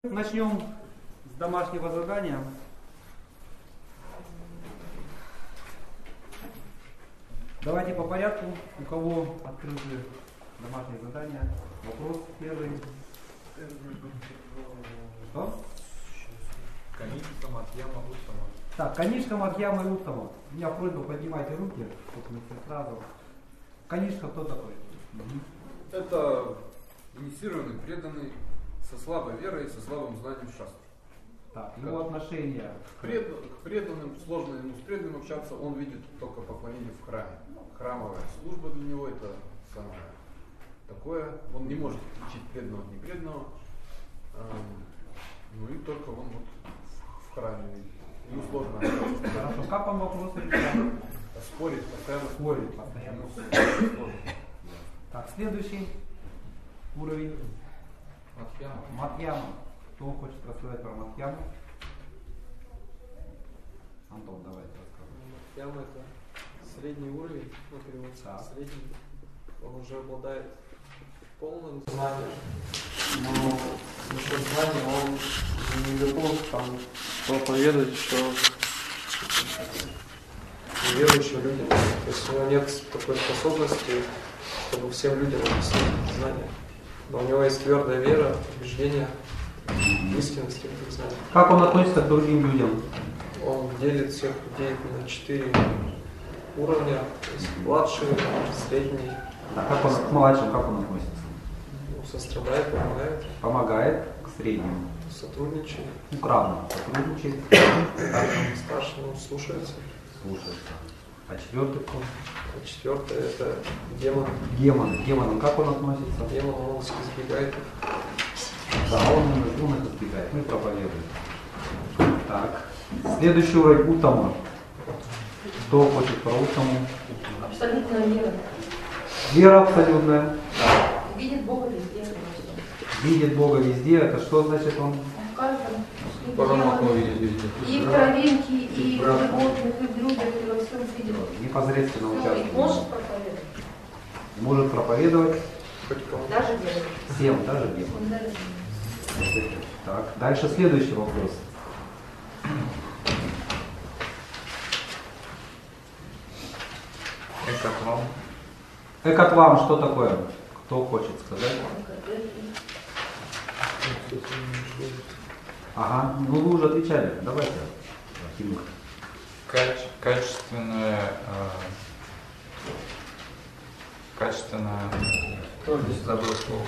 Начнем с домашнего задания. Давайте по порядку. У кого открыты домашние задания? Вопрос первый. Что? Канишка, Матьяма, Уттама. Так, Канишка, Матьяма и Уттама. У меня просьба, поднимайте руки, чтобы не все сразу. Канишка кто такой? Это инициированный, преданный, со слабой верой, со слабым знанием шастр. Так, его отношение к преданным, сложно ему с преданным общаться, он видит только поклонение в храме. Храмовая служба для него это самое такое. Он не может отличить преданного от непреданного. Ну и только он вот в храме видит. Ему сложно общаться. Хорошо, как он вопрос решает? Спорить, постоянно Спорить, постоянно. Так, следующий уровень. Матьяма. Матьяма. Кто хочет рассказать про Матьяму? Антон, давайте рассказывай. Матьяма это средний уровень, ну переводится Да. средний. Он уже обладает полным знанием. Но насчет знания он не готов там проповедовать еще верующим людям. То есть у него нет такой способности, чтобы всем людям объяснить знания. Но у него есть твердая вера, убеждение в истинности этих знаний. Как он относится к другим людям? Он делит всех людей на 4 уровня, то есть младший, средний. А как он к младшим, как он относится? Ну, сострадает, помогает, Помогает к среднему. сотрудничает, Ну, к равному сотрудничает. старшему слушается. Слушается. А четвертый кто? А 4 это демон. Демон. Демоном как он относится? Демон, он избегает их. Да, он их избегает, мы проповедуем. Так. Следующий уровень Уттама. Кто хочет про Уттаму? Абсолютная вера. Вера абсолютная. Видит Бога везде. Видит Бога везде. Это что значит он? В каждом. И в Парамахну демонах, видит везде. и в травинке, и в животных, и в людях, и во всем видит. Непосредственно Всё, участвует. и может проповедовать. Может проповедовать Хоть кому. Даже верует. всем, даже демонам. Он даже верует. Так, дальше следующий вопрос. Экатлам. Экатлам что такое? Кто хочет сказать? Ага, ну вы уже отвечали. Давайте. Тимур. Качественное... Забыл слово.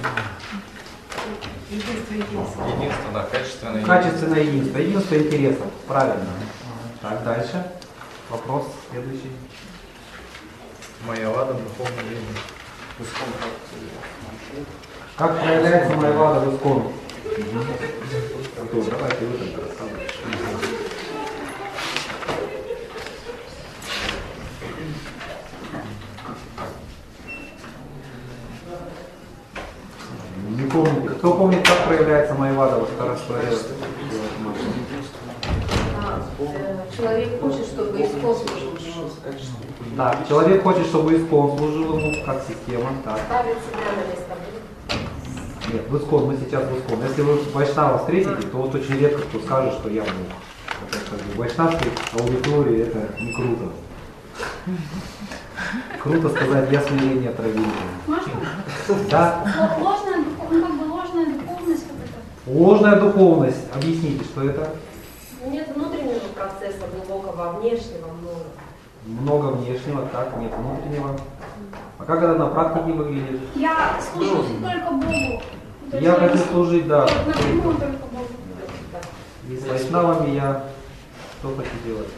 Единство, да, качественное Качественное единство. Единство интересов. Правильно. Так, дальше. Вопрос следующий. Майявада, духовное видение. Как проявляется майявада в искон? Давайте вы тогда рассказывайте. Не помните. Кто помнит, как проявляется майявада? Вот раз проявляется. Человек хочет, чтобы искон служил. Так, человек хочет, чтобы искон служил ему, как система. Так. Ставит себя на место. Нет, в искон, мы сейчас в искон. Если вы вайшнава встретите, то вот очень редко кто скажет, что я Бог. Это как бы в вайшнавской аудитории это не круто. Круто сказать, я смирение травинки. Можно? Да. Ложная, ну, как бы ложная духовность какая-то. Ложная духовность. Объясните, что это? Нет внутреннего процесса глубокого, а внешнего много. Много внешнего, так, нет внутреннего. А как это на практике выглядит? Я служу только Богу. То есть Я хочу служить, да. вот напрямую только Богу. И с вайшнавами я что хочу делать?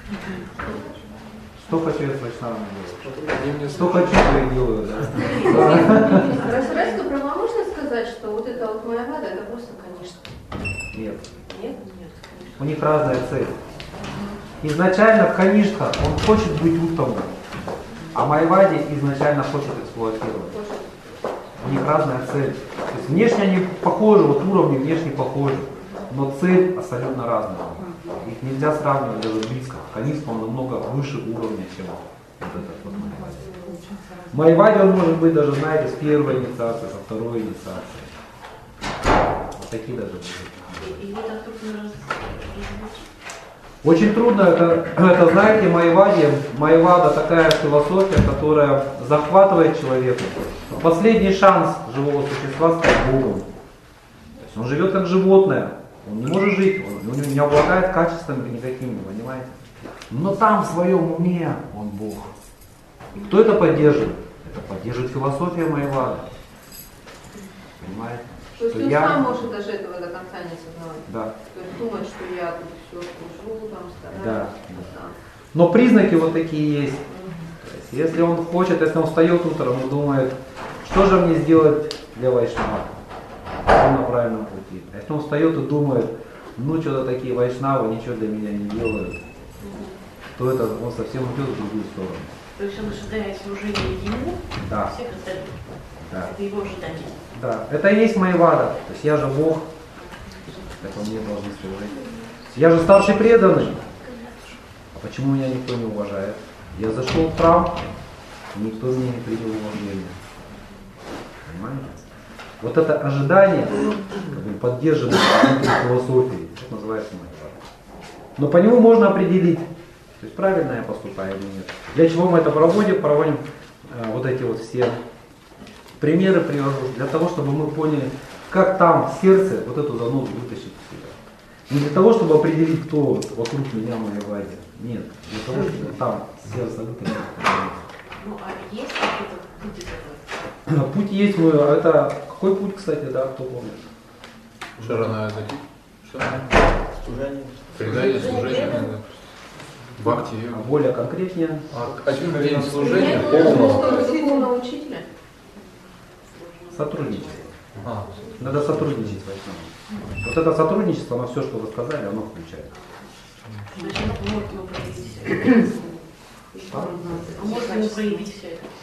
Что хочу я с вайшнавами делать? Что хочу, то и делаю, да. Расрайска права можно сказать, что вот это вот майявада, это просто, конечно. Нет. Нет? Нет. У них разная цель. Изначально Канишка, он хочет быть Уттамой, а Майявади изначально хочет эксплуатировать. У них разная цель. То есть внешне они похожи, вот уровни внешне похожи, но цель абсолютно разная. Их нельзя сравнивать даже близко. Канишка он намного выше уровня, чем вот этот вот Майявади. Майявади он может быть даже, знаете, с первой инициации, со второй инициации. Такие даже были. И вы так трудно разделить? Очень трудно, это знаете, майвада такая философия, которая захватывает человека. Последний шанс живого существа стать Богом. То есть он живет как животное, он не может жить, он не обладает качествами никакими, понимаете? Но там в своем уме он Бог. И кто это поддерживает? Это поддерживает философия майвады. Понимаете? То есть Что он я- сам может даже этого до конца не осознавать. Да. То есть думать, что я тут все служу, там Да, стараюсь. Но признаки вот такие есть. То есть, если он хочет, если он встает утром и думает, что же мне сделать для вайшнава, он на правильном пути. А если он встает и думает, ну что-то такие вайшнавы ничего для меня не делают, то это он совсем уйдет в другую сторону. То есть он ожидает служения ему, Да. всех остальных. Да. Это его ожидание. Да, это и есть майвада. То есть я же Бог, так он мне должен служить. Я же старший преданный. А почему меня никто не уважает? Я зашел в храм, и никто меня не принял уважение. Понимаете? Вот это ожидание как бы поддерживает внутренней философией. Это называется майвада. Но по нему можно определить, то есть правильно я поступаю или нет. Для чего мы это проводим? Проводим вот эти вот все примеры привожу, для того, чтобы мы поняли, как там в сердце вот эту занозу вытащить из себя. Не для того, чтобы определить, кто вот вокруг меня в моей ваде. Нет, для того, чтобы там сердце вытащить. Ну а есть какой-то путь из этого? Путь есть, мы, это какой путь, кстати, да, кто помнит? Шарана Азаки. Предание, Служение. служение. Да. Бхакти. А более конкретнее. Один день служения Нет, полного. духовного учителя. Сотрудничество. А, Надо сотрудничать в основном. Вот это сотрудничество, на все, что вы сказали, оно включает. Значит, можно проявить все это. А можно ему проявить все это?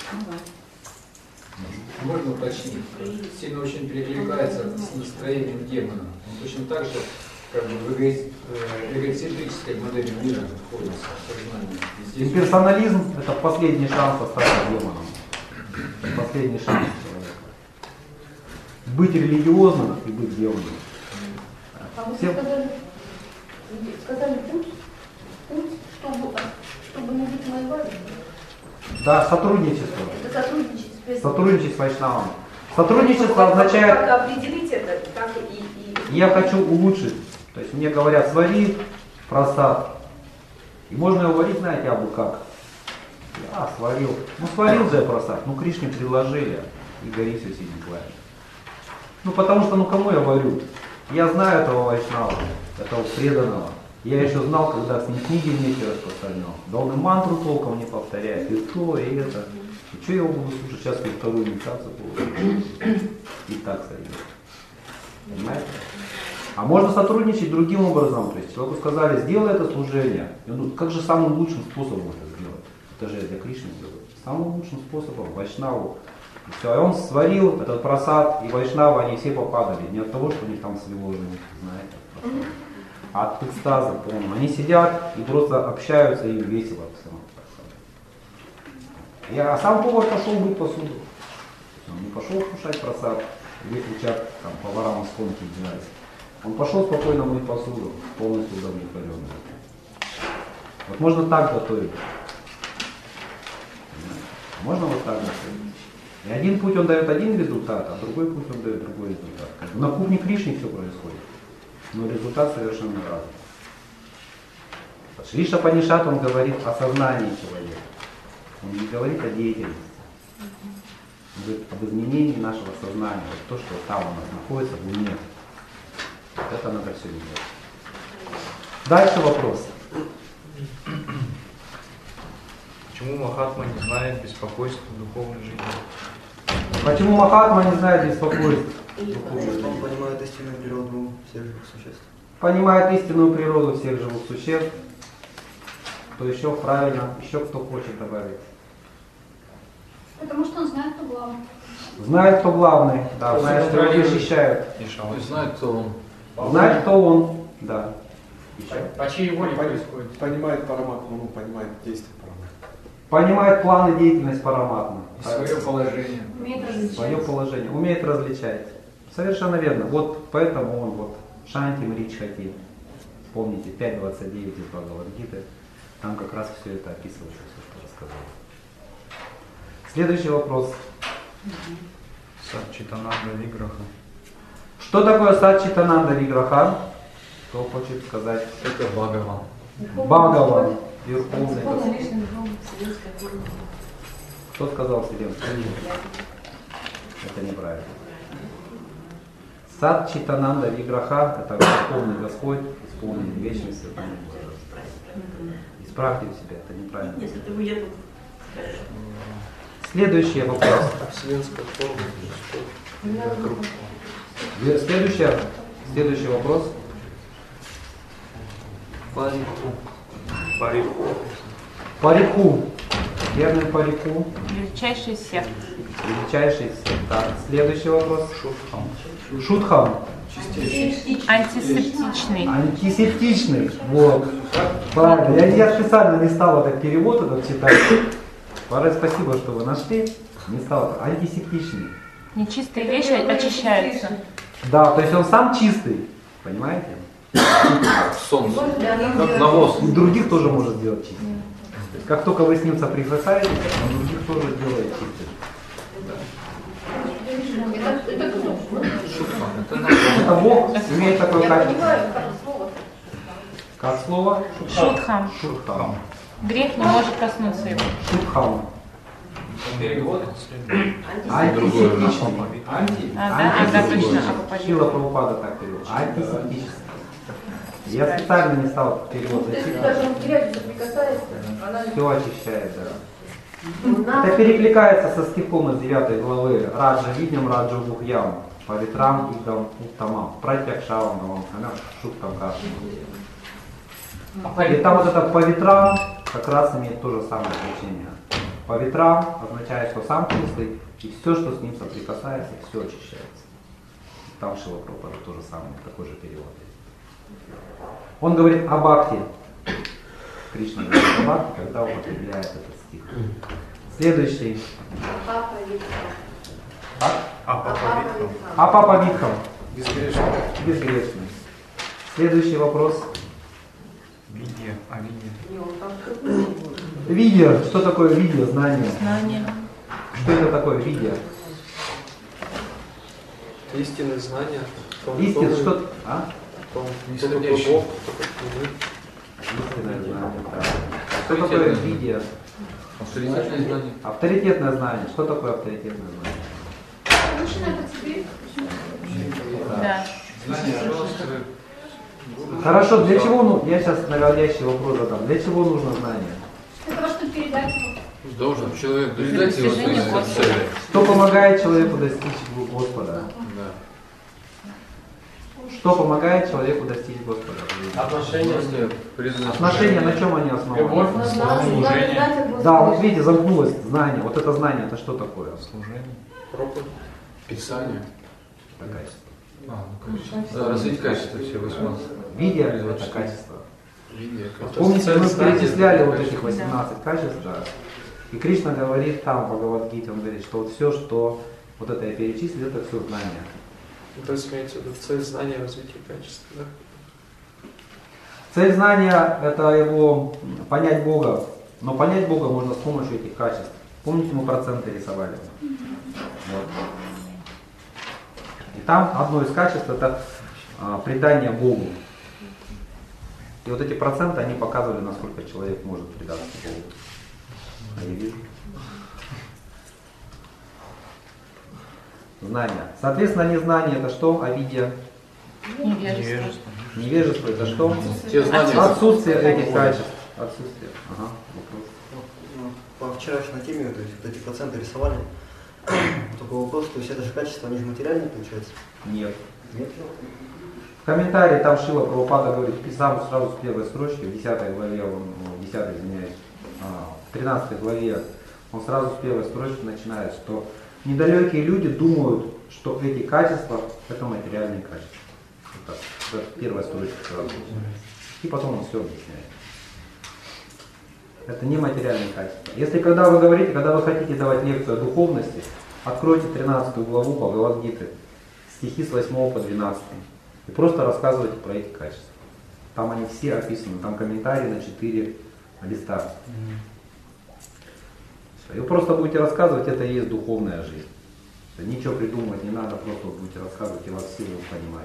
Можно уточнить? Сильно очень перекликается с настроением демона. Он точно так же как бы в эгоцентрической модели мира находится в сознании. И здесь Имперсонализм – это последний шанс остаться демоном. Последний шанс человека. Быть религиозным и быть демоном. А вы Все- сказали путь, чтобы не быть майвадой. Да, сотрудничество. Это сотрудничество. Сотрудничать с вайшнавами. Сотрудничество означает, Как определить это, так и... я хочу улучшить. То есть мне говорят, свари просад. И можно его варить, знаете, абы как. Я сварил. Ну сварил же я просад. Ну Кришне предложили. И гори все сидит варит. Ну потому что, ну кому я варю? Я знаю этого вайшнава, этого преданного. Я еще знал, когда с ним книги вместе распространял. Да он и мантру толком не повторяет, и то, и это. И что я его буду слушать? Сейчас я вторую инициацию получу. И так сойдет. Понимаете? А можно сотрудничать другим образом. То есть человеку сказали, сделай это служение. И он думает, как же самым лучшим способом это сделать? Это же я для Кришны делаю. Самым лучшим способом вайшнаву. И все. И он сварил этот просад, и вайшнавы, они все попадали. Не от того, что у них там свело, знаете, а от экстаза, по-моему. Они сидят и просто общаются, и им весело. А сам повар пошел мыть посуду. Он не пошел кушать просад, где кричат там поварам из конки делать. Он пошел спокойно мыть посуду, полностью удовлетворенный. Вот можно так готовить. Можно вот так готовить. И один путь он дает один результат, а другой путь он дает другой результат. Как бы на кухне Кришны все происходит, но результат совершенно разный. Шри Шапанишат, он говорит о сознании человека. Он не говорит о деятельности. Он говорит об изменении нашего сознания. Вот то, что там у нас находится в уме. Вот это надо все делать. Дальше вопрос. почему Махатма не знает беспокойства духовной жизни? Почему Махатма не знает беспокойств? Потому что он понимает истинную природу всех живых существ. Понимает истинную природу всех живых существ. Кто еще правильно? Еще кто хочет добавить? Потому что он знает, кто главный. Знает, кто главный. Да, знает, что его защищают. То есть знает, кто он. Знает, кто он. Да. Еще. По чьей воле происходит? Понимает параматму, ну, понимает действие параматмы. Понимает план и деятельность Параматмы. Свое положение. Умеет различать. Свое положение. Умеет различать. Совершенно верно. Вот поэтому он вот Шанти Мричхати, помните, 5.29 из Бхагавад-гиты, там как раз все это описывается, все, что рассказал. Следующий вопрос. Саччитананда Виграха. Что такое Саччитананда Виграха? Кто хочет сказать? Это Бхагаван. Бхагаван, Верховный Господь. Кто сказал Вселенский? Это неправильно. Саччитананда Виграха — это Верховный Господь, исполненный вечным святым Божеством. Исправьте у себя, это неправильно. Если ты уеду. Следующий вопрос. Вселенская форма. Следующий вопрос. Париху. Термин париху. Величайший сект. Величайший сект. Так, следующий вопрос. Шутхам. Антисептичный. Антисептичный. Вот. Правильно. Я специально не стал этот перевод этот читать. Спасибо, что вы нашли. Не стал. Антисептичный. Нечистые вещи очищаются. Да, то есть он сам чистый. Понимаете? Солнце. Как навоз. И других тоже может сделать чистым. Как только вы с ним соприкасаетесь, он других тоже делает чистым. Это Бог имеет такое качество. Как слово? Шутхам. Шутхам. Грех не может коснуться его. Шутхам. Перевод. Антисептичный. Да, точно. Шила Прабхупада так перевел. Антисептический. Я специально не стал перевод зачитывать. Все очищает, да. Это перекликается со стихом из 9 главы Раджа Видням Раджа Гухьям Павитрам Игам Уттамам Пратьякшавам Гавам Шуткам Кашам. И там вот это Павитрам как раз имеет то же самое значение. Павитрам означает, что сам чистый, и все, что с ним соприкасается, все очищается. Там Шила Прабхупада то же самое, такой же перевод. Он говорит о бхакти. Кришна говорит о бхакти, когда употребляет этот стих. Следующий. Апапавитхам. Безгрешный. Безгрешный. Следующий вопрос. Видья. А видья. Видья. Что такое видья? Знание. Знание. Что это такое видья? Истинное знание. Истинное что? А? Кто такой Бог, кто такой мы. Истинное знание. Да. Что такое видья? Авторитетное знание. Авторитетное знание. Что такое авторитетное знание? Да. Хорошо, для чего, ну, я сейчас наводящий вопрос задам. Для чего нужно знание? Для того, чтобы передать его. Должен человек достичь его цели. Что помогает человеку достичь Господа? Что помогает человеку достичь Господа? Отношения, на чем они основаны? Да, вот видите, замкнулось знание. Вот это знание, это что такое? Служение. Проповедь. Писание. Это качество. Да, развить качество всего 18. Видя это качество. Видение, Помните, мы перечисляли вот этих 18 качеств, да. И Кришна говорит там в Бхагавад-гите, он говорит, что вот все, что вот это я перечислил, это все знание. Ну, то есть имеется в виду цель знания развития качества, да? Цель знания – это его понять Бога, но понять Бога можно с помощью этих качеств. Помните, мы проценты рисовали? Вот. И там одно из качеств – это предание Богу. И вот эти проценты, они показывали, насколько человек может предаться Богу. А я вижу. Знание. Соответственно, незнание – это что? Авидья. Невежество. Невежество – это что? Те знания. Отсутствие этих качеств. Отсутствие. Ага. Вопрос. По вчерашней теме, то есть вот эти проценты рисовали. Такой вопрос, то есть это же качество, они же материальные, получается? Нет. Нет? В комментарии там Шила Прабхупада говорит, сам сразу с первой строчки, в 10 главе, в 13 главе, он сразу с первой строчки начинает, что недалекие люди думают, что эти качества это материальные качества. Вот так, это первая строчка сразу. И потом он все объясняет. Это не материальные качества. Если когда вы говорите, когда вы хотите давать лекцию о духовности, откройте 13 главу Бхагавад-гиты. С стихи с 8 по 12. И просто рассказывайте про эти качества. Там они все описаны, там комментарии на 4 листа. И вы просто будете рассказывать, это и есть духовная жизнь. Ничего придумывать не надо, просто вы будете рассказывать, и вас все будут понимать.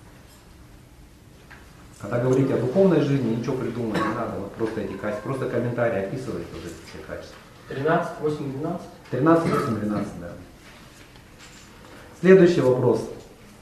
Когда говорите о духовной жизни, ничего придумывать не надо, вот просто эти качества, просто комментарии описывайте вот эти все качества. 13, 8, 12? 13, 8, 12, да. Следующий вопрос.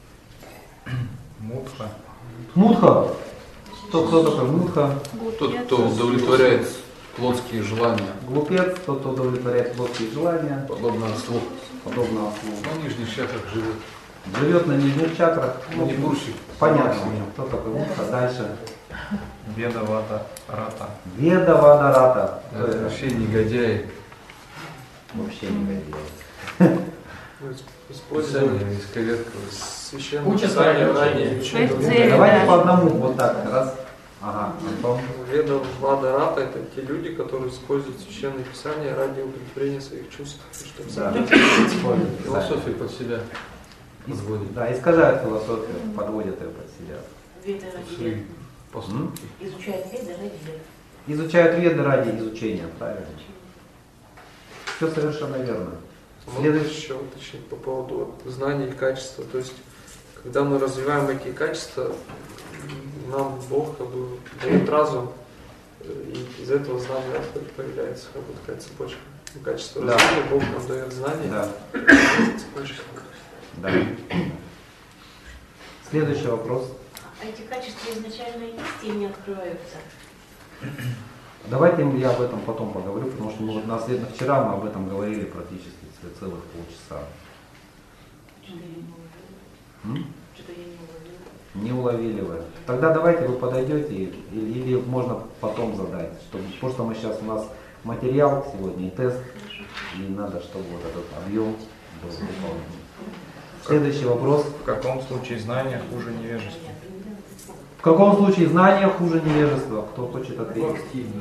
Мудха. Мудха. Кто такой мудха? Тот, кто удовлетворяет плотские желания. Глупец, тот, кто удовлетворяет плотские желания. Подобно ослу. Подобно ослу. На нижних чакрах живет. Живет на нижних чакрах. Манипурщик. Понятно. Кто такой мудха? Дальше. Ведавада рата. Ведавада-рата. Вообще негодяи. Вообще негодяи. Использование исковеркалось. священного Учат писания правильно. ради Давайте по одному, вот так, раз. Ага, Антон. Веда Вадарата — это те люди, которые используют священное писание ради удовлетворения своих чувств. Чтобы Да. Философию под себя подводит. Да, искажают философию, подводят ее под себя. Веды ради веды. Поступки. Изучают веды ради веды. Изучают веды ради изучения, правильно? Все совершенно верно. Следующее еще уточнить по поводу знаний и качества. То есть, когда мы развиваем эти качества, нам Бог как бы дает разум, и из этого знания появляется как бы такая цепочка. Качество развития, Бог нам дает знания. Да. Цепочка. Да. Следующий вопрос. А эти качества изначально есть и не откроются? Давайте я об этом потом поговорю, потому что мы вот вчера мы об этом говорили практически целых полчаса. Что-то я не уловила. Не уловили вы. Тогда давайте вы подойдете или можно потом задать, чтобы, потому что мы сейчас у нас материал сегодня и тест, и надо, чтобы вот этот объем был выполнен. Следующий вопрос. В каком случае знания хуже невежества? В каком случае знания хуже невежества? Кто хочет ответить?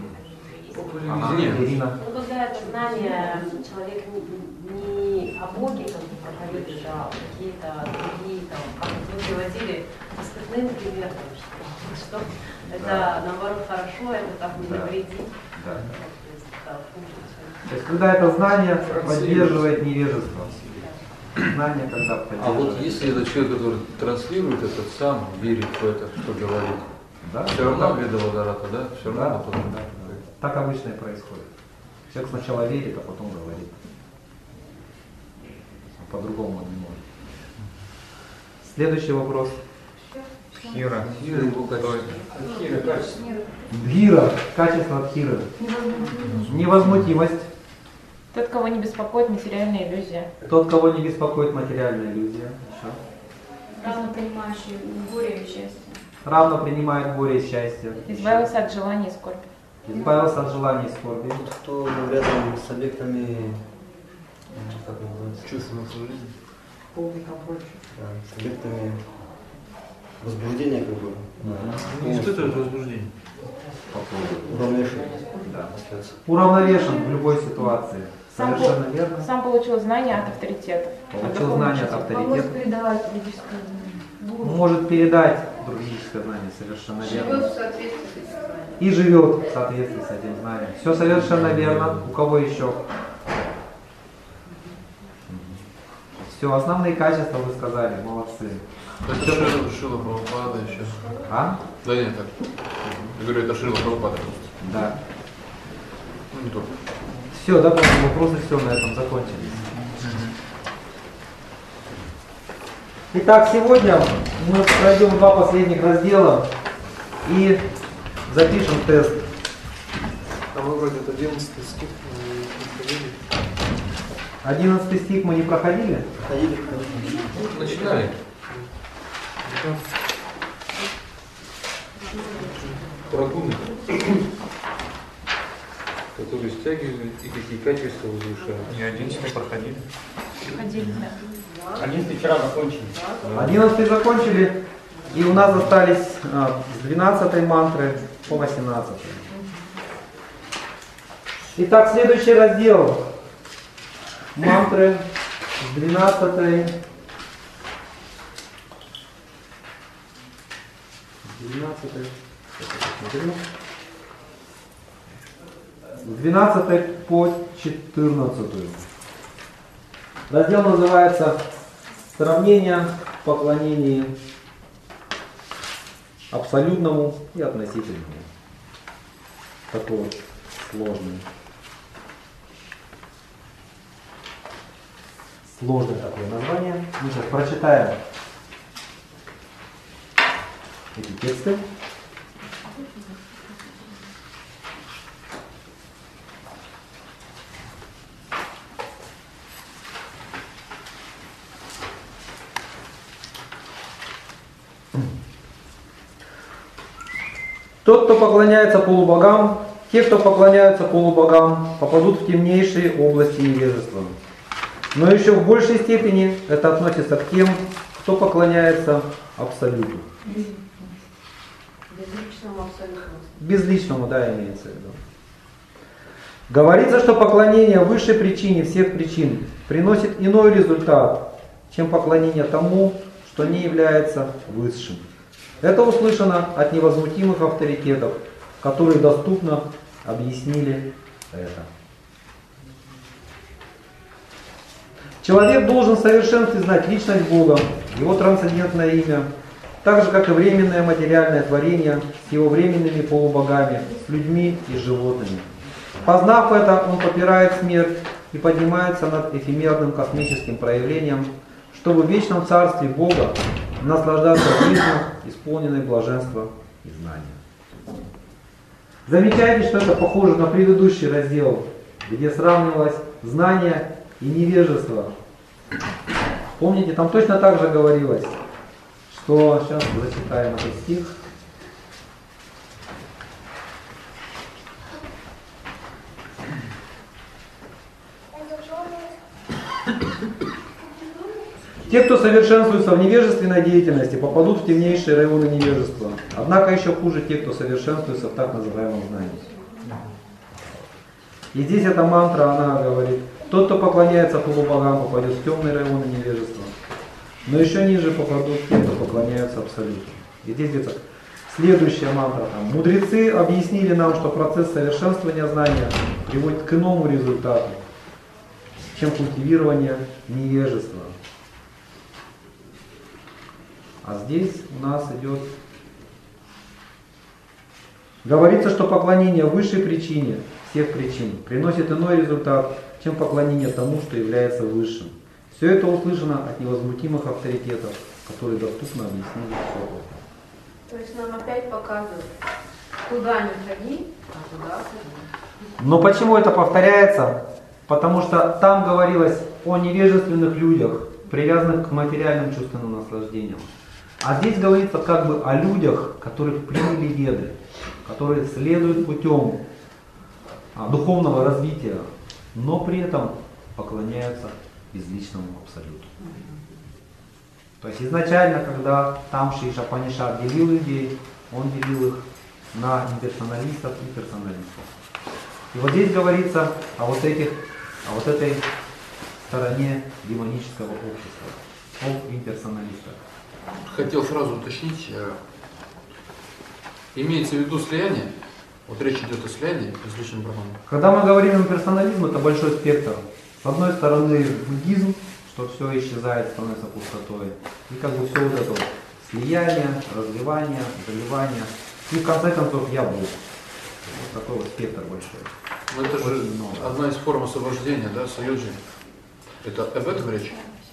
Ирина. Ну, когда это знание человек не о Боге как бы проповедует, а какие-то другие, там, как вы приводили, остальным примером, что это наоборот хорошо, это так не вредит. Да. То есть, когда это знание поддерживает невежество. Знание, когда поддерживает. А вот если это человек, который транслирует этот сам, верит в это, что говорит, да, все равно Веда Вадарата, да? Все равно да, потом. да. Так обычно и происходит. Человек сначала верит, а потом говорит. По-другому он не может. Следующий вопрос. Дхира. Дхира, качество. Дхира. Качество дхиры. Невозмутимость. Тот, кого не беспокоит материальная иллюзия. Тот, кого не беспокоит материальная иллюзия. Еще. Равно понимающий горе и счастье. Равно принимает горе и счастье. Избавился от желаний и скорби. Избавился от желаний и скорби. Кто рядом с объектами, как называется? Чувственного жизни. Полный контроль. Да, с объектами возбуждения, как бы. Не испытывает возбуждение. Уравновешен. Да. Уравновешен в любой ситуации. Совершенно верно. Сам получил знания от авторитетов. Получил знания от авторитетов. Может передавать юридическое знание. Может передать другическое знание, совершенно верно. Живет в соответствии с этим знанием. И живет в соответствии с этим знанием. Все совершенно верно. У кого еще? Все, основные качества вы сказали, молодцы. Это Шрила Прабхупада еще. А? Да нет, так. Я говорю, это Шрила Прабхупада просто. Да. Ну не только. Все, да, вопросы все на этом закончились. Итак, сегодня мы пройдем 2 последних раздела и запишем тест. А мы вроде 11 стих не проходили. 11 стих мы не проходили? Проходили. Начинали. Про гуны, которые стягивают и какие качества возвышают. И 11 проходили. Ходили, да. 11 вчера закончили. 11 закончили, и у нас остались с 12 мантры по 18. Итак, следующий раздел. Мантры с 12 С 12 по 14. Раздел называется «Сравнение в поклонении абсолютному и относительному». Такой вот сложный. Сложное такое название. Мы сейчас прочитаем эти тексты. Тот, кто поклоняется полубогам, те, кто поклоняются полубогам, попадут в темнейшие области невежества. Но еще в большей степени это относится к тем, кто поклоняется Абсолюту. Безличному абсолютно. Безличному, да, имеется в виду. Говорится, что поклонение высшей причине всех причин приносит иной результат, чем поклонение тому, что не является высшим. Это услышано от невозмутимых авторитетов, которые доступно объяснили это. Человек должен в совершенстве знать личность Бога, Его трансцендентное имя, так же, как и временное материальное творение с его временными полубогами, с людьми и животными. Познав это, он попирает смерть и поднимается над эфемерным космическим проявлением, чтобы в вечном царстве Бога наслаждаться жизнью, исполненной блаженства и знания. Замечайте, что это похоже на предыдущий раздел, где сравнивалось знание и невежество. Помните, там точно так же говорилось, что, сейчас зачитаем этот стих. Те, кто совершенствуется в невежественной деятельности, попадут в темнейшие районы невежества. Однако еще хуже те, кто совершенствуется в так называемом знании. И здесь эта мантра, она говорит, тот, кто поклоняется полубогам, попадет в темные районы невежества. Но еще ниже попадут те, кто поклоняются Абсолюту. И здесь где-то следующая мантра. Там, мудрецы объяснили нам, что процесс совершенствования знания приводит к иному результату, чем культивирование невежества. А здесь у нас идет... Говорится, что поклонение высшей причине всех причин приносит иной результат, чем поклонение тому, что является высшим. Все это услышано от невозмутимых авторитетов, которые доступно объяснили все это. То есть нам опять показывают, туда не ходи, а туда ходи. Но почему это повторяется? Потому что там говорилось о невежественных людях, привязанных к материальным чувственным наслаждениям. А здесь говорится как бы о людях, которые приняли веды, которые следуют путем духовного развития, но при этом поклоняются безличному Абсолюту. То есть изначально, когда там Шри Ишапанишад делил людей, он делил их на имперсоналистов и персоналистов. И вот здесь говорится о вот этой стороне демонического общества, о имперсоналистах. Хотел сразу уточнить, имеется в виду слияние? Вот речь идет о слиянии безличным брахманом. Когда мы говорим о персонализме, это большой спектр. С одной стороны буддизм, что все исчезает, становится пустотой. И как бы все вот это вот слияние, развивание, заливание. И в конце концов я Бог. Вот такой вот спектр большой. Но это же одна из форм освобождения, да, саюджи. Это об этом речь?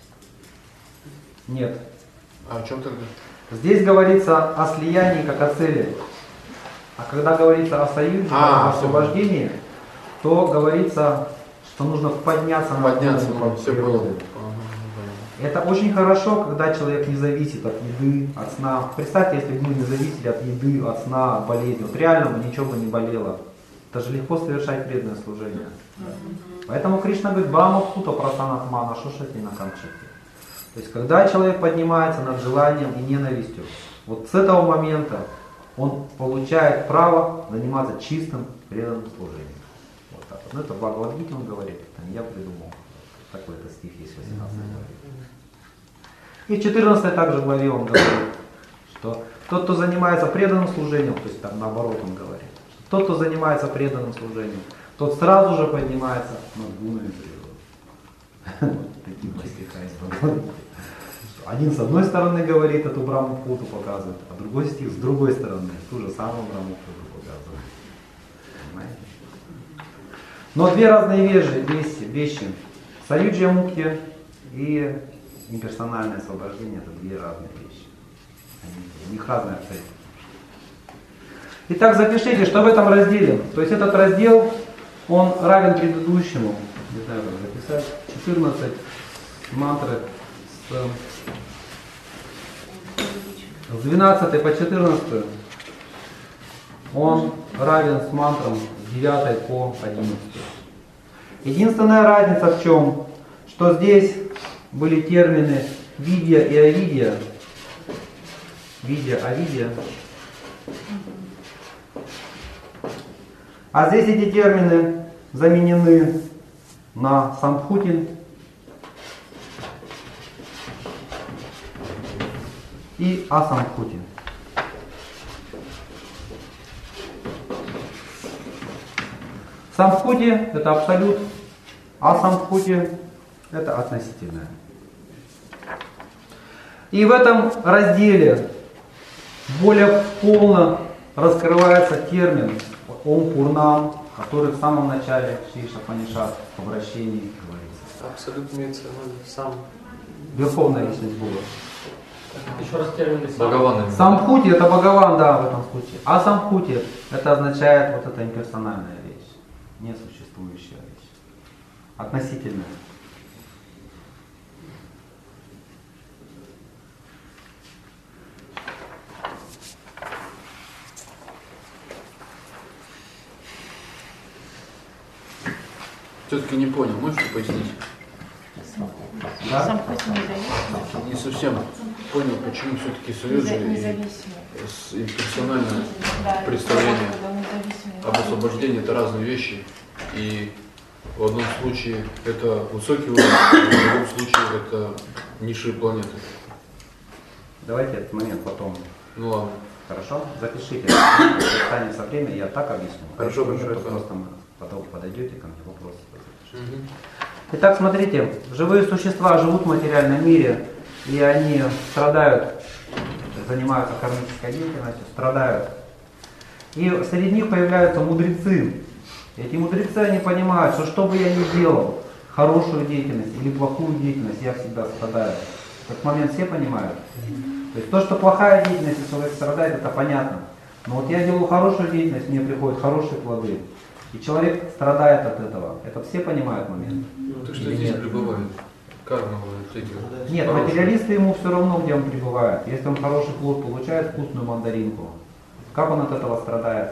Нет. А о чем тогда? Здесь говорится о слиянии как о цели. А когда говорится о союзе, о освобождении, то говорится, что нужно подняться над природой. Это очень хорошо, когда человек не зависит от еды, от сна. Представьте, если бы мы не зависели от еды, от сна, от болезни. Вот реально бы ничего бы не болело. Это же легко совершать преданное служение. Поэтому Кришна говорит, Бхамапсута прасанатмана шушати на камчати. То есть, когда человек поднимается над желанием и ненавистью, вот с этого момента он получает право заниматься чистым преданным служением. Вот так вот. Ну, это в Бхагавад-гите он говорит, это не я придумал. Такой-то стих есть в 18 главе. И в 14 также главе он говорит, что тот, кто занимается преданным служением, то есть там наоборот он говорит, тот, кто занимается преданным служением, тот сразу же поднимается над гунами природы. Таким стихом. Один с одной стороны говорит, эту Брахмапутру показывает, а другой стих с другой стороны ту же самую Брахмапутру показывает. Понимаете? Но две разные вещи. Саюджья мукти и имперсональное освобождение — это две разные вещи. У них разная цель. Итак, запишите, что в этом разделе. То есть этот раздел, он равен предыдущему. Не знаю, как записать. 14 мантры с 12 по 14. Он равен с мантром с 9 по 11. Единственная разница в чем? Что здесь были термины видья и авидья. Видья, авидья. А здесь эти термины заменены на самбхути и асамбхути. Самбхути — это абсолют, асамбхути — это относительное. И в этом разделе более полно раскрывается термин Ом Пурнам, который в самом начале Шри Ишапанишад в обращении говорится. Абсолют имеется сам. Верховная личность Бога. Еще раз термин. Бхагаван. Самбхути — это Бхагаван, да, в этом случае. А самбхути — это означает вот эта имперсональная вещь, несуществующая вещь, относительная. Все-таки не понял, можете пояснить? Да? Самбхути независимый. Не совсем понял, почему все-таки Саюджи и имперсональное представление об освобождении — это разные вещи. И в одном случае это высокий уровень, а в другом случае это низшие планеты. Давайте этот момент потом. Ну ладно. Хорошо? Запишите. Останется время, я так объясню. Хорошо, Если хорошо. нет, то просто потом подойдете ко мне, вопросы запишите. Итак, смотрите, живые существа живут в материальном мире, и они страдают, занимаются кармической деятельностью, страдают. И среди них появляются мудрецы. Эти мудрецы, они понимают, что бы я ни делал, хорошую деятельность или плохую деятельность, я всегда страдаю. В этот момент все понимают. То есть то, что плохая деятельность, если человек страдает, это понятно. Но вот я делаю хорошую деятельность, мне приходят хорошие плоды. И человек страдает от этого. Это все понимают момент. Ну так что здесь пребывает? Карма вот эти. Нет, материалисты ему все равно, где он пребывает. Если он хороший плод получает, вкусную мандаринку, как он от этого страдает?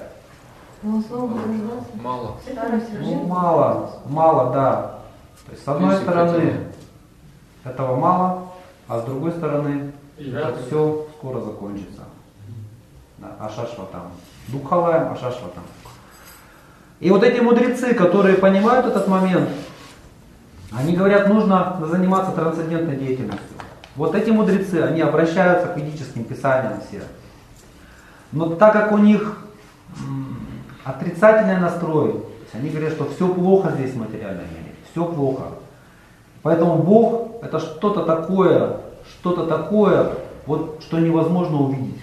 Мало. Ну, мало, да. То есть с одной стороны этого мало, а с другой стороны это все скоро закончится. Да, ашашватам. Дукхалаем ашашватам. И вот эти мудрецы, которые понимают этот момент, они говорят, нужно заниматься трансцендентной деятельностью. Вот эти мудрецы, они обращаются к ведическим писаниям все. Но так как у них отрицательный настрой, то есть они говорят, что все плохо здесь в материальном мире, все плохо. Поэтому Бог — это что-то такое, вот, что невозможно увидеть.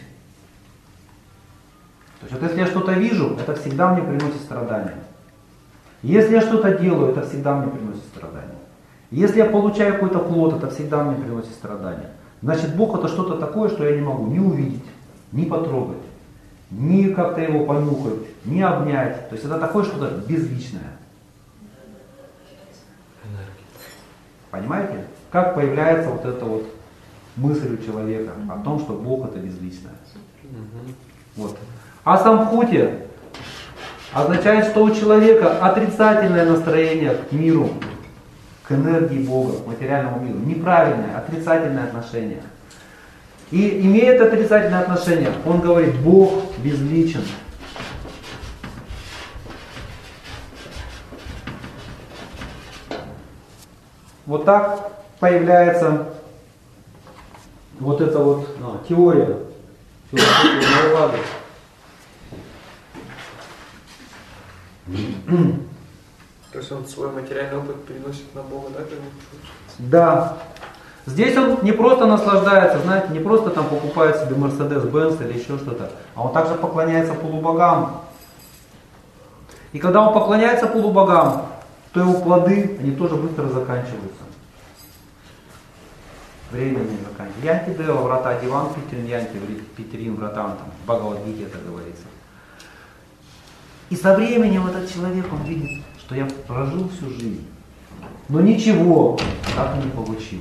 То есть вот если я что-то вижу, это всегда мне приносит страдания. Если я что-то делаю, это всегда мне приносит страдания. Если я получаю какой-то плод, это всегда мне приносит страдания. Значит, Бог — это что-то такое, что я не могу ни увидеть, ни потрогать, ни как-то его понюхать, ни обнять. То есть это такое что-то безличное. Понимаете? Как появляется вот эта вот мысль у человека о том, что Бог — это безличное. Вот. А самбхути означает, что у человека отрицательное настроение к миру, к энергии Бога, к материальному миру. Неправильное, отрицательное отношение. И имеет отрицательное отношение, он говорит, Бог безличен. Вот так появляется вот эта вот теория Майявады. То есть он свой материальный опыт переносит на Бога, да? Да. Здесь он не просто наслаждается, знаете, не просто там покупает себе Mercedes-Benz или еще что-то, а он также поклоняется полубогам. И когда он поклоняется полубогам, то его плоды, они тоже быстро заканчиваются. Время не заканчивается. Янти Дева, врата Диван, Питерин, Янти, Питерин, вратам, там, в Бхагавад-гите это говорится. И со временем этот человек, он видит, что я прожил всю жизнь, но ничего так и не получил.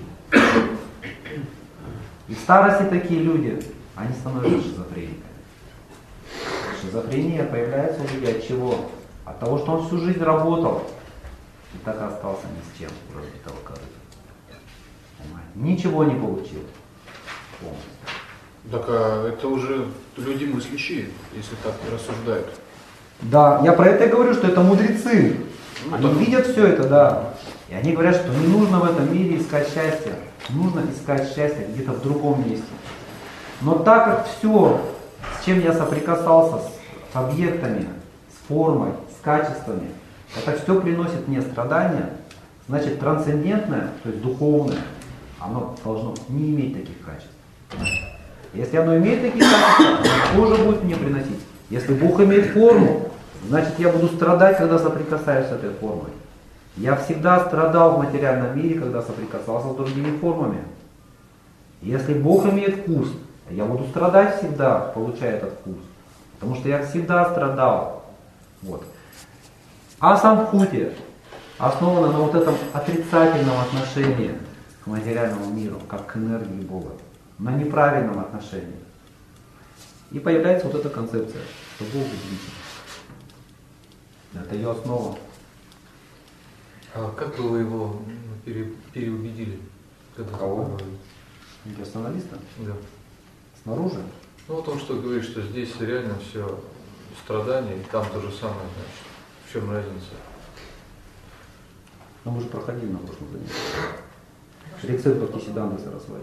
И в старости такие люди, они становятся шизофрениками. Шизофрения появляется у людей от чего? От того, что он всю жизнь работал и так и остался ни с чем у разбитого корыта. Ничего не получил полностью. Так а это уже люди мыслящие, если так рассуждают. Да, я про это и говорю, что это мудрецы. Ну, они видят все это, да. И они говорят, что не нужно в этом мире искать счастье. Нужно искать счастье где-то в другом месте. Но так как все, с чем я соприкасался, с объектами, с формой, с качествами, это все приносит мне страдания, значит трансцендентное, то есть духовное, оно должно не иметь таких качеств. Если оно имеет такие качества, оно тоже будет мне приносить. Если Бог имеет форму, значит я буду страдать, когда соприкасаюсь с этой формой. Я всегда страдал в материальном мире, когда соприкасался с другими формами. Если Бог имеет вкус, я буду страдать всегда, получая этот вкус. Потому что я всегда страдал. Вот. Асамбхути основана на вот этом отрицательном отношении к материальному миру, как к энергии Бога. На неправильном отношении. И появляется вот эта концепция, что Бог безличен. Это ее основа. А как вы его переубедили? Кого? Персоналиста? Да. Снаружи? Ну вот он что говорит, что здесь реально все страдания, и там то же самое, значит. В чем разница? Ну мы же проходили на прошлом занятии. Рецепт Бхактисиданты Сарасвати.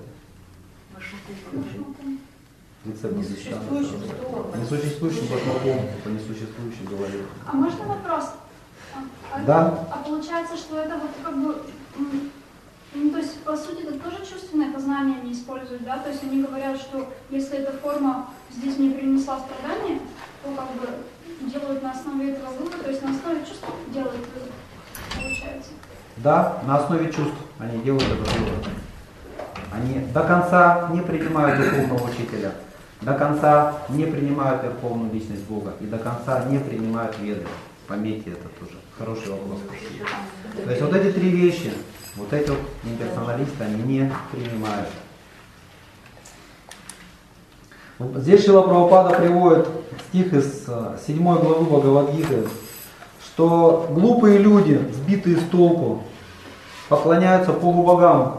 Рецепт Бхактисиданты Сарасвати. Несуществующим башмаком по несуществующей голове. А можно вопрос? Да. А получается, что это вот как бы, ну, то есть по сути это тоже чувственное познание они используют, да? То есть они говорят, что если эта форма здесь не принесла страдания, то как бы делают на основе этого вывод, то есть на основе чувств делают вывод, получается. Да, на основе чувств они делают этот вывод. Они до конца не принимают духовного учителя, до конца не принимают верховную личность Бога и до конца не принимают веды. Пометьте это тоже. Хороший вопрос. То есть вот эти три вещи, вот эти вот имперсоналисты, они не принимают. Вот здесь Шрила Прабхупада приводит стих из 7 главы Бхагавад-гиты, что глупые люди, сбитые с толку, поклоняются полубогам.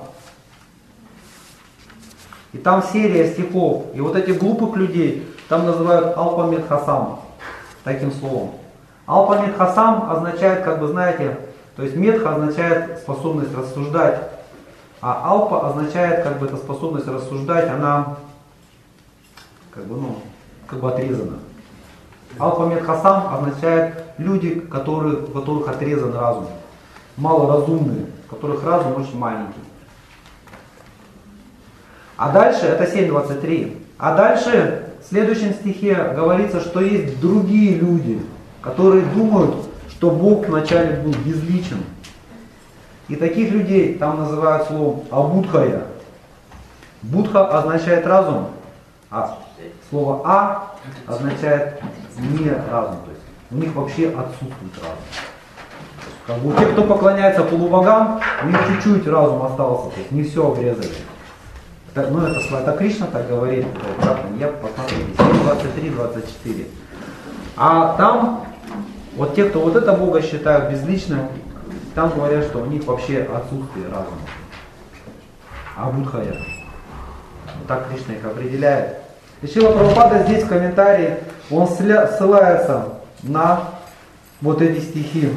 И там серия стихов. И вот этих глупых людей там называют алпа-медхасам, таким словом. Алпа-медхасам означает, как бы знаете, то есть медха означает способность рассуждать, а алпа означает, как бы эта способность рассуждать, она как бы отрезана. Алпа-медхасам означает люди, у которых отрезан разум, малоразумные, у которых разум очень маленький. А дальше, это 7.23, а дальше в следующем стихе говорится, что есть другие люди, которые думают, что Бог вначале был безличен. И таких людей там называют словом абудхая. Будха означает разум, а слово а означает не разум. То есть у них вообще отсутствует разум. Как бы у тех, кто поклоняется полубогам, у них чуть-чуть разум остался, то есть не все обрезали. Ну это Кришна так говорит, я посмотрю, 23-24. А там вот те, кто вот это Бога считают безличным, там говорят, что у них вообще отсутствие разума. Абудхая. Вот так Кришна их определяет. И Шрила Прабхупада здесь в комментарии, он ссылается на вот эти стихи.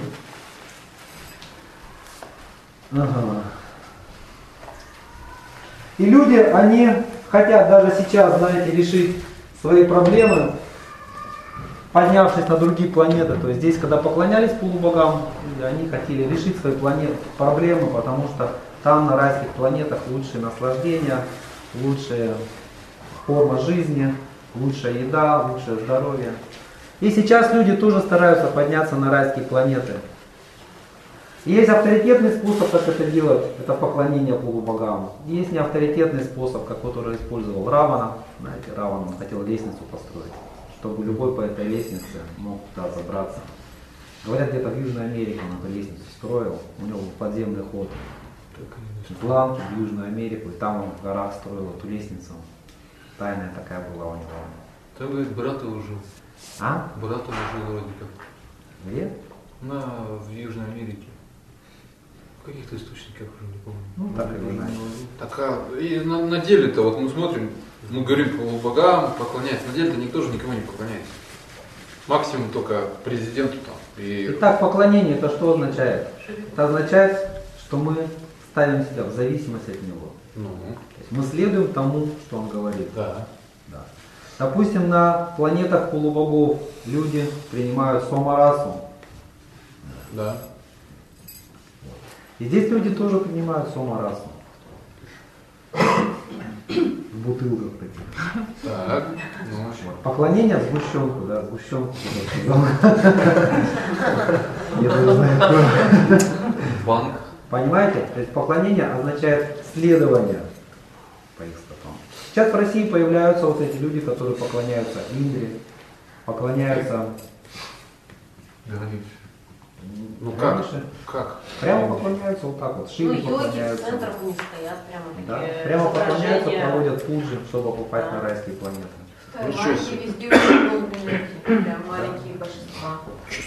Ага. И люди, они хотят даже сейчас, знаете, лишить свои проблемы, поднявшись на другие планеты. То есть здесь, когда поклонялись полубогам, они хотели решить свои проблемы, потому что там на райских планетах лучшие наслаждения, лучшая форма жизни, лучшая еда, лучшее здоровье. И сейчас люди тоже стараются подняться на райские планеты. Есть авторитетный способ, как это делать, это поклонение полубогам. Есть неавторитетный способ, который использовал Равана. Знаете, Раван хотел лестницу построить, чтобы любой по этой лестнице мог туда забраться. Говорят, где-то в Южной Америке он эту лестницу строил, у него был подземный ход в Атланту, в Южную Америку, и там он в горах строил эту лестницу. Тайная такая была у него. Там, говорит, брат его жил. А? Брат его жил вроде как. Где? В Южной Америке. В каких-то источниках уже не помню. Ну, так и знаю. Так, и на деле-то, вот мы смотрим, мы говорим полубогам, поклоняется. На деле-то никто же никому не поклоняется. Максимум только президенту там. Итак, поклонение это что означает? Это означает, что мы ставим себя в зависимость от него. Ну. То есть мы следуем тому, что он говорит. Да. Да. Допустим, на планетах полубогов люди принимают сомарасу. Да. И здесь люди тоже принимают сомарасу. В бутылках таких. Так. Ну. Вот. Поклонение в сгущенку, да, сгущенку. Банк. Понимаете? То есть поклонение означает следование по их стопам. Сейчас в России появляются вот эти люди, которые поклоняются Индре, поклоняются... Ну раньше. Как? Прямо поклоняются вот так вот, Шиве поклоняются. В центрах у них стоят прямо Да, такие прямо поклоняются, изображения. проводят пуджи, чтобы попасть на райские планеты. Маленькие везде очень долго, прям маленькие божества.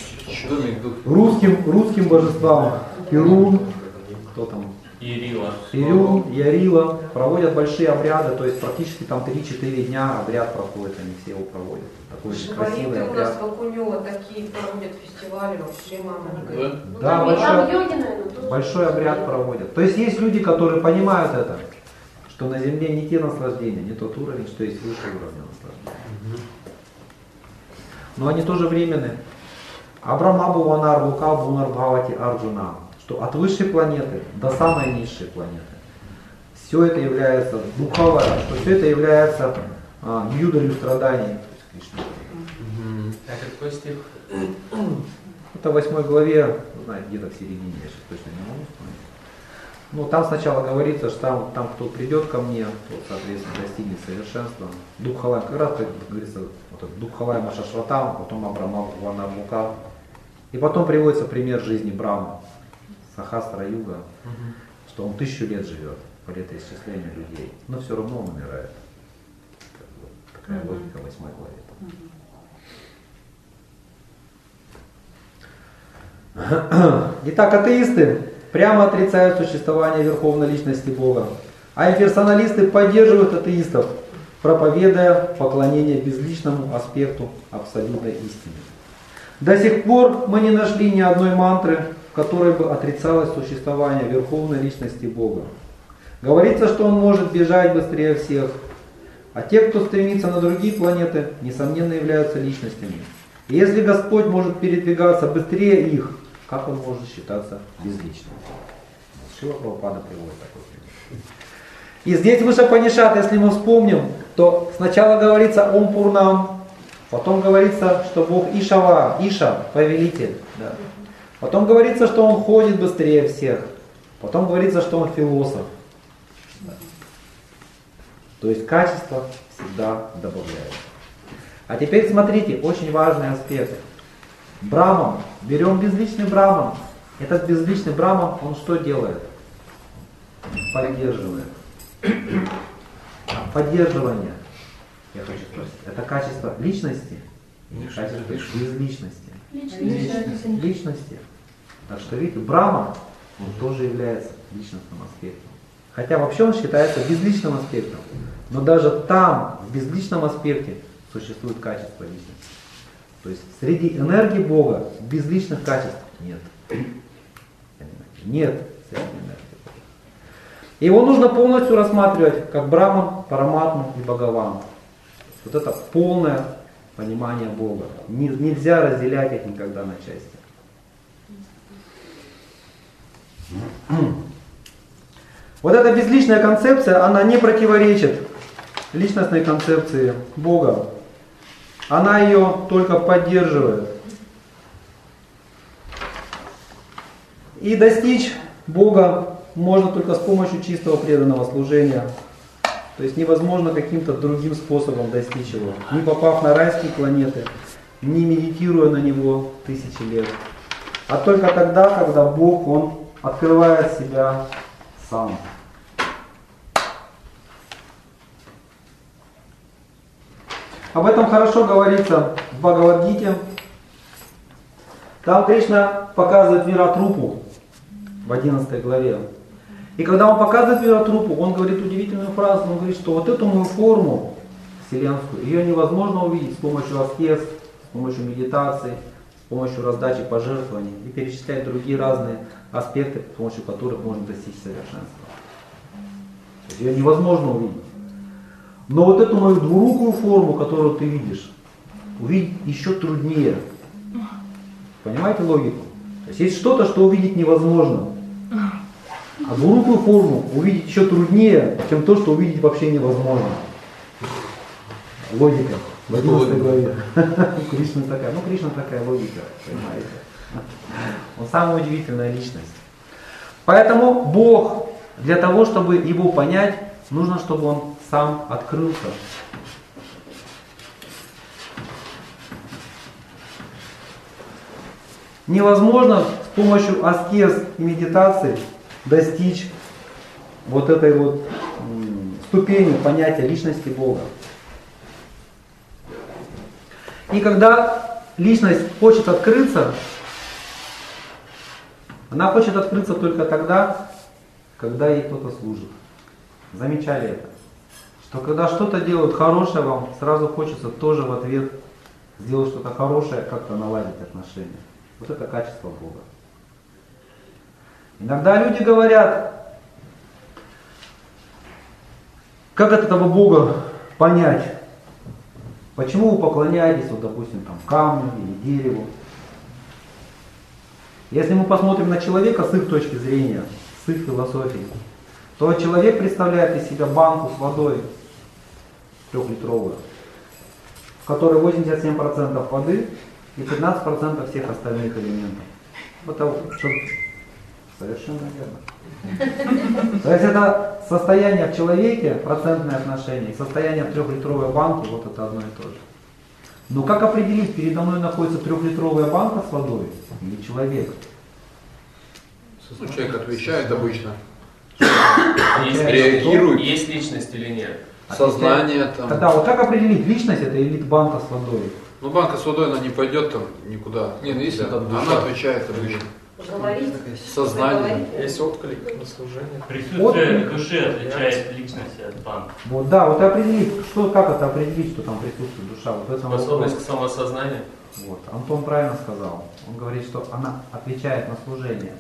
Русским божествам Перун, кто там? Ирюн, Ярила проводят большие обряды, то есть практически там 3-4 дня обряд проходит, они все его проводят. Такой очень красивый Шибариты у нас обряд. в Акунево такие проводят фестивали, вообще мама не говорит. Да, большой, большой обряд проводят. То есть есть люди, которые понимают это, что на Земле не те наслаждения, не тот уровень, что есть выше уровня наслаждения. Но они тоже временны. Абрамабу Ванар Лука Бунар Бхавати Арджуна, что от высшей планеты до самой низшей планеты все это является духовое, что все это является юдолью страданий. А какой стих? Это в 8 главе, знаете, где-то в середине, я сейчас точно не могу вспомнить. Ну, там сначала говорится, что там кто придет ко мне, тот, соответственно, достигнет совершенства. Духхалай, как раз, как говорится, вот Духхалай Машашватам, потом Абрамав Ванармука. И потом приводится пример жизни Брахмы, Сахасра Юга, что он 1000 лет живет по летоисчислению людей, но все равно он умирает. Такая логика в 8 главе. Итак, атеисты прямо отрицают существование Верховной Личности Бога, а имперсоналисты поддерживают атеистов, проповедуя поклонение безличному аспекту абсолютной истины. До сих пор мы не нашли ни одной мантры, в которой бы отрицалось существование Верховной Личности Бога. Говорится, что он может бежать быстрее всех, а те, кто стремится на другие планеты, несомненно являются личностями. И если Господь может передвигаться быстрее их, как он может считаться безличным? Шрила Прабхупада приводит такой пример. И здесь выше Панишат, если мы вспомним, то сначала говорится Ом Пурнам, потом говорится, что Бог Ишава, Иша, повелитель. Да. Потом говорится, что он ходит быстрее всех. Потом говорится, что он философ. Да. То есть качество всегда добавляется. А теперь смотрите, очень важный аспект. Браман, берем безличный браман. Этот безличный браман, он что делает? Поддерживает. Поддерживание, я хочу спросить, это качество личности? Или качество безличности? Личности. Так что видите, Браман, он тоже является личностным аспектом. Хотя вообще он считается безличным аспектом. Но даже там, в безличном аспекте, существует качество личности. То есть среди энергии Бога безличных качеств нет. Нет среди энергии Бога. Его нужно полностью рассматривать как Браман, Параматму и Бхагаван. Вот это полное понимание Бога. Нельзя разделять их никогда на части. Вот эта безличная концепция, она не противоречит личностной концепции Бога. Она ее только поддерживает. И достичь Бога можно только с помощью чистого преданного служения. То есть невозможно каким-то другим способом достичь его. Не попав на райские планеты, не медитируя на него тысячи лет. А только тогда, когда Бог, Он открывает себя сам. Об этом хорошо говорится в Бхагавад-гите. Там Кришна показывает Виратрупу в 11 главе. И когда он показывает Виратрупу, он говорит удивительную фразу. Он говорит, что вот эту мою форму вселенскую, ее невозможно увидеть с помощью аскез, с помощью медитации, с помощью раздачи пожертвований. И перечисляет другие разные аспекты, с помощью которых можно достичь совершенства. То есть ее невозможно увидеть. Но вот эту мою двурукую форму, которую ты видишь, увидеть еще труднее. Понимаете логику? То есть есть что-то, что увидеть невозможно. А двурукую форму увидеть еще труднее, чем то, что увидеть вообще невозможно. Логика. В 11 главе. Кришна такая. Ну, Кришна такая логика, понимаете. Он самая удивительная личность. Поэтому Бог, для того, чтобы его понять, нужно, чтобы он сам открылся. Невозможно с помощью аскез и медитации достичь вот этой вот ступени понятия личности Бога. И когда личность хочет открыться, она хочет открыться только тогда, когда ей кто-то служит. Замечали это? Что когда что-то делают хорошее вам, сразу хочется тоже в ответ сделать что-то хорошее, как-то наладить отношения. Вот это качество Бога. Иногда люди говорят, как от этого Бога понять? Почему вы поклоняетесь, вот, допустим, там, камню или дереву? Если мы посмотрим на человека с их точки зрения, с их философией, то человек представляет из себя банку с водой 3-литровую, в которой 87% воды и 15% всех остальных элементов. Это совершенно верно. То есть это состояние в человеке, процентное отношение, и состояние в 3-литровой банке, вот это одно и то же. Но как определить, передо мной находится 3-литровая банка с водой или человек? Ну, человек отвечает обычно. Реагирует. Есть личность или нет? Сознание там. Тогда вот как определить, личность это или банка с водой? Ну банка с водой, она не пойдет там никуда. Не, ну если там душа, она отвечает обычно. Говорить. Сознание. Есть отклик на служение. Присутствие души отличает личность от банка. Вот да, вот определить, как это определить, что там присутствует душа? Вот это способность к самосознанию. Вот, Антон правильно сказал. Он говорит, что она отвечает на служение.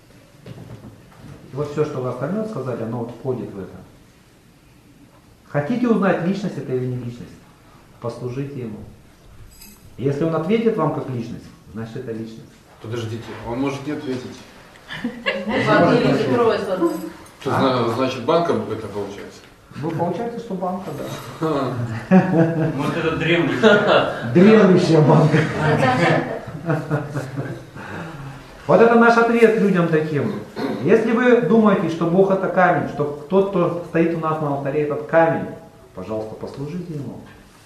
И вот все, что вы остальное сказали, оно входит в это. Хотите узнать, личность это или не личность? Послужите ему. Если он ответит вам как личность, значит это личность. Подождите, он может не ответить. Значит, банка это получается. Вы получается, что банка, да. Может, это дремлющая. Дремлющая банка. Вот это наш ответ людям таким. Если вы думаете, что Бог это камень, что тот, кто стоит у нас на алтаре, этот камень, пожалуйста, послужите ему.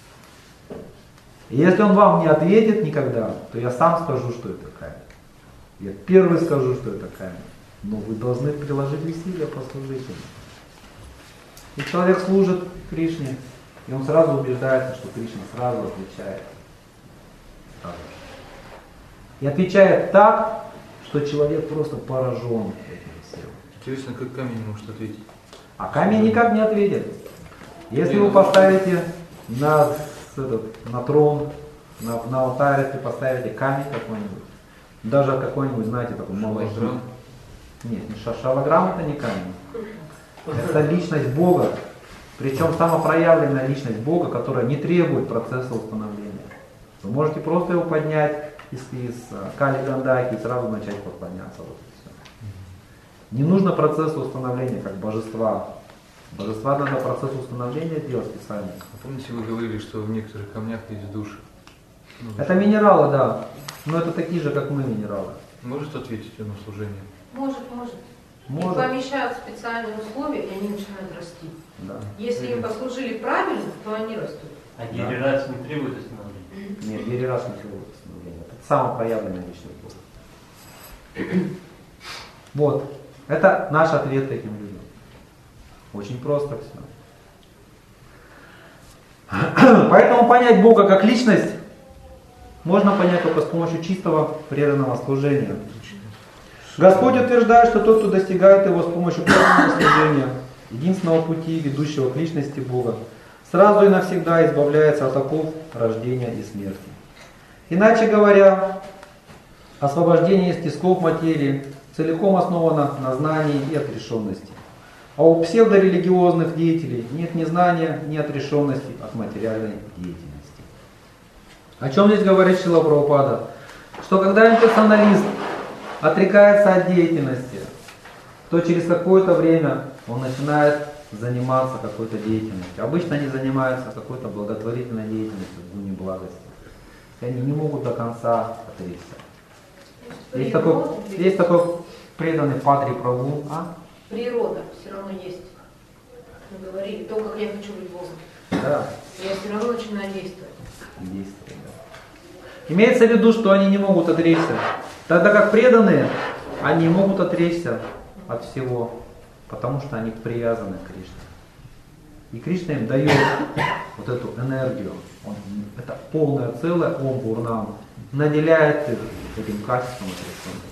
И если он вам не ответит никогда, то я сам скажу, что это камень. Я первый скажу, что это камень. Но вы должны приложить усилия послужить ему. И человек служит Кришне, и он сразу убеждается, что Кришна сразу отвечает. И отвечает так, что человек просто поражен этим всем. Интересно, как камень может ответить? А камень никак не ответит. Если вы поставите на трон, на алтарь, если поставите камень какой-нибудь, даже какой-нибудь, знаете, такой малый. Нет, шалограмм это не камень. Это личность Бога. Причем самопроявленная личность Бога, которая не требует процесса установления. Вы можете просто его поднять из Кали Гандаки и сразу начать поклоняться. Вот и все. Не нужно процесса установления как божества. Божества надо процесс установления делать специально. Помните, вы говорили, что в некоторых камнях есть души? Это минералы, да. Но это такие же, как мы, минералы. Может ответить на служение? Может. Их помещают в специальные условия, и они начинают расти. Да. Если им послужили правильно, то они растут. А генерация не требует остановления? Нет, генерация не требует остановления. Это самопроявленная личность Бога. Вот. Это наш ответ этим людям. Очень просто все. Поэтому понять Бога как личность можно понять только с помощью чистого преданного служения. Господь утверждает, что тот, кто достигает его с помощью преданного служения, единственного пути, ведущего к личности Бога, сразу и навсегда избавляется от оков рождения и смерти. Иначе говоря, освобождение из тисков материи целиком основано на знании и отрешенности. А у псевдорелигиозных деятелей нет ни знания, ни отрешенности от материальной деятельности. О чем здесь говорит Шрила Прабхупада? Что когда имперсоналист отрекается от деятельности, то через какое-то время он начинает заниматься какой-то деятельностью. Обычно они занимаются какой-то благотворительной деятельностью, в гуне благости. И они не могут до конца отречься. Есть такой преданный Патри Прабху. Природа все равно есть. Мы говорили, то, как я хочу быть Богом. Да. Я все равно начинаю действовать. Имеется в виду, что они не могут отречься. Тогда как преданные, они могут отречься от всего, потому что они привязаны к Кришне. И Кришна им дает вот эту энергию. Это полное целое Ом Пурнам. Наделяет их этим качеством отрешенности.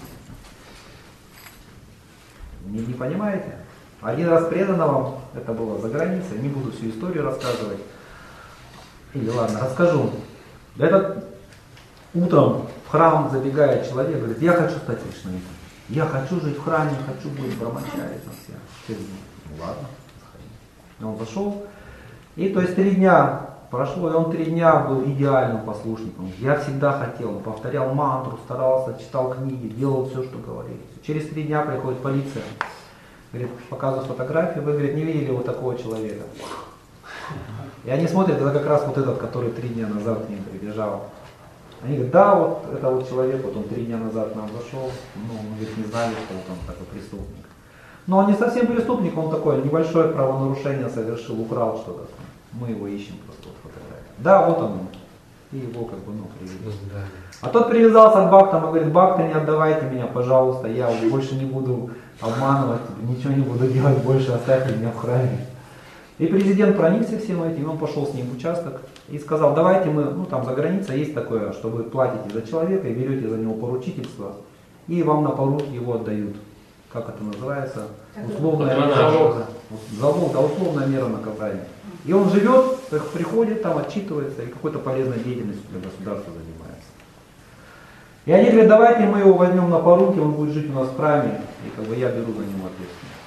Не понимаете? Один раз предано вам, это было за границей, не буду всю историю рассказывать. Или ладно, расскажу. Этот утром в храм забегает человек, говорит, я хочу стать Кришнаитом. Я хочу жить в храме, хочу быть брамачари. Ну ладно, заходи. И он зашел. И то есть 3 дня прошло, и он 3 дня был идеальным послушником. Я всегда хотел, он повторял мантру, старался, читал книги, делал все, что говорили. Через 3 дня приходит полиция, говорит, показывают фотографии, вы, говорит, не видели вот такого человека. И они смотрят, это как раз вот этот, который 3 дня назад к ним прибежал. Они говорят, да, вот это вот человек, вот он 3 дня назад к нам зашел, ну, мы, говорит, не знали, что вот он такой преступник. Но он не совсем преступник, он такое небольшое правонарушение совершил, украл что-то. Мы его ищем просто вот фотографии. Да, вот он. И его как бы, привели. А тот привязался к бхактам и говорит, бхакты, не отдавайте меня, пожалуйста, я больше не буду обманывать, ничего не буду делать больше, оставьте меня в храме. И президент проникся всем этим, и он пошел с ним в участок и сказал, давайте мы, там за границей есть такое, что вы платите за человека и берете за него поручительство, и вам на поруки его отдают. Как это называется? Условная залог, да, условная мера наказания. И он живет, приходит, там отчитывается и какой-то полезной деятельностью для государства занимается. И они говорят, давайте мы его возьмем на поруки, он будет жить у нас в храме, и я беру за него ответственность.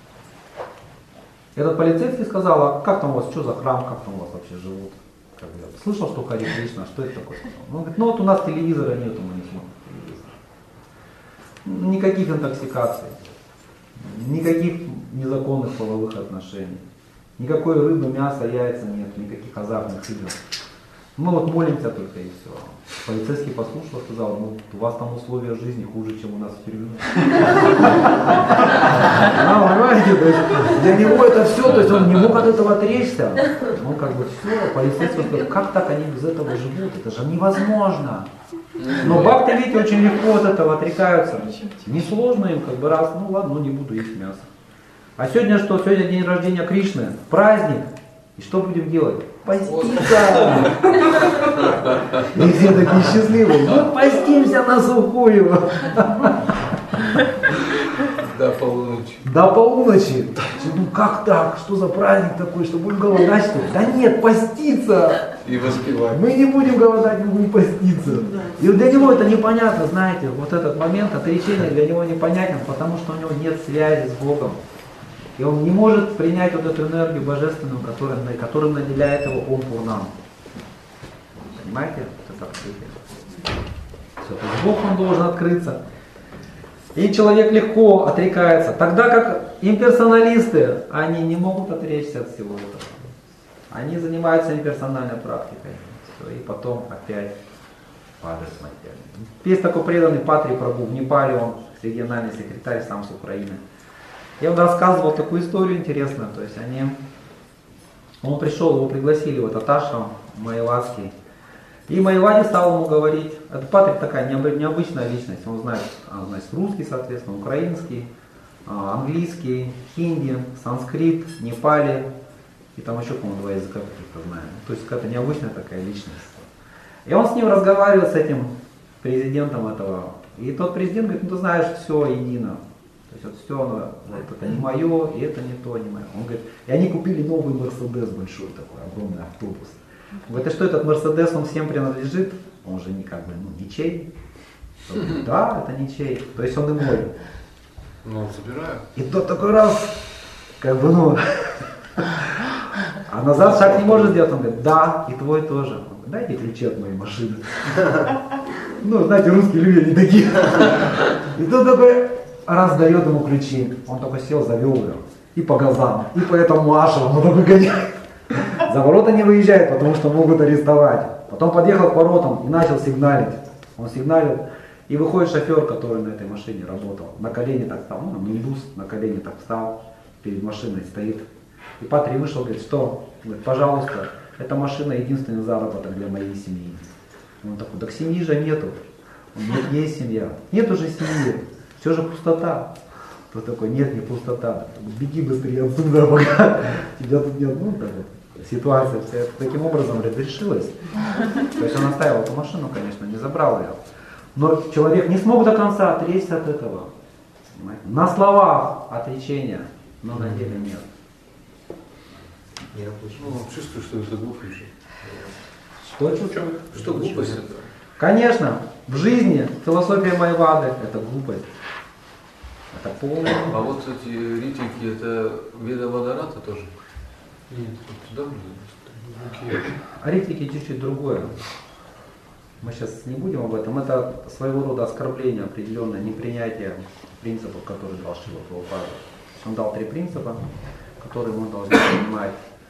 Этот полицейский сказал, а как там у вас, что за храм, как там у вас вообще живут? Слышал, что Хари Кришна, что это такое? Он говорит, вот у нас телевизора нету, мы не смотрим телевизор. Никаких интоксикаций, никаких незаконных половых отношений, никакой рыбы, мяса, яйца нет, никаких азартных игр. Мы вот молимся только и все. Полицейский послушал, сказал, у вас там условия жизни хуже, чем у нас в тюрьме. Понимаете, то есть для него это все, то есть он не мог от этого отречься. Он как бы все, полицейский сказал, как так они без этого живут, это же невозможно. Но бхакты, видите, очень легко от этого отрекаются. Несложно им, как бы раз, ладно, не буду есть мясо. А сегодня что? Сегодня день рождения Кришны, праздник. И что будем делать? Поститься! И все такие счастливые. Постимся на сухую. До полуночи. До полуночи. Как так? Что за праздник такой? Что будем голодать, что ли? Да нет, поститься. И воспевать. Мы не будем голодать, мы будем поститься. И для него это непонятно, знаете, вот этот момент отречения для него непонятен, потому что у него нет связи с Богом. И он не может принять вот эту энергию божественную, которая наделяет его Ом Пурнам. Понимаете? Это открытие. Все, то есть Бог он должен открыться. И человек легко отрекается. Тогда как имперсоналисты, они не могут отречься от всего этого. Они занимаются имперсональной практикой. Все, и потом опять падают в материю. Есть такой преданный Патри Прабху в Непале, он региональный секретарь, сам с Украины. Я вам рассказывал такую историю интересную. То есть он пришел, его пригласили в этот ашрам майявадский. И Майявади стал ему говорить, это Патрик такая необычная личность, он знает русский, соответственно, украинский, английский, хинди, санскрит, непали, и там еще, по-моему, 2 языка каких-то знает. То есть какая-то необычная такая личность. И он с ним разговаривает, с этим президентом этого, и тот президент говорит, ну ты знаешь, все едино. То есть вот все, вот это не мое, и это не то, не мое. Он говорит, и они купили новый Мерседес большой такой, огромный автобус. Говорит, а что этот Мерседес, он всем принадлежит? Он же ничей. Да, это ничей. То есть он и мой. Ну, он забирает. И тот такой раз, а назад шаг не может сделать. Он говорит, да, и твой тоже. Он говорит, дайте ключи от моей машины. Ну, знаете, русские люди не такие. И тот такой раз дает ему ключи. Он такой сел, завел ее. И по газам, и по этому ашеву, он такой гоняет. За ворота не выезжает, потому что могут арестовать. Потом подъехал к воротам и начал сигналить. Он сигналил, и выходит шофер, который на этой машине работал. На колени так встал, минибус, на колени так встал, перед машиной стоит. И Патри вышел, говорит, что? Говорит, пожалуйста, эта машина единственный заработок для моей семьи. Он такой, так семьи же нету. Он говорит, есть семья. Нет уже семьи, все же пустота. Тот такой, нет, не пустота. Беги быстрее отсюда, пока тебя тут нет. Ну, так вот. Ситуация вся таким образом разрешилась. То есть он оставил эту машину, конечно, не забрал ее. Но человек не смог до конца отречься от этого. Понимаете? На словах отречения, но на деле нет. Ну, чувствую, что это глупость. Что чувствует? Что глупость это? Конечно, в жизни философия Майявады это глупость. Это полная. А вот эти ритвики, это Веда Вадарата тоже? Нет, туда А ритвики чуть-чуть другое. Мы сейчас не будем об этом. Это своего рода оскорбление определенное, непринятие принципов, которые дал Шрила Прабхупада. Он дал 3 принципа, которые мы должны понимать.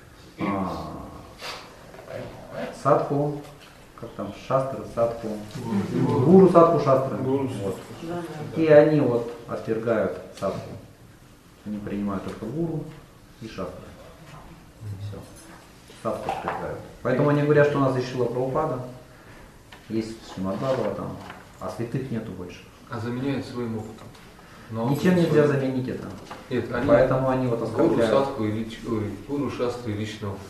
Садху, как там, шастры, садху, гуру, садху, шастры. Вот. И они вот отвергают садху. Они принимают только гуру и шастры. Все. Садху отвергают. Поэтому они говорят, что у нас здесь Шрила Прабхупада, есть Шримад Бхагаватам, а святых нету больше. А заменяет своим опытом. Но ничем нельзя заменить это. Нет, поэтому они вот оскорбляют. Гуру, садху и гуру, шастры и личный опыт.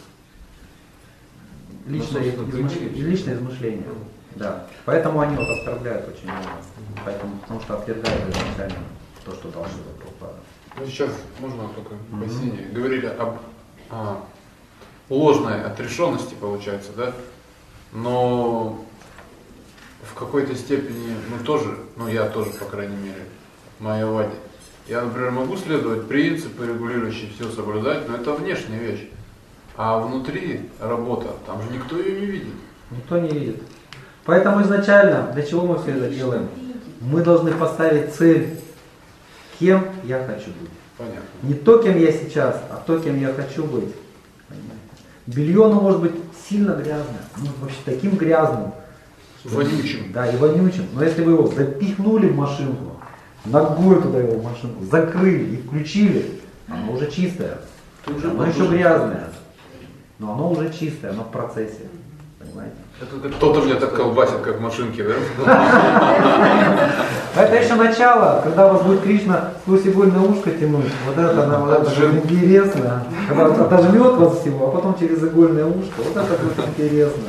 Личное измышление. Да. Поэтому они вот оскорбляют очень много. Поэтому, потому что отвергают изначально то, что дал Шрила Прабхупада. Ну, сейчас можно только пояснение. Говорили об ложной отрешенности, получается, да? Но в какой-то степени мы тоже, ну я тоже, по крайней мере, майявади. Я, например, могу следовать принципы, регулирующие все соблюдать, но это внешняя вещь. А внутри работа, там же никто ее не видит. Никто не видит. Поэтому изначально, для чего мы все это делаем? Мы должны поставить цель, кем я хочу быть. Понятно. Не то, кем я сейчас, а то, кем я хочу быть. Понимаете? Белье, оно может быть сильно грязное, может вообще таким грязным. Вонючим. Да, и вонючим. Но если вы его запихнули в машинку, ногой туда его в машинку, закрыли и включили, оно уже чистое. Оно еще грязное. Но оно уже чистое, оно в процессе. Понимаете? Кто-то меня так колбасит, как в машинке, да? Это еще начало, когда у вас будет Кришна сквозь игольное ушко тянуть. Вот это интересно. Когда отожмет вас всего, а потом через игольное ушко. Вот это будет интересно.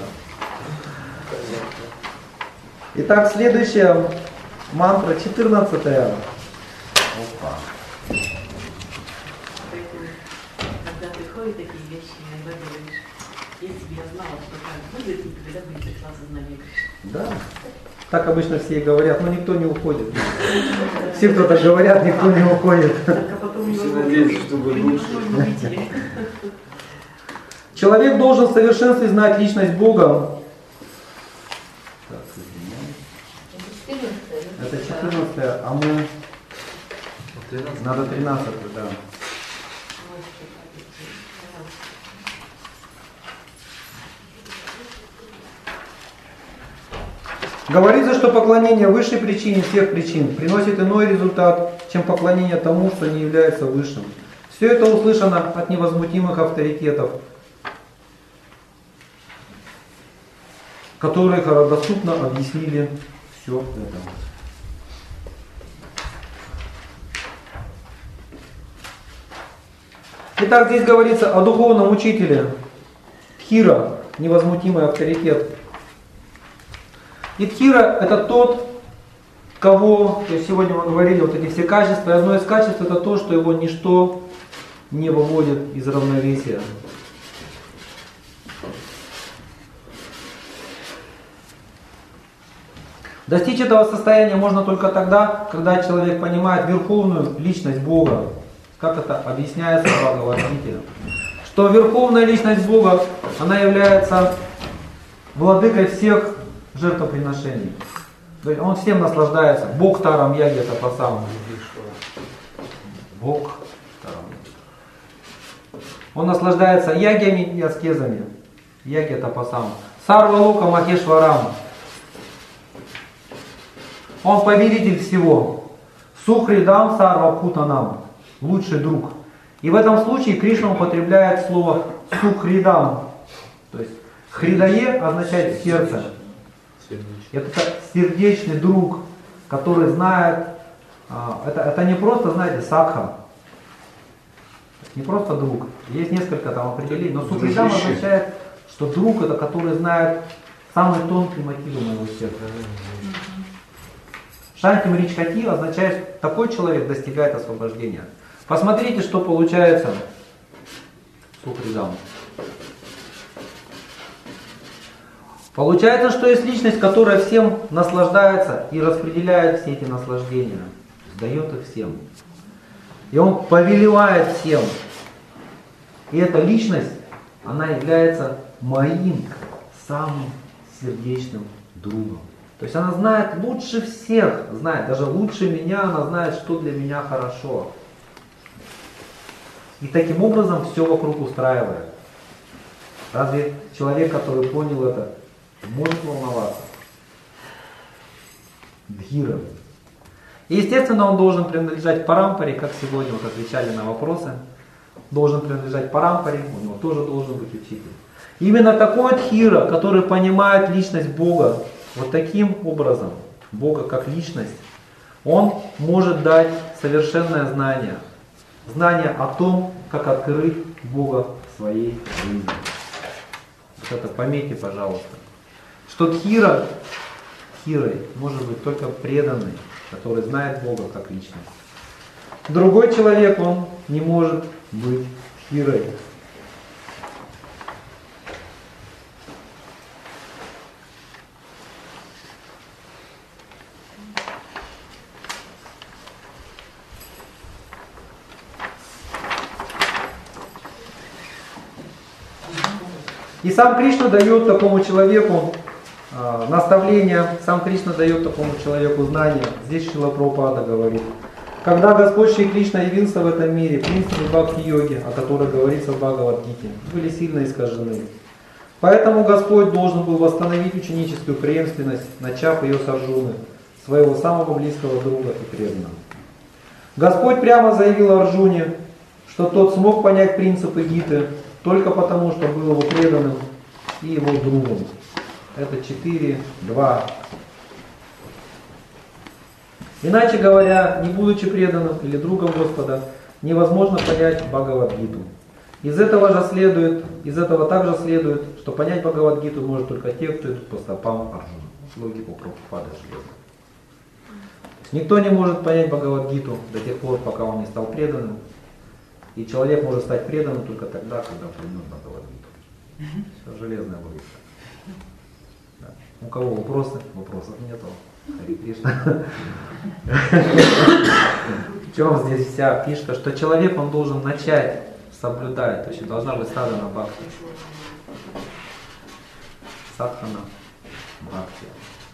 Итак, следующая мантра, 14-я. Опа. Когда приходят такие вещи, иногда говоришь, если бы я знала, что так будет, никогда бы не пришла в сознание Кришны. Да. Так обычно все и говорят, но никто не уходит. Все, кто так говорят, никто не уходит. А потом Все надеются, что вы лучше. Человек должен в совершенстве знать личность Бога. Так, это 14, а мы... Надо 13, да. Говорится, что поклонение высшей причине всех причин приносит иной результат, чем поклонение тому, что не является высшим. Все это услышано от невозмутимых авторитетов, которые доступно объяснили все это. Итак, здесь говорится о духовном учителе Тхира, невозмутимый авторитет. И Тхира — это тот, кого, то есть сегодня мы говорили, вот эти все качества, и одно из качеств — это то, что его ничто не выводит из равновесия. Достичь этого состояния можно только тогда, когда человек понимает верховную личность Бога. Как это объясняется в Бхагавад-гите? Что верховная личность Бога, она является владыкой всех жертвоприношений. То есть он всем наслаждается. Бог тарам яги это по самому. Бог тарам. Он наслаждается ягиями и аскезами. Яги это по самому. Сарва лока махешварам. Он повелитель всего. Сухридам сарва путанам. Лучший друг. И в этом случае Кришна употребляет слово сухридам. То есть хридае означает сердце. Это сердечный друг, который знает, это не просто, знаете, сакха, не просто друг. Есть несколько там определений, но сухридам означает, что друг это, который знает самые тонкие мотивы моего сердца. Шанти Мричкати означает, такой человек достигает освобождения. Посмотрите, что получается сухридам. Получается, что есть личность, которая всем наслаждается и распределяет все эти наслаждения, дает их всем. И он повелевает всем. И эта личность, она является моим самым сердечным другом. То есть она знает лучше всех, знает, даже лучше меня, она знает, что для меня хорошо. И таким образом все вокруг устраивает. Разве человек, который понял это, может волноваться? Дхира. И естественно он должен принадлежать парампаре, как сегодня вот отвечали на вопросы. Должен принадлежать парампаре, у него тоже должен быть учитель. Именно такой Дхира, который понимает личность Бога, вот таким образом, Бога как личность, он может дать совершенное знание. Знание о том, как открыть Бога в своей жизни. Вот это пометьте, пожалуйста. Что Дхирой может быть только преданный, который знает Бога как личность. Другой человек, он не может быть Дхирой. И сам Кришна дает такому человеку наставление, сам Кришна дает такому человеку знания. Здесь Шрила Прабхупада говорит: когда Господь Шри Кришна явился в этом мире, принципы бхакти-йоги, о которых говорится в Бхагавад-гите, были сильно искажены. Поэтому Господь должен был восстановить ученическую преемственность, начав ее с Арджуны, своего самого близкого друга и преданного. Господь прямо заявил Арджуне, что тот смог понять принципы Гиты только потому, что был его преданным и его другом. Это 4.2. Иначе говоря, не будучи преданным или другом Господа, невозможно понять Бхагавад-гиту. Из этого также следует, что понять Бхагавад-гиту может только те, кто идут по стопам Арджуны. Логику Прабхупады железно. Никто не может понять Бхагавад-гиту до тех пор, пока он не стал преданным. И человек может стать преданным только тогда, когда поймет Бхагавад-гиту. Все, железная логика. Да. У кого вопросы? Вопросов нету. Хари Кришна. В чем здесь вся фишка, что человек, он должен начать соблюдать, то есть должна быть садхана бхакти. Садхана бхакти.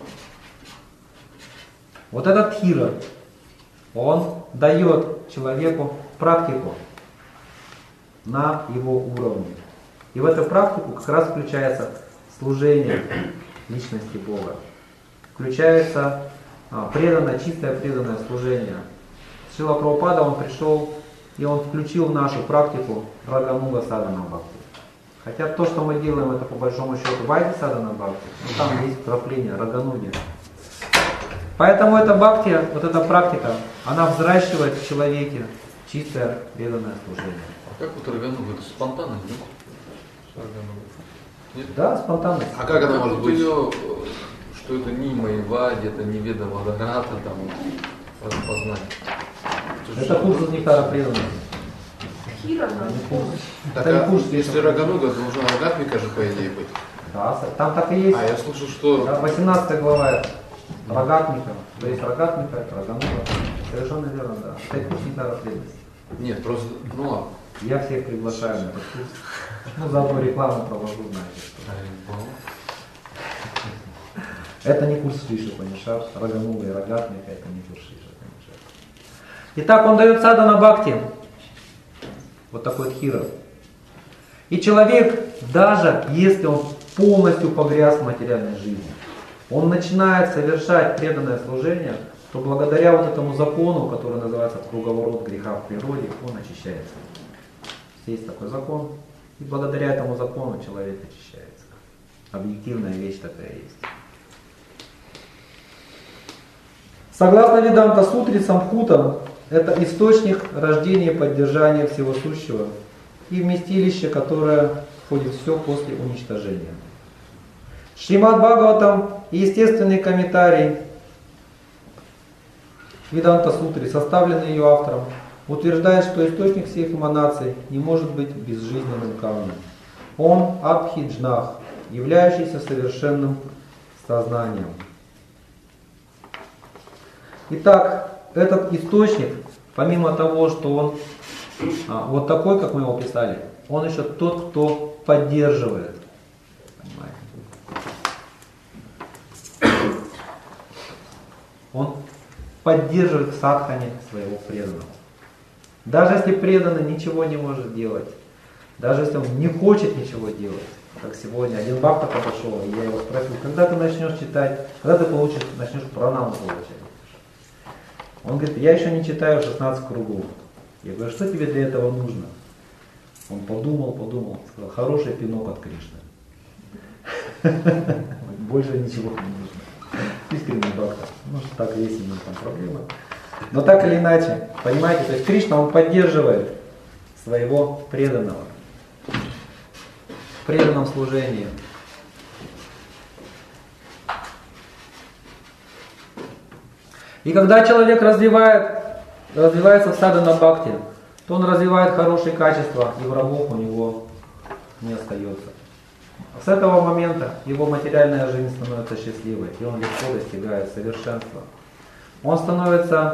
Вот этот тхира, он дает человеку практику на его уровне. И в эту практику как раз включается служение личности Бога. Включается преданное, чистое преданное служение. Шрила Прабхупада, он пришел и он включил в нашу практику рагануга садхана бхакти. Хотя то, что мы делаем, это по большому счету вайди садхана бхакти, но там есть вкрапление рагануги. Поэтому эта бхакти, вот эта практика, она взращивает в человеке чистое преданное служение. А как вот рагануга? Это спонтанность, да? Нет? Да, спонтанность. А как она может быть? Ее, что это не Майвади, это не Веда Вадарата, там распознать. Это курс из нектара преданности. Так, а если рагануга, то уже рагатмика же по идее быть. Да, там так и есть. А я слышал, что... Да, 18 глава рагатмика. То есть рагатмика, это рагануга. Совершенно верно, да. Это курс нектара преданности. Нет, просто, ну ладно. Я всех приглашаю на этот курс. Ну, заодно рекламу провожу, знаете. Это не курс Шиши Панишар, рагануга и рагатмика, это не курс Шиши Панишар. Итак, он дает садхана бхакти. Вот такой тхира. И человек, даже если он полностью погряз в материальной жизни, он начинает совершать преданное служение, то благодаря вот этому закону, который называется круговорот греха в природе, он очищается. Есть такой закон, и благодаря этому закону человек очищается. Объективная вещь такая есть. Согласно Веданта Сутре, Самхута – это источник рождения и поддержания всего сущего и вместилище, которое входит все после уничтожения. Шримад Бхагаватам и естественный комментарий Веданта Сутре, составленный ее автором, утверждает, что источник всех эманаций не может быть безжизненным камнем. Он абхиджнах, являющийся совершенным сознанием. Итак, этот источник, помимо того, что он вот такой, как мы его писали, он еще тот, кто поддерживает. Понимаете? Он поддерживает в садхане своего преданного. Даже если преданный ничего не может делать, даже если он не хочет ничего делать, как сегодня один бхакта подошел, и я его спросил, когда ты начнешь читать, когда ты начнешь пранаму получать? Он говорит, я еще не читаю 16 кругов. Я говорю, что тебе для этого нужно? Он подумал, сказал, хороший пинок от Кришны. Больше ничего не нужно. Искренний бхакта. Может, так и есть у него там проблемы. Но так или иначе, понимаете, то есть Кришна, он поддерживает своего преданного в преданном служении. И когда человек развивается в садхана бхакти, то он развивает хорошие качества, и врагов у него не остается. С этого момента его материальная жизнь становится счастливой, и он легко достигает совершенства. Он становится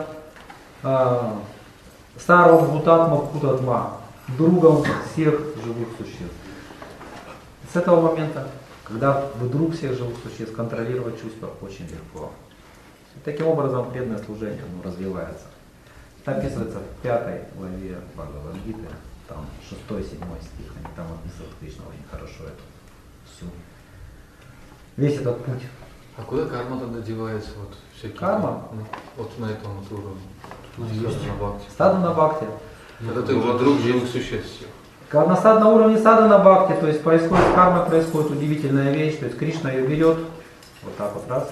сарвам бхутатма бхутатма, другом всех живых существ. С этого момента, когда вы друг всех живых существ, контролировать чувства очень легко. И таким образом преданное служение развивается. Это описывается в 5 главе Бхагавад-гиты, там 6-7 стих, они там описывают Кришна очень хорошо эту всю. Весь этот путь. А куда карма тогда девается? Вот, всякие, карма? Вот на этом вот уровне. Садхана бхакти. Это ты уже друг живых существ всех. На уровне садхана бхакти, то есть происходит с кармой, происходит удивительная вещь, то есть Кришна ее берет, вот так вот раз.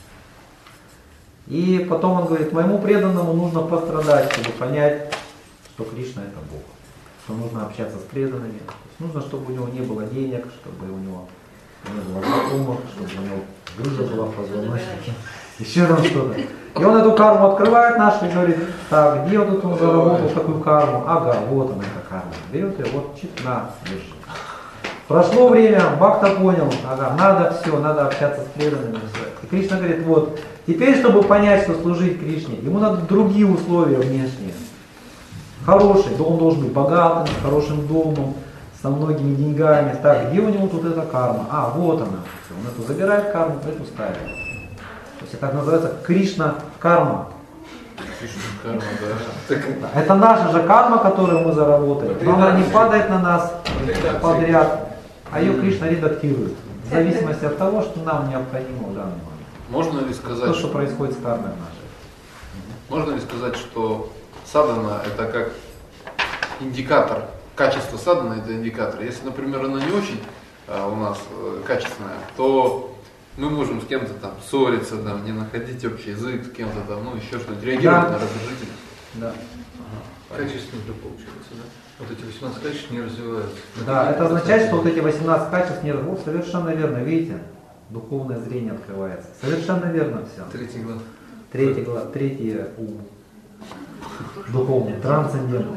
И потом он говорит, моему преданному нужно пострадать, чтобы понять, что Кришна это Бог. Что нужно общаться с преданными. Нужно, чтобы у него не было денег, чтобы у него не было знакомых, чтобы у него грыжа была в позвоночнике. Еще там что-то. И он эту карму открывает нашу и говорит, так, где вот он заработал такую карму? Ага, вот она эта карма. Берет ее, вот чит, на, держи. Прошло время, бхакта понял, ага, надо общаться с преданными. И Кришна говорит, вот, теперь, чтобы понять, что служить Кришне, ему надо другие условия внешние. Хороший, дом должен быть богатым, с хорошим домом, со многими деньгами. Так, где у него тут эта карма? А, вот она. Он эту забирает карму, эту ставит. То есть это называется Кришна карма. Кришна карма, да. Это наша же карма, которую мы заработали. Но она не падает на нас подряд, а ее Кришна редактирует. В зависимости от того, что нам необходимо в данный момент. Можно ли сказать, То, что происходит с кармой нашей. Можно ли сказать, что садхана это как индикатор, качество садханы это индикатор. Если, например, она не очень у нас качественная, то мы можем с кем-то там ссориться, там, не находить общий язык, с кем-то там, ну еще что-то, реагировать на раздражительность. Да. Качественно получается, да? Вот эти 18 качеств не развиваются. Да, это означает, что вот эти 18 качеств не развиваются. Совершенно верно, видите? Духовное зрение открывается. Совершенно верно все. Третий глаз, третий ум. Духовный, трансцендентный.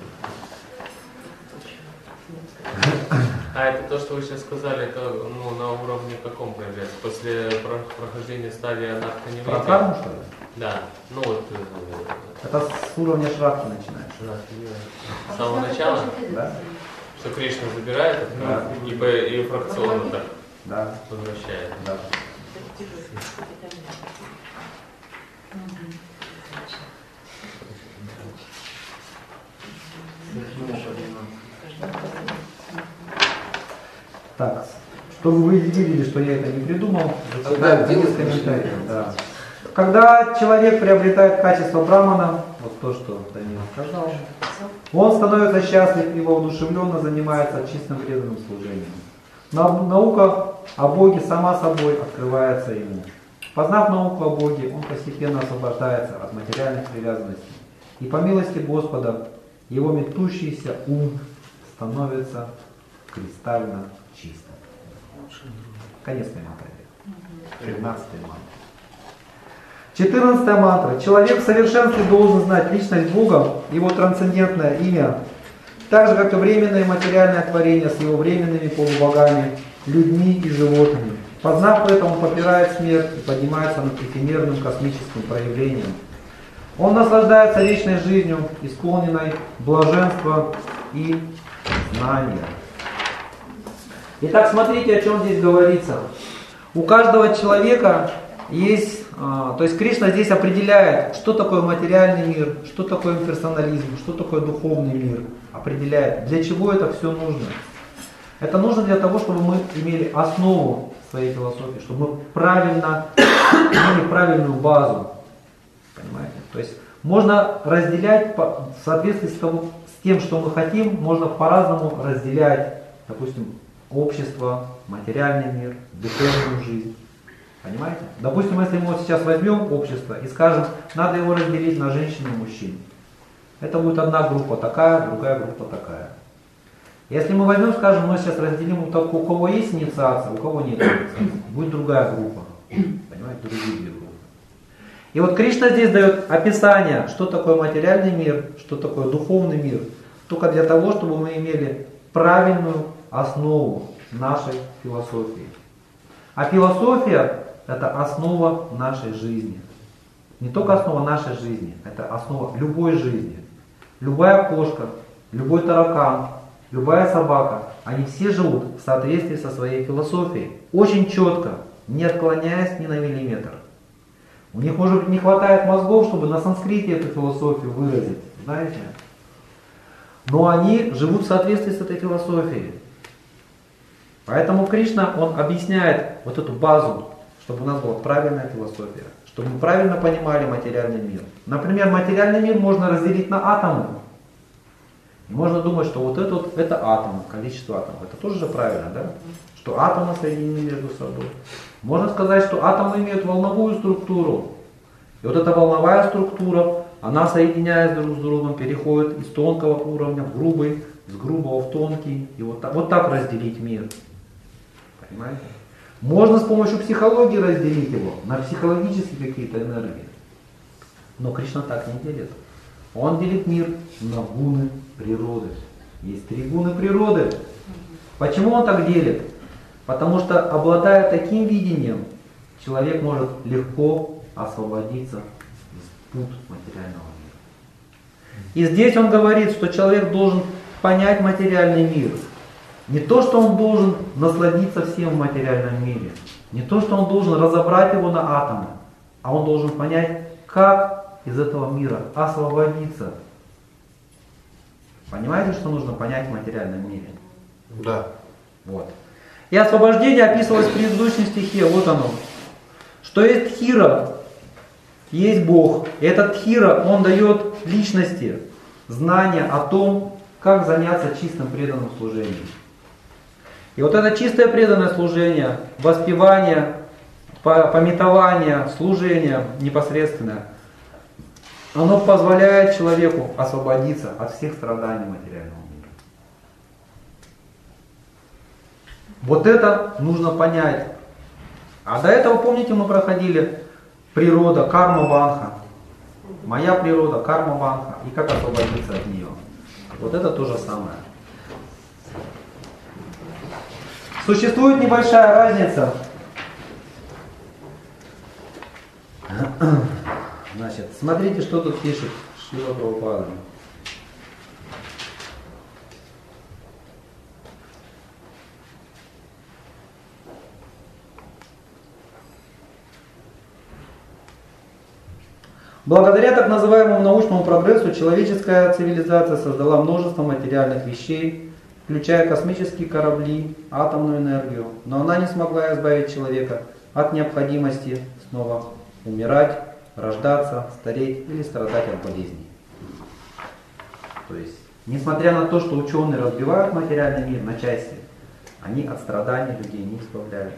А это то, что вы сейчас сказали, это на уровне каком проявляется? После прохождения стадии анарханивити? Про карму, что ли? Да. Ну вот. Это с уровня шрахти начинается. С самого начала? Да. Что Кришна забирает это, да. И фракционно так возвращает. Да. Так, чтобы вы видели, что я это не придумал, да. Когда человек приобретает качество брамана, вот то, что Даниил сказал, он становится счастлив и воодушевленно занимается чистым преданным служением. Наука о Боге сама собой открывается ему. Познав науку о Боге, он постепенно освобождается от материальных привязанностей. И по милости Господа, его метущийся ум становится кристально чистым. Конец комментария. 13-я мантра. 14-я мантра. Человек в совершенстве должен знать личность Бога, его трансцендентное имя, так же, как и временное материальное творение с его временными полубогами, людьми и животными. Познав это, он попирает смерть и поднимается над эфемерным космическим проявлением. Он наслаждается вечной жизнью, исполненной блаженства и знания. Итак, смотрите, о чем здесь говорится. У каждого человека есть, то есть Кришна здесь определяет, что такое материальный мир, что такое имперсонализм, что такое духовный мир. Определяет, для чего это все нужно. Это нужно для того, чтобы мы имели основу своей философии, чтобы мы правильно имели правильную базу. Понимаете? То есть можно разделять в соответствии с тем, что мы хотим, можно по-разному разделять, допустим, общество, материальный мир, духовную жизнь. Понимаете? Допустим, если мы вот сейчас возьмем общество и скажем, надо его разделить на женщин и мужчин. Это будет одна группа такая, другая группа такая. Если мы возьмем, скажем, мы сейчас разделим, у кого есть инициация, у кого нет инициации, будет другая группа. Понимаете, другие две группы. И вот Кришна здесь дает описание, что такое материальный мир, что такое духовный мир, только для того, чтобы мы имели правильную основу нашей философии. А философия – это основа нашей жизни. Не только основа нашей жизни, это основа любой жизни. Любая кошка, любой таракан, любая собака, они все живут в соответствии со своей философией. Очень четко, не отклоняясь ни на миллиметр. У них, может быть, не хватает мозгов, чтобы на санскрите эту философию выразить, знаете? Но они живут в соответствии с этой философией. Поэтому Кришна, он объясняет вот эту базу, чтобы у нас была правильная философия, чтобы мы правильно понимали материальный мир. Например, материальный мир можно разделить на атомы. И можно думать, что вот это атомы, количество атомов. Это тоже же правильно, да? Что атомы соединены между собой. Можно сказать, что атомы имеют волновую структуру. И вот эта волновая структура, она, соединяясь друг с другом, переходит из тонкого уровня в грубый, с грубого в тонкий. И вот так разделить мир. Понимаете? Можно с помощью психологии разделить его на психологические какие-то энергии. Но Кришна так не делит. Он делит мир на гуны природы. Есть 3 гуны природы. Почему он так делит? Потому что, обладая таким видением, человек может легко освободиться из пут материального мира. И здесь он говорит, что человек должен понять материальный мир. Не то, что он должен насладиться всем в материальном мире, не то, что он должен разобрать его на атомы, а он должен понять, как из этого мира освободиться. Понимаете, что нужно понять в материальном мире? Да. Вот. И освобождение описывалось в предыдущем стихе, вот оно. Что есть Тхира, есть Бог. И этот Тхира, он дает личности знания о том, как заняться чистым преданным служением. И вот это чистое преданное служение, воспевание, памятование, служение непосредственное, оно позволяет человеку освободиться от всех страданий материального мира. Вот это нужно понять. А до этого, помните, мы проходили природа, карма-банха. Моя природа, карма-банха. И как освободиться от нее. Вот это то же самое. Существует небольшая разница. Значит, смотрите, что тут пишет Шрила Прабхупада. Благодаря так называемому научному прогрессу человеческая цивилизация создала множество материальных вещей, включая космические корабли, атомную энергию, но она не смогла избавить человека от необходимости снова умирать, рождаться, стареть или страдать от болезней. То есть, несмотря на то, что ученые разбивают материальный мир на части, они от страданий людей не избавляют.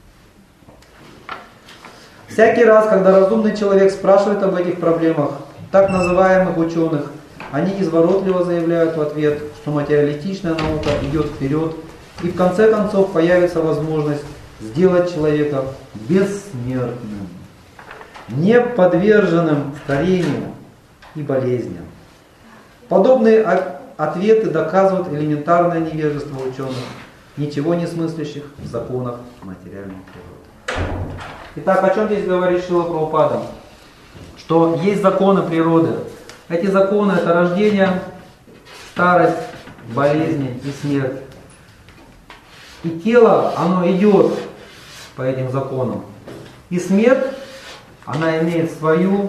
Всякий раз, когда разумный человек спрашивает об этих проблемах так называемых ученых, они изворотливо заявляют в ответ, что материалистичная наука идет вперед, и в конце концов появится возможность сделать человека бессмертным, не подверженным старению и болезням. Подобные ответы доказывают элементарное невежество ученых, ничего не смыслящих в законах материальной природы. Итак, о чем здесь говорит Шрила Прабхупада? Что есть законы природы. Эти законы — это рождение, старость, болезни и смерть. И тело, оно идет по этим законам. И смерть, она имеет свою,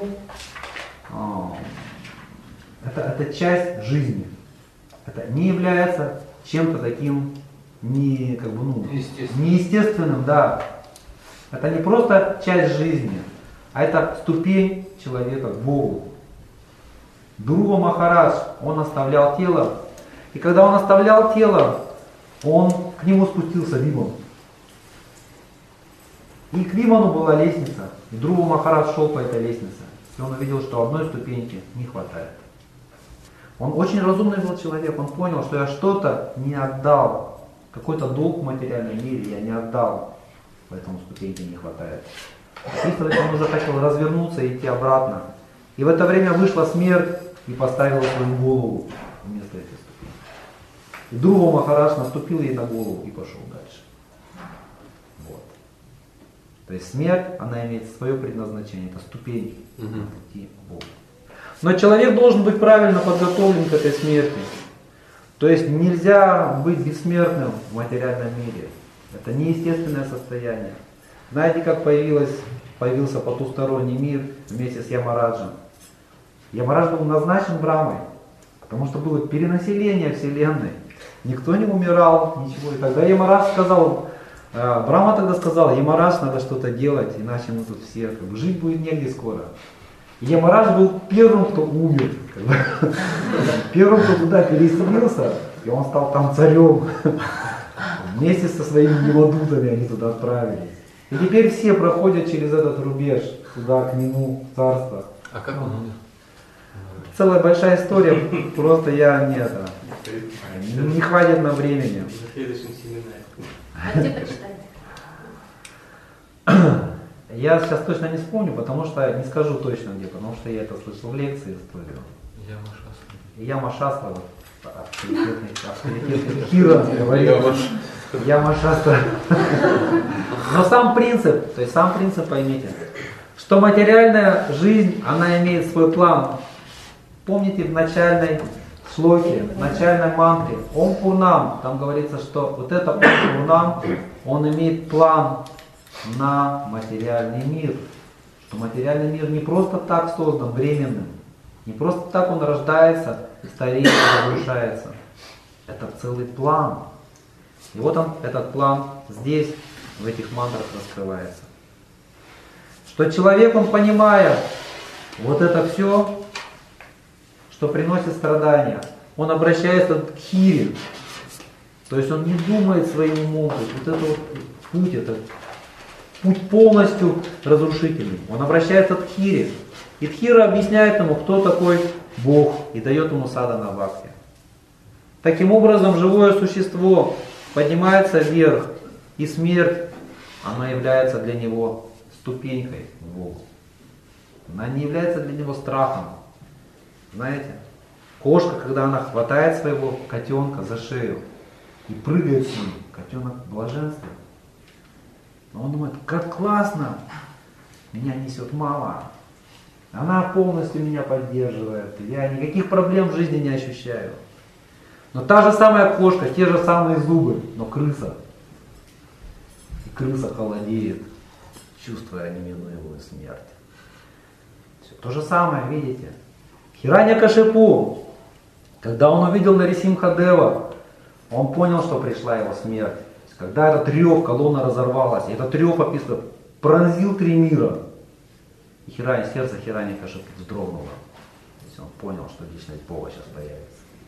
это часть жизни. Это не является чем-то таким неестественным, да. Это не просто часть жизни, а это ступень человека к Богу. Друва Махарадж, он оставлял тело, и когда он оставлял тело, к нему спустился Виман. И к Виману была лестница, и Друва Махарадж шел по этой лестнице, и он увидел, что одной ступеньки не хватает. Он очень разумный был человек, он понял, что я что-то не отдал, какой-то долг в материальном мире я не отдал. Поэтому ступеньки не хватает. Он уже хотел развернуться и идти обратно. И в это время вышла смерть и поставила свою голову вместо этой ступеньки. И Друва Махарадж наступил ей на голову и пошел дальше. Вот. То есть смерть, она имеет свое предназначение. Это ступень идти к Богу. Но человек должен быть правильно подготовлен к этой смерти. То есть нельзя быть бессмертным в материальном мире. Это неестественное состояние. Знаете, как появился потусторонний мир вместе с Ямараджем? Ямарадж был назначен Брамой, потому что было перенаселение Вселенной. Никто не умирал, ничего. И тогда Ямарадж сказал, Брама тогда сказал, Ямарадж, надо что-то делать, иначе мы тут все, жить будет негде скоро. И Ямарадж был первым, кто умер. Первым, кто туда переселился, и он стал там царем. Вместе со своими девадутами они туда отправились. И теперь все проходят через этот рубеж, туда, к нему, в царство. А как он умер? Целая большая история, просто я не хватит на времени. На следующем семинаре. А где почитать? Я сейчас точно не вспомню, потому что не скажу точно где, потому что я это слышал в лекции историю. Яма Шастра, авторитетный Хира говорил. Яма Шастра. Но сам принцип, то есть сам принцип поймите, что материальная жизнь, она имеет свой план. Помните в начальной шлоке, в начальной мантре, Ом Пурнам, там говорится, что вот это Ом Пурнам, он имеет план на материальный мир. Что материальный мир не просто так создан временным, не просто так он рождается, стареет и разрушается. Это целый план. И вот он, этот план здесь, в этих мантрах раскрывается. Что человек, он понимая вот это все, что приносит страдания, он обращается к Хире. То есть он не думает своим умом, то есть вот это вот путь, это путь полностью разрушительный. Он обращается к Хире. И Тхира объясняет ему, кто такой Бог, и дает ему садхана бхакти. Таким образом, живое существо поднимается вверх, и смерть, она является для него ступенькой к Богу. Она не является для него страхом. Знаете, кошка, когда она хватает своего котенка за шею и прыгает с ним, котенок блаженствует. Но он думает, как классно, меня несет мама. Она полностью меня поддерживает, я никаких проблем в жизни не ощущаю. Но та же самая кошка, те же самые зубы, но крыса. И крыса холодеет, чувствуя неминуемую смерть. Все то же самое, видите. Хираньякашипу, когда он увидел Нарисимхадева, он понял, что пришла его смерть. Когда этот рев, колонна разорвалась, и этот рев описано, пронзил 3 мира. И сердце Хираньякашипу вздрогнуло. То есть он понял, что личность Бога сейчас появится.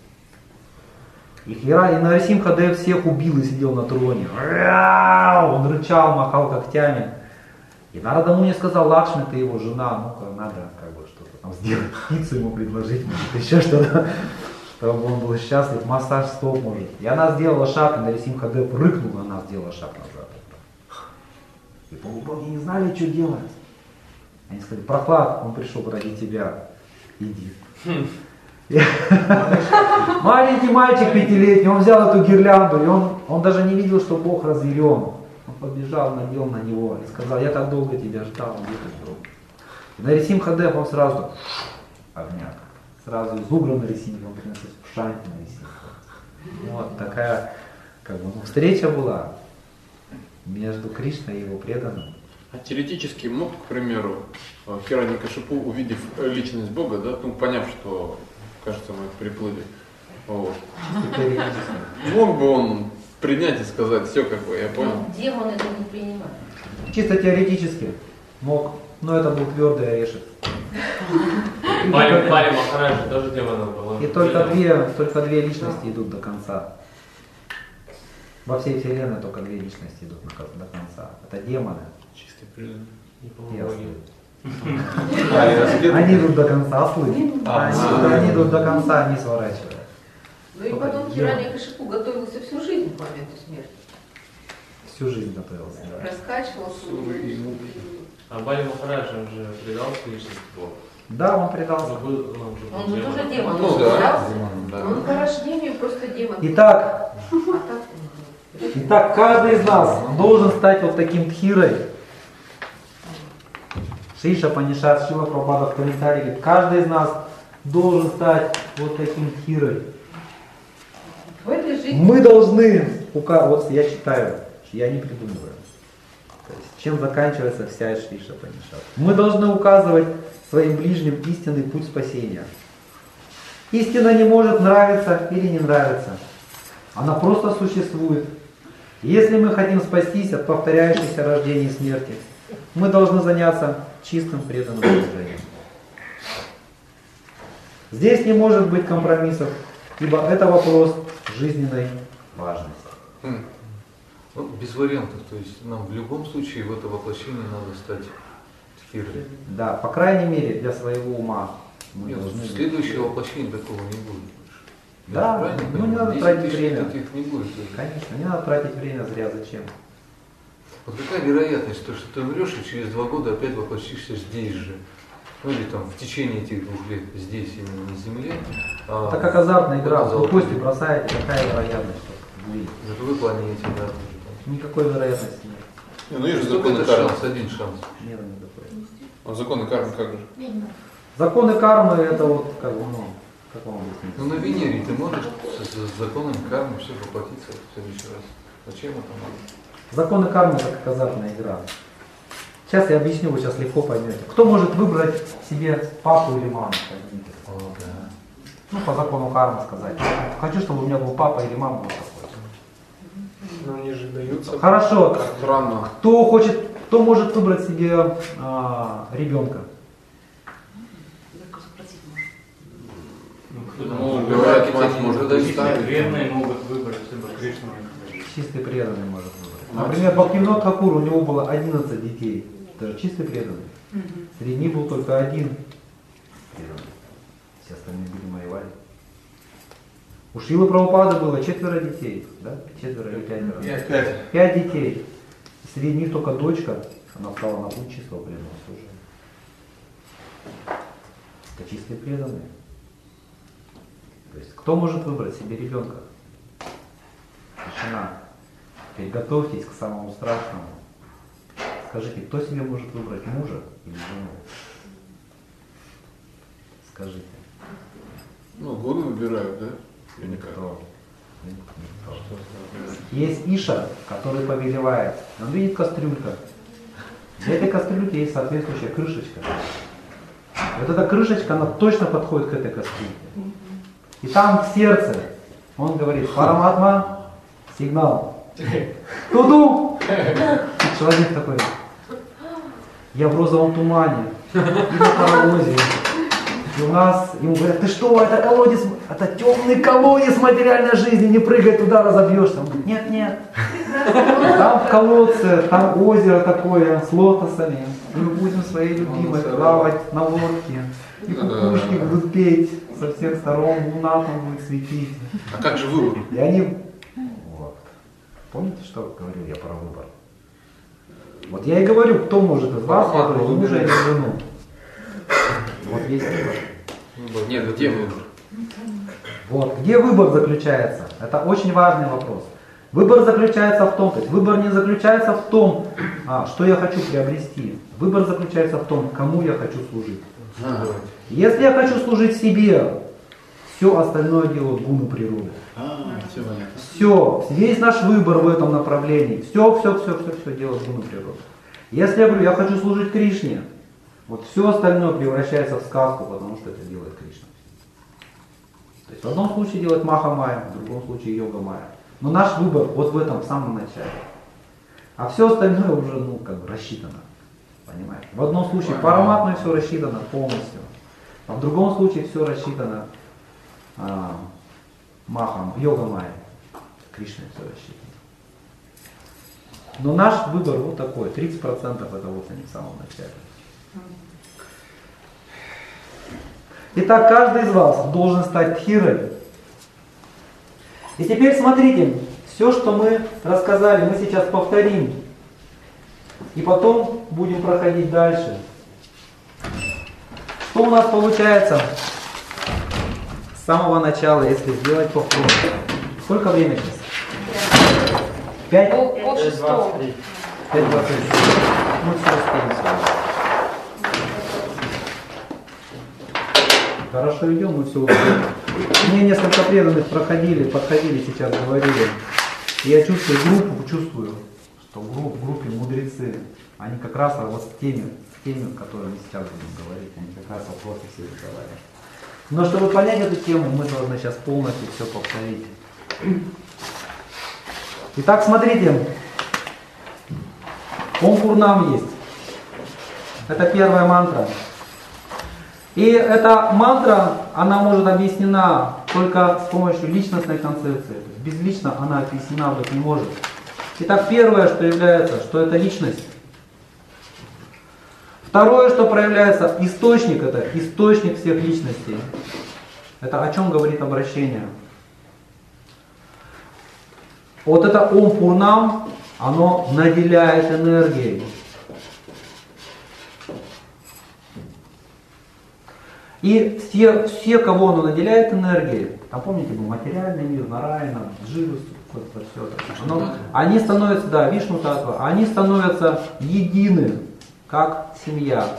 И Нарисимхадев всех убил и сидел на троне. Он рычал, махал когтями. И Нарада Муни сказал, Лакшми, ты его жена, ну-ка надо как бы что-то там сделать, пиццу ему предложить, может еще что-то, чтобы он был счастлив, массаж стоп может. И она сделала шаг, и Нарисимхадев рыкнул, она сделала шаг назад. И полубоги не знали, что делать. Они сказали, Прохлад, он пришел ради тебя, иди. Маленький мальчик 5-летний, он взял эту гирлянду, и он даже не видел, что Бог разъярен. Он побежал, надел на него и сказал, я так долго тебя ждал, где ты был? И Нарисимхадев, он сразу огня, сразу из угра Нарисимха, он приносит в шанти Нарисимха. Вот такая как бы, встреча была между Кришной и его преданным. А теоретически мог, к примеру, Хираньякашипу, увидев личность Бога, да, ну, поняв, что, кажется, мы приплыли, вот. Мог бы он принять и сказать, все, как бы, я понял. Демон это не принимает. Чисто теоретически мог, но это был твердый орешек. Бали Махараджа тоже демоном был. И только две личности идут до конца. Во всей вселенной только 2 личности идут до конца. Это демоны. Чистый природа. Они идут до конца, ослы. Они идут до конца, они сворачивают. Ну и потом Хираньякашипу готовился всю жизнь к моменту смерти. Всю жизнь готовился. Да. Раскачивался. А Бали Махарадж, он же предал свою личность Богу. Да, он предался. Он же тоже демон. Ну да. Он по рождению просто демон. Итак, каждый из нас должен стать вот таким тхирой. Шри Шапанишат, Шрила Прабхупада в комментарии говорит, каждый из нас должен стать вот таким тхирой. В этой жизни... Мы должны, вот я читаю, я не придумываю. То есть, чем заканчивается вся Шри Шапанишат. Мы должны указывать своим ближним истинный путь спасения. Истина не может нравиться или не нравиться. Она просто существует. Если мы хотим спастись от повторяющихся рождений и смерти, мы должны заняться чистым преданным служением. Здесь не может быть компромиссов, ибо это вопрос жизненной важности. Вот без вариантов, то есть нам в любом случае в это воплощение надо стать тхирой. Да, по крайней мере для своего ума. Нет, следующее воплощение такого не будет. Да, ну не надо тратить время. Таких не будет. Конечно, не надо тратить время зря, зачем? Вот какая вероятность, что ты умрешь и через 2 года опять воплотишься здесь же? Ну или там в течение этих 2 лет здесь, именно на Земле. Это как азартная игра, вы кости бросаете, какая вероятность, что увидит. В другой планете, да. Никакой вероятности нет. Не, ну есть же законы кармы. Один шанс. Нет никакой. А законы кармы как же? Законы кармы это вот как бы, ну, как вам объяснить? Ну на Венере ты можешь с законами кармы все воплотиться в следующий раз. Зачем это надо? Законы кармы как азартная игра. Сейчас я объясню, вы сейчас легко поймете. Кто может выбрать себе папу или маму? О, да. Ну, по закону кармы сказать. Хочу, чтобы у меня был папа или мама вот такой. Но они же даются. Хорошо. Странно. Кто может выбрать себе ребенка? Ну, говорят, мать может доставить. Преданные могут выбрать себе Кришну. Чистый преданный может выбрать. Например, Бхактивинод Тхакур, у него было 11 детей. Это же чистый преданный. Среди них был только один преданный. Все остальные были Майявади. У Шрилы Прабхупады было 4 детей, да? 4 или 5. 5 детей. Среди них только дочка, она стала на путь чистого преданного служения. Это чистые преданные. То есть кто может выбрать себе ребенка? Тишина. Теперь готовьтесь к самому страшному. Скажите, кто себе может выбрать мужа или жену? Скажите. Ну, гуру выбирают, да? Или никто. Есть Иша, который повелевает. Он видит кастрюлька. Для этой кастрюльки есть соответствующая крышечка. Вот эта крышечка, она точно подходит к этой кастрюльке. И там в сердце он говорит: Параматма, сигнал. Туду! И человек такой: я в розовом тумане, и на паровозе. И у нас, ему говорят: ты что, это колодец, это темный колодец материальной жизни, не прыгай туда, разобьешься. Он говорит: нет, нет. Там в колодце, там озеро такое с лотосами. И мы будем своей любимой плавать на лодке. И кукушки будут петь со всех сторон, луна там будет светить. А как же выбор? И они... Вот. Помните, что говорил я про выбор? Вот я и говорю, кто может из вас выбрать мужа или жену. Вот есть выбор. Нет, где выбор? Вот, где выбор заключается? Это очень важный вопрос. Выбор заключается в том, то есть выбор не заключается в том, что я хочу приобрести. Выбор заключается в том, кому я хочу служить. Если я хочу служить себе, все остальное делают гуны природы. Все, весь наш выбор в этом направлении, все делают гуны природы. Если я говорю, я хочу служить Кришне, вот все остальное превращается в сказку, потому что это делает Кришна. То есть в одном случае делает Маха Майя, в другом случае Йога Майя. Но наш выбор вот в этом в самом начале. А все остальное уже, ну, как бы рассчитано. Понимаете? В одном случае параматно все рассчитано полностью, а в другом случае все рассчитано Махам, Йога Майя. Кришной все рассчитано. Но наш выбор вот такой, 30% это вот они в самом начале. Итак, каждый из вас должен стать тхирой. И теперь смотрите, все, что мы рассказали, мы сейчас повторим. И потом будем проходить дальше. Что у нас получается с самого начала, если сделать повтор? Сколько времени сейчас? 5? От 6. 5:20. Мы все успеем с вами. Хорошо идем, мы все успеем. Мне несколько преданных подходили сейчас, говорили. И я чувствую группу, что в группе мудрецы, они как раз вот с теми, которые мы сейчас будем говорить, они как раз вопросы все задавали. Но чтобы понять эту тему, мы должны сейчас полностью все повторить. Итак, смотрите, Ом Пурнам есть. Это первая мантра. И эта мантра, она может объяснена только с помощью личностной концепции. То есть безлично она объяснена быть не может. Итак, первое, что является, что это личность. Второе, что проявляется, источник, это источник всех личностей. Это о чем говорит обращение. Вот это Ом Пурнам, оно наделяет энергией. И все, кого оно наделяет энергией, там помните, был материальный мир, Нараяна, Дживы, Вот все это. Они становятся, да, Вишну Татва, они становятся едины, как семья.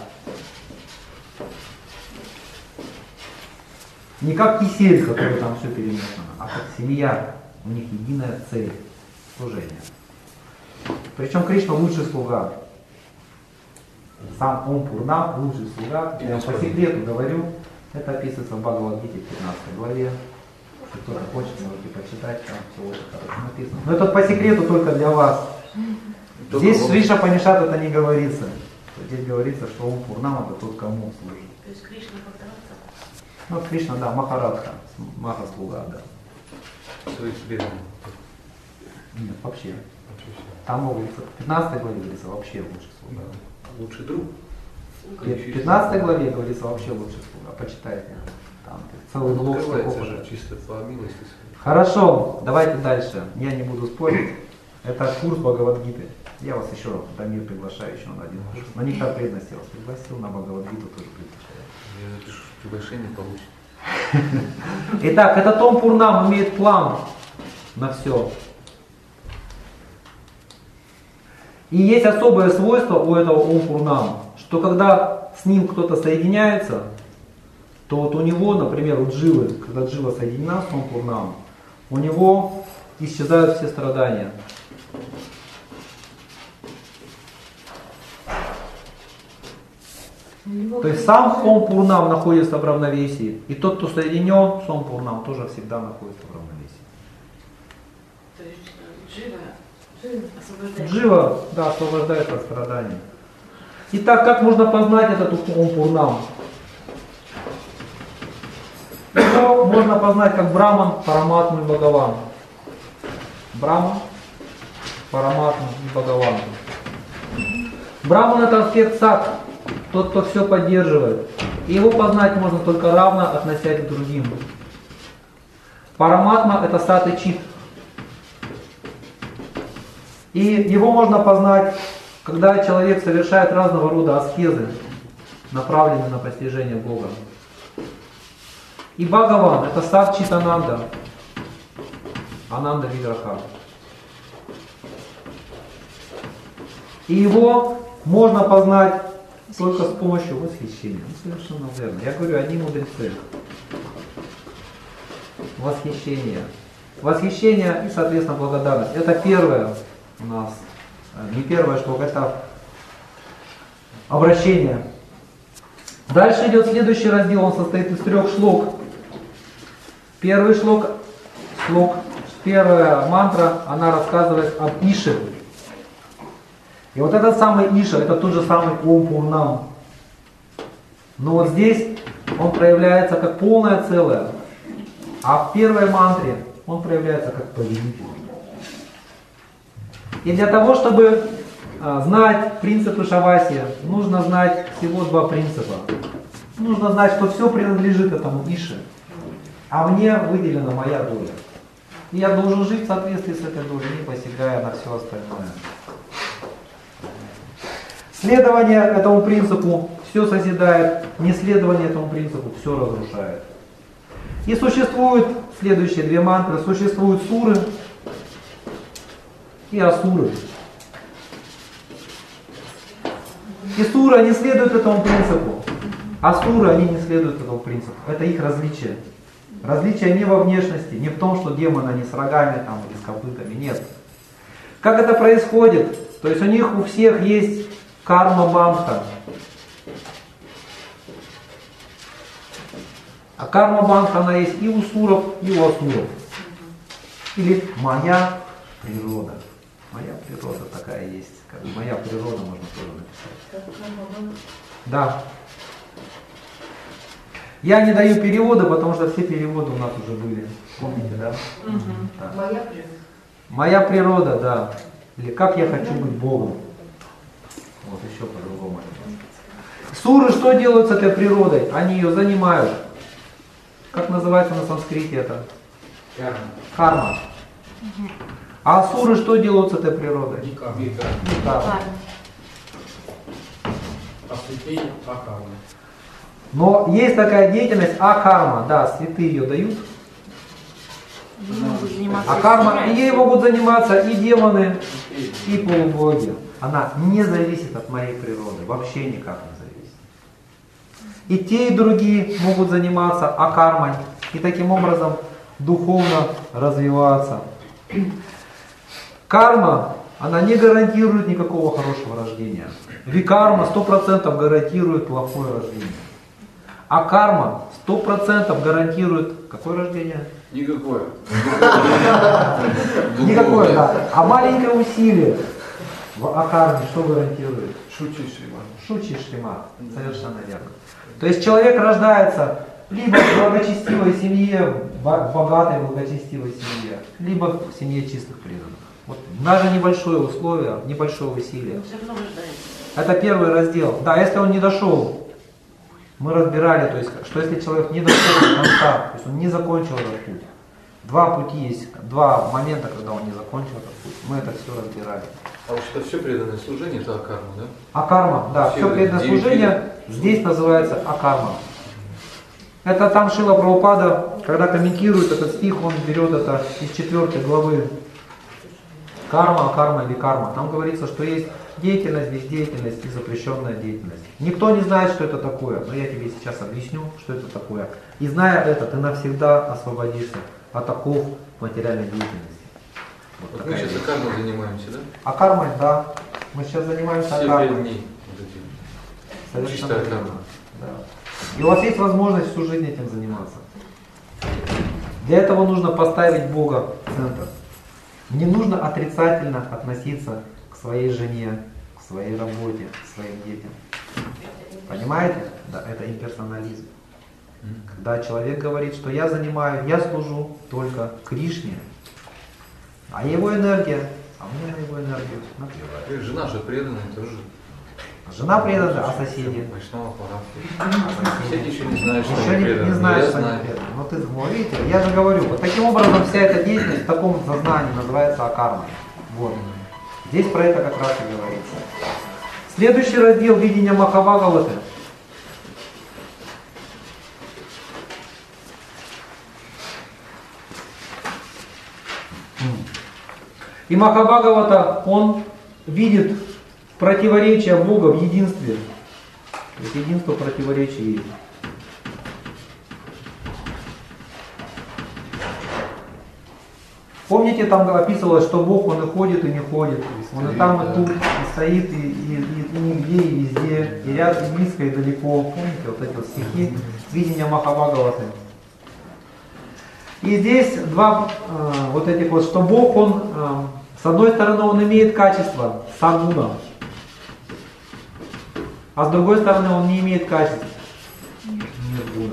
Не как кисель, который там все перемешано, а как семья. У них единая цель служения. Причем Кришна лучший слуга. Сам Ом Пурнам лучший слуга. Я по секрету говорю, это описывается в Бхагавад-гите 15 главе. Если кто-то хочет, можете почитать, там все очень хорошо написано. Но это по секрету только для вас. Здесь в Шри Шапанишат это не говорится. Здесь говорится, что Ом Пурнам это тот, кому служит. То есть Кришна Бхактаватса? Ну, Кришна, да, Махарадха, Маха-слуга, да. Своих преданных. Нет, вообще. Там говорится, в 15 главе говорится вообще лучший слуга. Лучший друг. В 15 главе говорится вообще лучший слуга. Почитайте. Там целый блок Открывается стихов. же чисто по милости. Хорошо, давайте дальше. Я не буду спорить. Это курс Бхагавад-гиты. Я вас еще раз, Дамир, приглашаю еще на один курс. На Нектар преданности я вас пригласил, на Бхагавад-гиту тоже приглашаю. Я напишу, приглашение получит. Итак, этот Ом Пурнам имеет план на все. И есть особое свойство у этого Ом Пурнам, что когда с ним кто-то соединяется, то вот у него, например, у Дживы, когда Джива соединена с Ом Пурнам, у него исчезают все страдания. То есть сам Ом Пурнам находится в равновесии, и тот, кто соединен с Ом Пурнам, тоже всегда находится в равновесии. То есть Джива освобождает. Джива, да, освобождает от страданий. Итак, как можно познать этот Ом Пурнам? Его можно познать как Браман, Параматму и Бхагаван. Браман, Параматму и Бхагаван. Браман — это аспект сат, тот, кто все поддерживает. И его познать можно только равно относясь к другим. Параматма — это сат и чит. И его можно познать, когда человек совершает разного рода аскезы, направленные на постижение Бога. И Бхагаван — это сат Читананда, Ананда Виграха. И его можно познать только с помощью восхищения. Ну, совершенно верно. Я говорю, одни мудрецы. Восхищение. Восхищение и, соответственно, благодарность. Это первое у нас. Не первое, что это обращение. Дальше идет следующий раздел. Он состоит из 3 шлок. Первый шлок, первая мантра, она рассказывает об Ише. И вот этот самый Иша, это тот же самый Ом Пурнам. Но вот здесь он проявляется как полное целое. А в первой мантре он проявляется как повелитель. И для того, чтобы знать принципы Шавасья, нужно знать всего 2 принципа. Нужно знать, что все принадлежит этому Ише. А мне выделена моя доля. И я должен жить в соответствии с этой долей, не посягая на все остальное. Следование этому принципу все созидает, неследование этому принципу все разрушает. И существуют следующие 2 мантры. Существуют суры и асуры. И суры, они следуют этому принципу. Асуры, они не следуют этому принципу. Это их различие. Различие не во внешности, не в том, что демоны они с рогами там, или с копытами. Нет. Как это происходит? То есть у них у всех есть карма-бандха. А карма-бандха, она есть и у суров, и у асуров. Или моя природа. Моя природа такая есть. Как бы моя природа можно тоже написать. Да. Я не даю перевода, потому что все переводы у нас уже были. Помните, да? Да. Моя природа. Моя природа, да. Или как я хочу быть Богом. Вот еще по-другому. Суры что делают с этой природой? Они ее занимают. Как называется на санскрите это? Карма. А асуры что делают с этой природой? Викарма. Осветление акарма. Но есть такая деятельность акарма, да, святые ее дают. А карма, и ей могут заниматься и демоны, и полубоги. Она не зависит от моей природы, вообще никак не зависит. И те, и другие могут заниматься акармой, и таким образом духовно развиваться. Карма, она не гарантирует никакого хорошего рождения. Викарма 100% гарантирует плохое рождение. А карма 100% гарантирует какое рождение? Никакое. Никакое, да. А маленькое усилие в акарме что гарантирует? Шучи Шримат. Шучи Шримат. Совершенно верно. То есть человек рождается либо в благочестивой семье, в богатой благочестивой семье, либо в семье чистых преданных. Вот даже небольшое условие, небольшое усилие. Это первый раздел. Да, если он не дошел, мы разбирали, то есть, что если человек не дошел до конца, то есть он не закончил этот путь. Два пути есть, два момента, когда он не закончил этот путь. Мы это все разбирали. А вот это все преданное служение, это акарма, да? Акарма, да, все преданное служение здесь называется акарма. Это там Шрила Прабхупада, когда комментирует этот стих, он берет это из 4 главы. Карма, акарма или карма. Там говорится, что есть деятельность, бездеятельность и запрещенная деятельность. Никто не знает, что это такое, но я тебе сейчас объясню, что это такое. И зная это, ты навсегда освободишься от оков материальной деятельности. Вот мы сейчас акармой занимаемся, да? Акармой, да. Мы сейчас занимаемся акармой. 7 дней. Совершенно верно. Да. И у вас есть возможность всю жизнь этим заниматься. Для этого нужно поставить Бога в центр. Не нужно отрицательно относиться к своей жене, к своей работе, к своим детям. Понимаете? Да, это имперсонализм. Когда человек говорит, что я служу только Кришне, а его энергия, а мне на его энергию наплевать. Жена же преданная тоже. Жена преданная, а соседи? Соседи еще не знают, что еще они преданные. Не знают, что они преданные. Но ты видите, я же говорю, вот таким образом вся эта деятельность в таком сознании называется акармой. Вот. Здесь про это как раз и говорится. Следующий раздел видения Махабхагаваты. И Махабхагавата, он видит противоречие Бога в единстве. То есть единство противоречий есть. Помните, там описывалось, что Бог, он и ходит, и не ходит. Он и там, и тут, и стоит, и нигде, и везде, и рядом, и близко, и далеко. Помните вот эти вот стихи видения Махабхагаваты. И здесь два вот этих вот, что Бог, он, с одной стороны, он имеет качество сагуна, а с другой стороны, он не имеет качества ниргуна.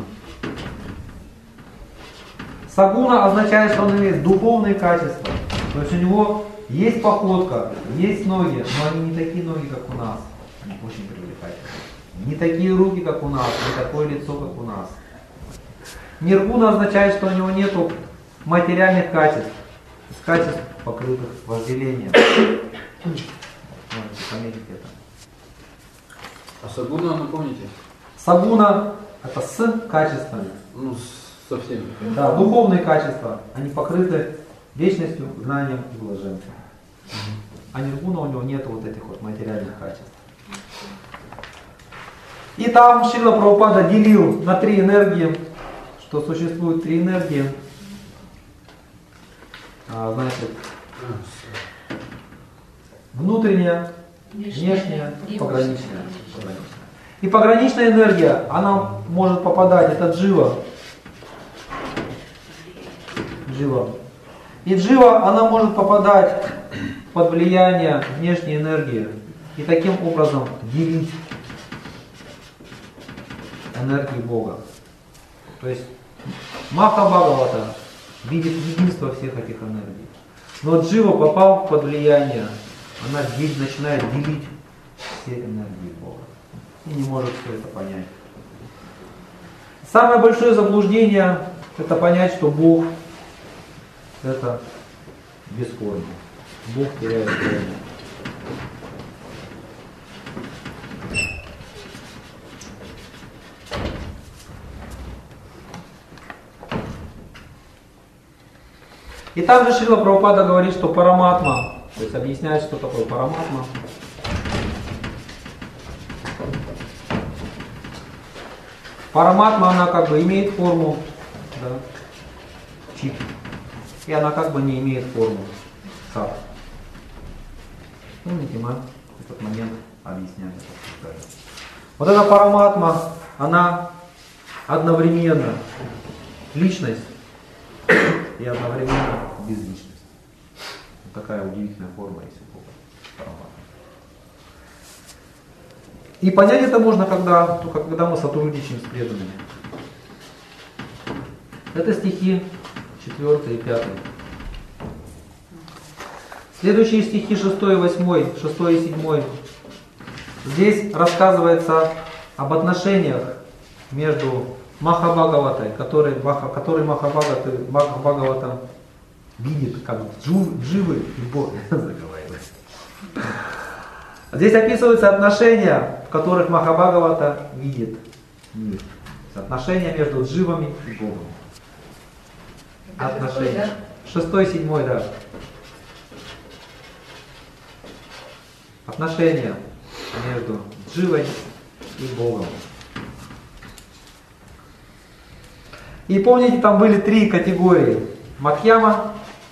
Сагуна означает, что он имеет духовные качества. То есть у него есть походка, есть ноги, но они не такие ноги, как у нас. Они очень привлекательные. Не такие руки, как у нас, не такое лицо, как у нас. Ниргуна означает, что у него нет материальных качеств, качеств, покрытых вожделением. Можете пометить это. А сагуна, напомните? Сагуна это с качествами. Ну, совсем. Да, духовные качества, они покрыты вечностью, знанием и блаженством. А ниргуна у него нет вот этих вот материальных качеств. И там Шрила Прабхупада делил на 3 энергии, что существует 3 энергии. Значит, внутренняя, внешняя и пограничная. И пограничная энергия, она может попадать, это джива. И джива, она может попадать под влияние внешней энергии и таким образом делить энергию Бога. То есть Махабхагавата видит единство всех этих энергий. Но джива, попал под влияние, она начинает делить все энергии Бога. И не может все это понять. Самое большое заблуждение — это понять, что Бог — это бесформа. Бог теряет форму. И также Шрила Прабхупада говорит, что параматма, то есть объясняет, что такое параматма. Параматма, она как бы имеет форму, да, чит, и она как бы не имеет форму сат. Помните, мы этот момент объясняли. Вот эта параматма, она одновременно личность и одновременно безличность. Вот такая удивительная форма есть у Бога. Параматма. И понять это можно, только когда мы сотрудничаем с преданными. Это стихи 4 и 5. Следующие стихи 6 и 8, 6 и 7. Здесь рассказывается об отношениях между Махабхагаватой, который Махабхагавата видит как дживы и Бога. Здесь описываются отношения, в которых Махабхагавата видит мир. Отношения между дживами и Богом. Отношения. 6 и 7, да. Отношения между дживой и Богом. И помните, там были 3 категории. Мадхьяма,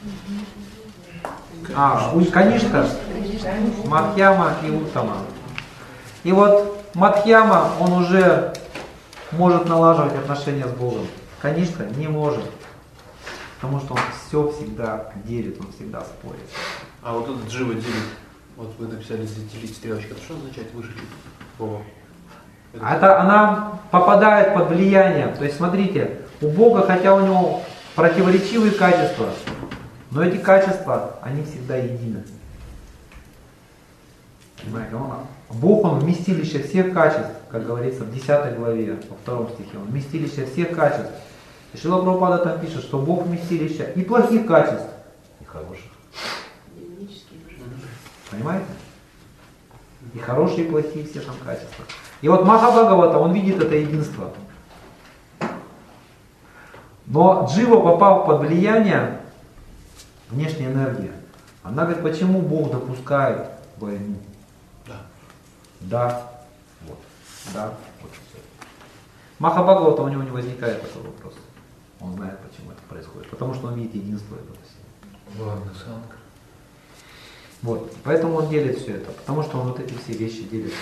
Канишка, Мадхьяма и Уттама. И вот Мадхьяма, он уже может налаживать отношения с Богом. Канишка не может. Потому что он все всегда делит, он всегда спорит. А вот этот джива делит, вот вы написали делить стрелочка, это что означает выше Бога? Это она попадает под влияние. То есть смотрите, у Бога, хотя у него противоречивые качества, но эти качества, они всегда едины. Понимаете, Бог, он вместилище всех качеств, как говорится в 10 главе, во 2 стихе, он вместилище всех качеств. И Шрила Прабхупада там пишет, что Бог вместилище и плохих качеств, и хороших. Понимаете? И хорошие, и плохие все там качества. И вот Махабхагавата, он видит это единство. Но джива, попав под влияние внешней энергии, она говорит, почему Бог допускает войну? Да. Вот. Да. Вот. Махабхагавата, у него не возникает такой вопрос. Он знает, почему это происходит. Потому что он видит единство этого всего. Ладно, Санка. Вот. Поэтому он делит все это. Потому что он вот эти все вещи делит.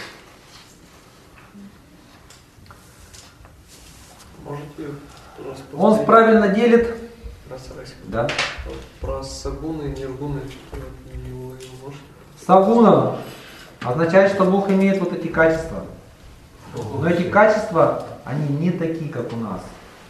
Можете Он правильно делит. Да. Про сагуны и ниргуны что-то не можете? Сагуна означает, что Бог имеет вот эти качества. Но эти качества, они не такие, как у нас.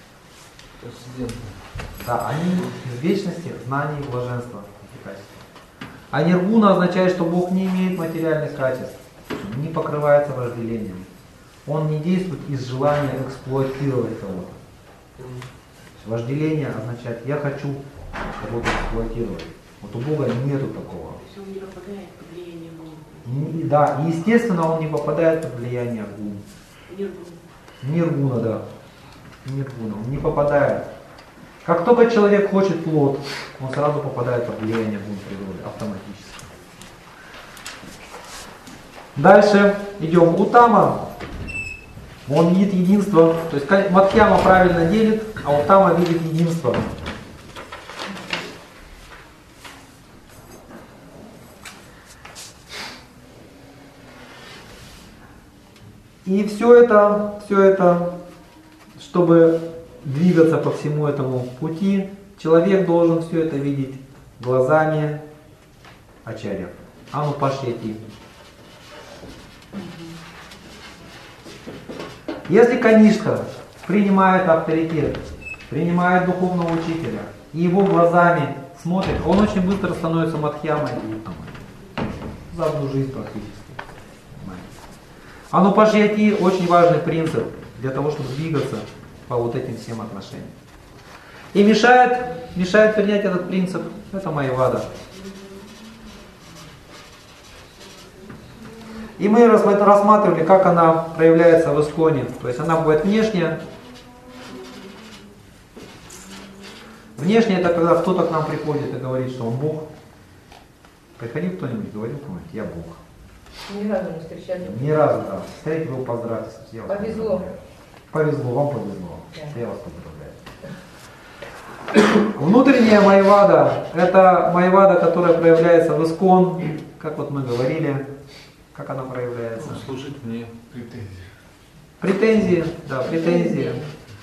Да, они из вечности, знаний и блаженства. Эти качества. А ниргуна означает, что Бог не имеет материальных качеств, не покрывается вожделением. Он не действует из желания эксплуатировать кого-то. Вожделение означает, я хочу кого-то эксплуатировать. Вот у Бога нету такого. То есть он не попадает под влияние Бога. Да, и естественно он не попадает под влияние гун. Ниргуна, да. Ниргуна, он не попадает. Как только человек хочет плод, он сразу попадает под влияние гун природы, автоматически. Дальше идем. Уттама. Он видит единство. То есть Мадхьяма правильно делит, а Уттама видит единство. И все это, чтобы двигаться по всему этому пути, человек должен все это видеть глазами ачарья. Анупашьяти. Если Канишка принимает авторитет, принимает духовного учителя, и его глазами смотрит, он очень быстро становится Мадхьямой и Уттамой. За одну жизнь практически. Анупашьяти очень важный принцип для того, чтобы двигаться по вот этим всем отношениям. И мешает принять этот принцип, это Майявада. И мы рассматривали, как она проявляется в Исконе. То есть она бывает внешняя. Внешне это когда кто-то к нам приходит и говорит, что он Бог. Приходил кто-нибудь, говорил кому-нибудь, я Бог. Ни разу не встречали. Ни разу, да. Встретил его, поздравьте. Повезло. Повезло, вам повезло. Да. Я вас поздравляю. Внутренняя майвада – это майвада, которая проявляется в искон, как вот мы говорили. Как она проявляется? Служить мне. Претензии, да, претензии.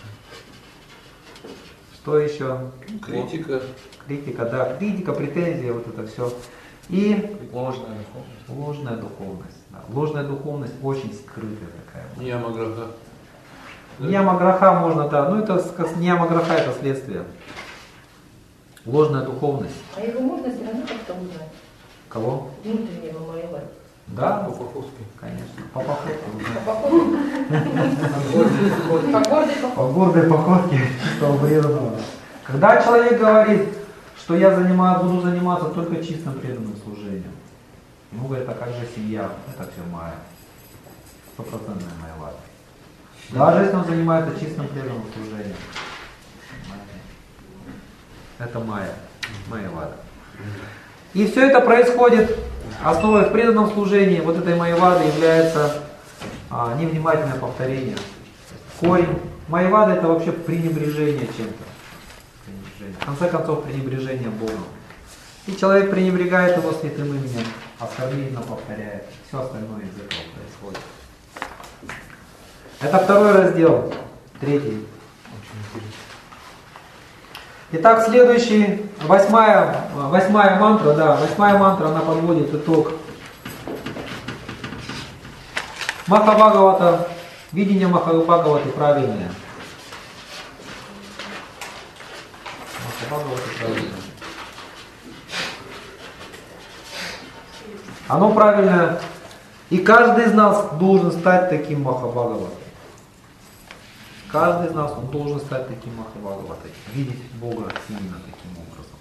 Что еще? Критика. Критика, да, критика, претензия, вот это все. И ложная духовность. Ложная духовность. Да. Ложная духовность очень скрытая такая. Ньяма граха. Ньяма граха можно, да, ну это ньяма граха это следствие. Ложная духовность. А его можно все равно как-то узнать? Кого? Внутреннего моего. Да? По походке. Конечно. По походке. По гордой походке чистого преданного. Когда человек говорит, что я буду заниматься только чистым преданным служением, ему говорят, а как же семья? Это все майя. 100% майя. Даже если он занимается чистым преданным служением. Это майя. Майя вада. И все это происходит, основой в преданном служении вот этой майявады является невнимательное повторение. Корень майявады это вообще пренебрежение чем-то. В конце концов пренебрежение Богом. И человек пренебрегает его святым именем, оскорбительно повторяет. Все остальное из этого происходит. Это второй раздел, третий. Итак, следующий, восьмая мантра, да, восьмая мантра, она подводит итог Махабхагавата, видение Махабхагаваты правильное. Махабхагавата правильное. Оно правильное, и каждый из нас должен стать таким Махабхагаватой. Каждый из нас он должен стать таким Махабхагаватой, видеть Бога именно таким образом.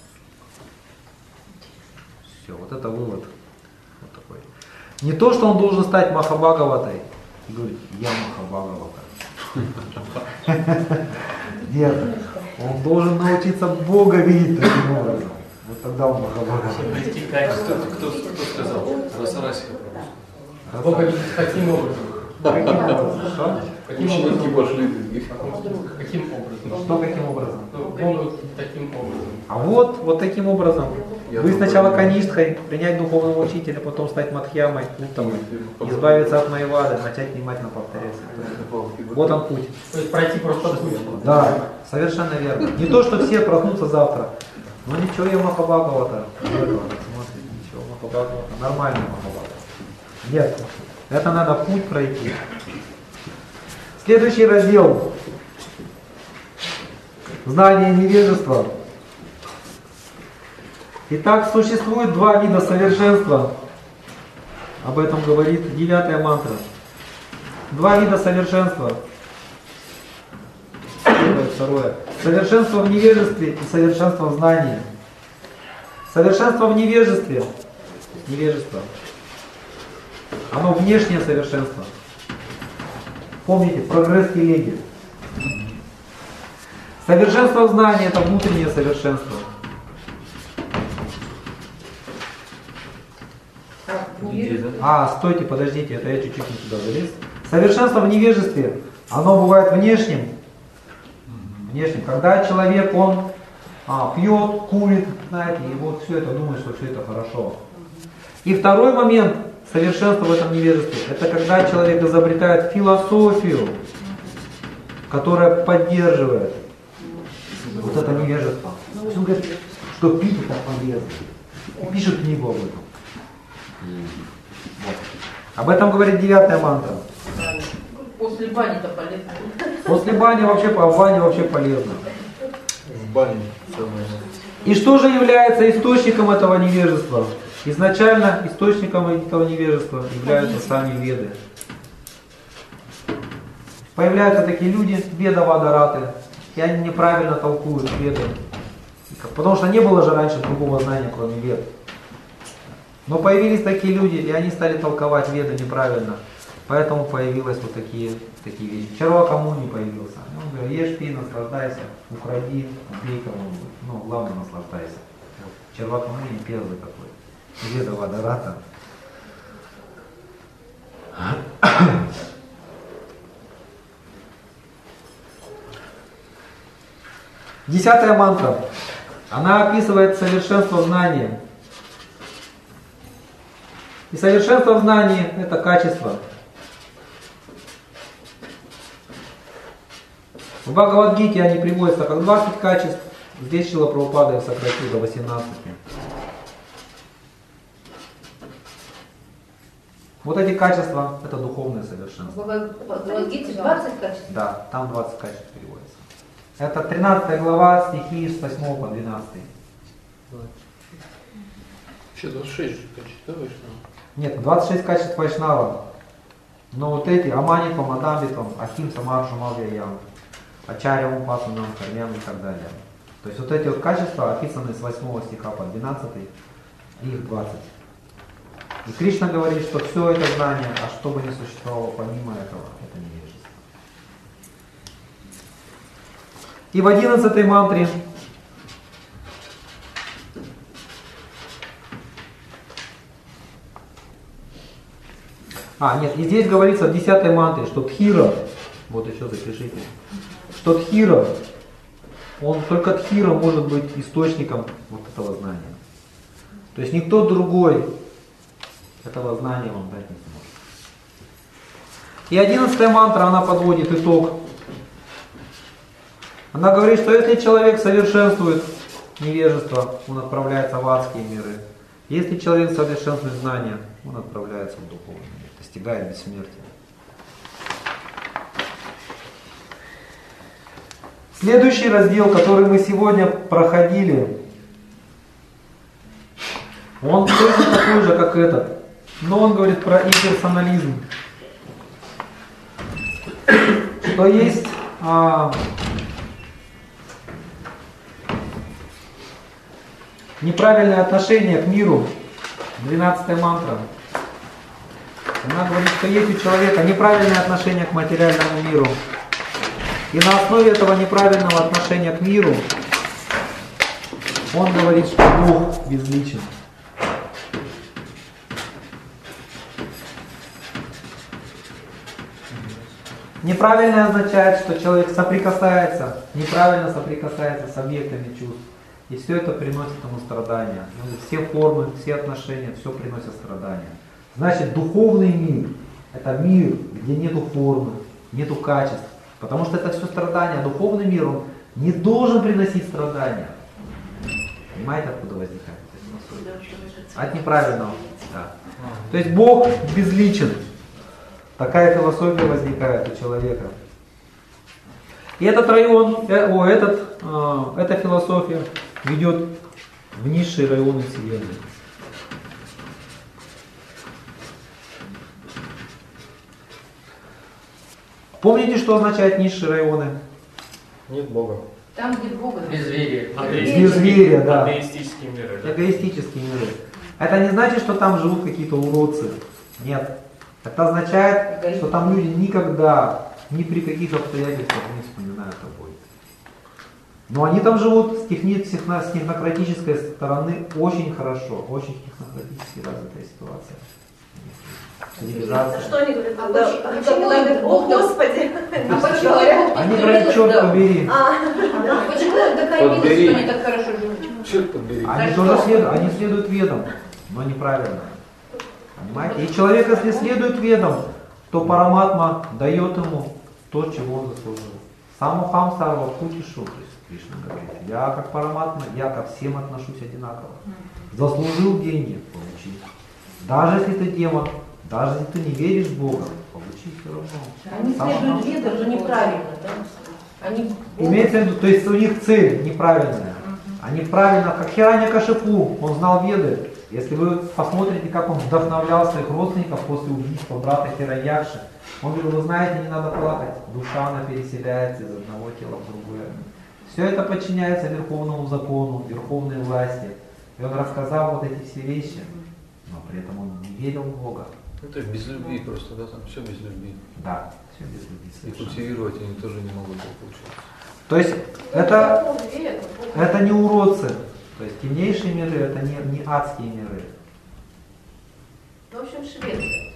Все, вот это вывод. Вот такой. Не то, что он должен стать Махабхагаватой и говорить, я Махабхагавата. Нет, он должен научиться Бога видеть таким образом. Вот тогда он Махабхагавата. Кто сказал? Расараси. Бога таким образом. Ученики пошли. Каким образом? Что каким образом? Бога таким образом. А вот таким образом. Вы сначала каништхой, принять духовного учителя, потом стать мадхьямой, уттамой, избавиться от майявады, начать внимательно повторять. Вот он путь. То есть пройти просто путь. Да, совершенно верно. Не то, что все проснутся завтра. Но ничего, я Махабхагавата. Ничего, Махабхагавата. Нормально Махабхагавата. Нет, это надо путь пройти. Следующий раздел. Знание и невежество. Итак, существует два вида совершенства. Об этом говорит 9-я мантра. Два вида совершенства. Второе. Совершенство в невежестве и совершенство в знании. Совершенство в невежестве. Невежество. Оно внешнее совершенство. Помните, прогресс телеги. Совершенство в знании это внутреннее совершенство. Стойте, подождите, это я чуть-чуть не туда залез. Совершенство в невежестве, оно бывает внешним. Внешним. Когда человек, он пьет, курит, знаете, и вот все это думает, что все это хорошо. И второй момент совершенства в этом невежестве, это когда человек изобретает философию, которая поддерживает вот это невежество. Он говорит, что пить это полезно. И пишет книгу об этом. Вот. Об этом говорит 9-я мантра. После бани-то полезно. После бани вообще, в бане вообще полезно. В бане самое. И что же является источником этого невежества? Изначально источником этого невежества являются сами веды. Появляются такие люди, веда-вадараты, и они неправильно толкуют веды. Потому что не было же раньше другого знания, кроме вед. Но появились такие люди, и они стали толковать веды неправильно. Поэтому появилось вот такие вещи. Вчера кому не появился. Он говорит, ешь, пей, наслаждайся, укради, убей кому-нибудь. Но главное наслаждайся. Вчера кому не первый такой. Веда Вадарата. 10-я мантра. Она описывает совершенство знания. И совершенство знаний – это качество. В Бхагавад-гите они приводятся как 20 качеств. Здесь Шрила Прабхупада их сократил до 18. Вот эти качества – это духовное совершенство. В Бхагавад-гите 20 качеств? Да, там 20 качеств переводится. Это 13 глава, стихи с 8 по 12. Вообще 26 же качеств, да, Вайшнава? Нет, 26 качеств Вайшнава. Но вот эти Аманитвам, Адамбитвам, Ахимса, Маршам, Авьяям, Ачарьям, Упасанам, Карьям и так далее. То есть вот эти вот качества описаны с 8 стиха по 12, их 20. И Кришна говорит, что все это знание, а что бы ни существовало помимо этого, это невежество. И в 11 мантре и здесь говорится в 10 мантре, что Тхира, вот еще запишите, что Тхира, только Тхира может быть источником вот этого знания. То есть никто другой этого знания вам дать не сможет. И 11 мантра, она подводит итог. Она говорит, что если человек совершенствует невежество, он отправляется в адские миры. Если человек совершенствует знания, он отправляется в духовный мир, достигает бессмертия. Следующий раздел, который мы сегодня проходили, он точно такой же, как этот, но он говорит про имперсонализм. Что есть неправильное отношение к миру. 12 мантра. Она говорит, что есть у человека неправильное отношение к материальному миру. И на основе этого неправильного отношения к миру он говорит, что Бог безличен. Неправильно означает, что человек неправильно соприкасается с объектами чувств. И все это приносит ему страдания. Все формы, все отношения, все приносит страдания. Значит, духовный мир – это мир, где нету формы, нету качеств. Потому что это все страдания. Духовный мир, он не должен приносить страдания. Понимаете, откуда возникает эта философия? От неправильного. Да. То есть Бог безличен. Такая философия возникает у человека. И этот район, эта философия ведет в низшие районы Вселенной. Помните, что означает низшие районы? Нет Бога. Там, где Бога. Безверие. Безверие, да. Атеистические миры. Да? Эгоистические миры. Это не значит, что там живут какие-то уродцы. Нет. Это означает, что там люди никогда, ни при каких обстоятельствах не вспоминают о Боге. Но они там живут с технократической стороны очень хорошо, очень технократически развитая ситуация. Цивилизация. Что они говорят? Почему говорят, о Господи? Они говорят, черт побери. Почему такая видно, что они так хорошо живут? Черт побери. Они следуют ведам, но неправильно. Понимаете? И человек, если следует ведам, то Параматма дает ему то, чего он заслужил. Самухам сарва путишу, то есть Кришна говорит, я как Параматма, я ко всем отношусь одинаково. Заслужил деньги, получи. Даже если ты демон, даже если ты не веришь в Бога, получи все равно. Они следуют ведам, но неправильно, да? Имеется в виду, то есть у них цель неправильная. Они правильно, как Хираньякашипу, он знал веды. Если вы посмотрите, как он вдохновлял своих родственников после убийства брата Хираньякши, он говорил, вы знаете, не надо плакать, душа она переселяется из одного тела в другое. Все это подчиняется верховному закону, верховной власти. И он рассказал вот эти все вещи, но при этом он не верил в Бога. Это без любви просто, да, там все без любви. Да, все без любви. И культивировать они тоже не могут так получаться. То есть это не уродцы. То есть темнейшие миры это не адские миры. В общем, Швеция.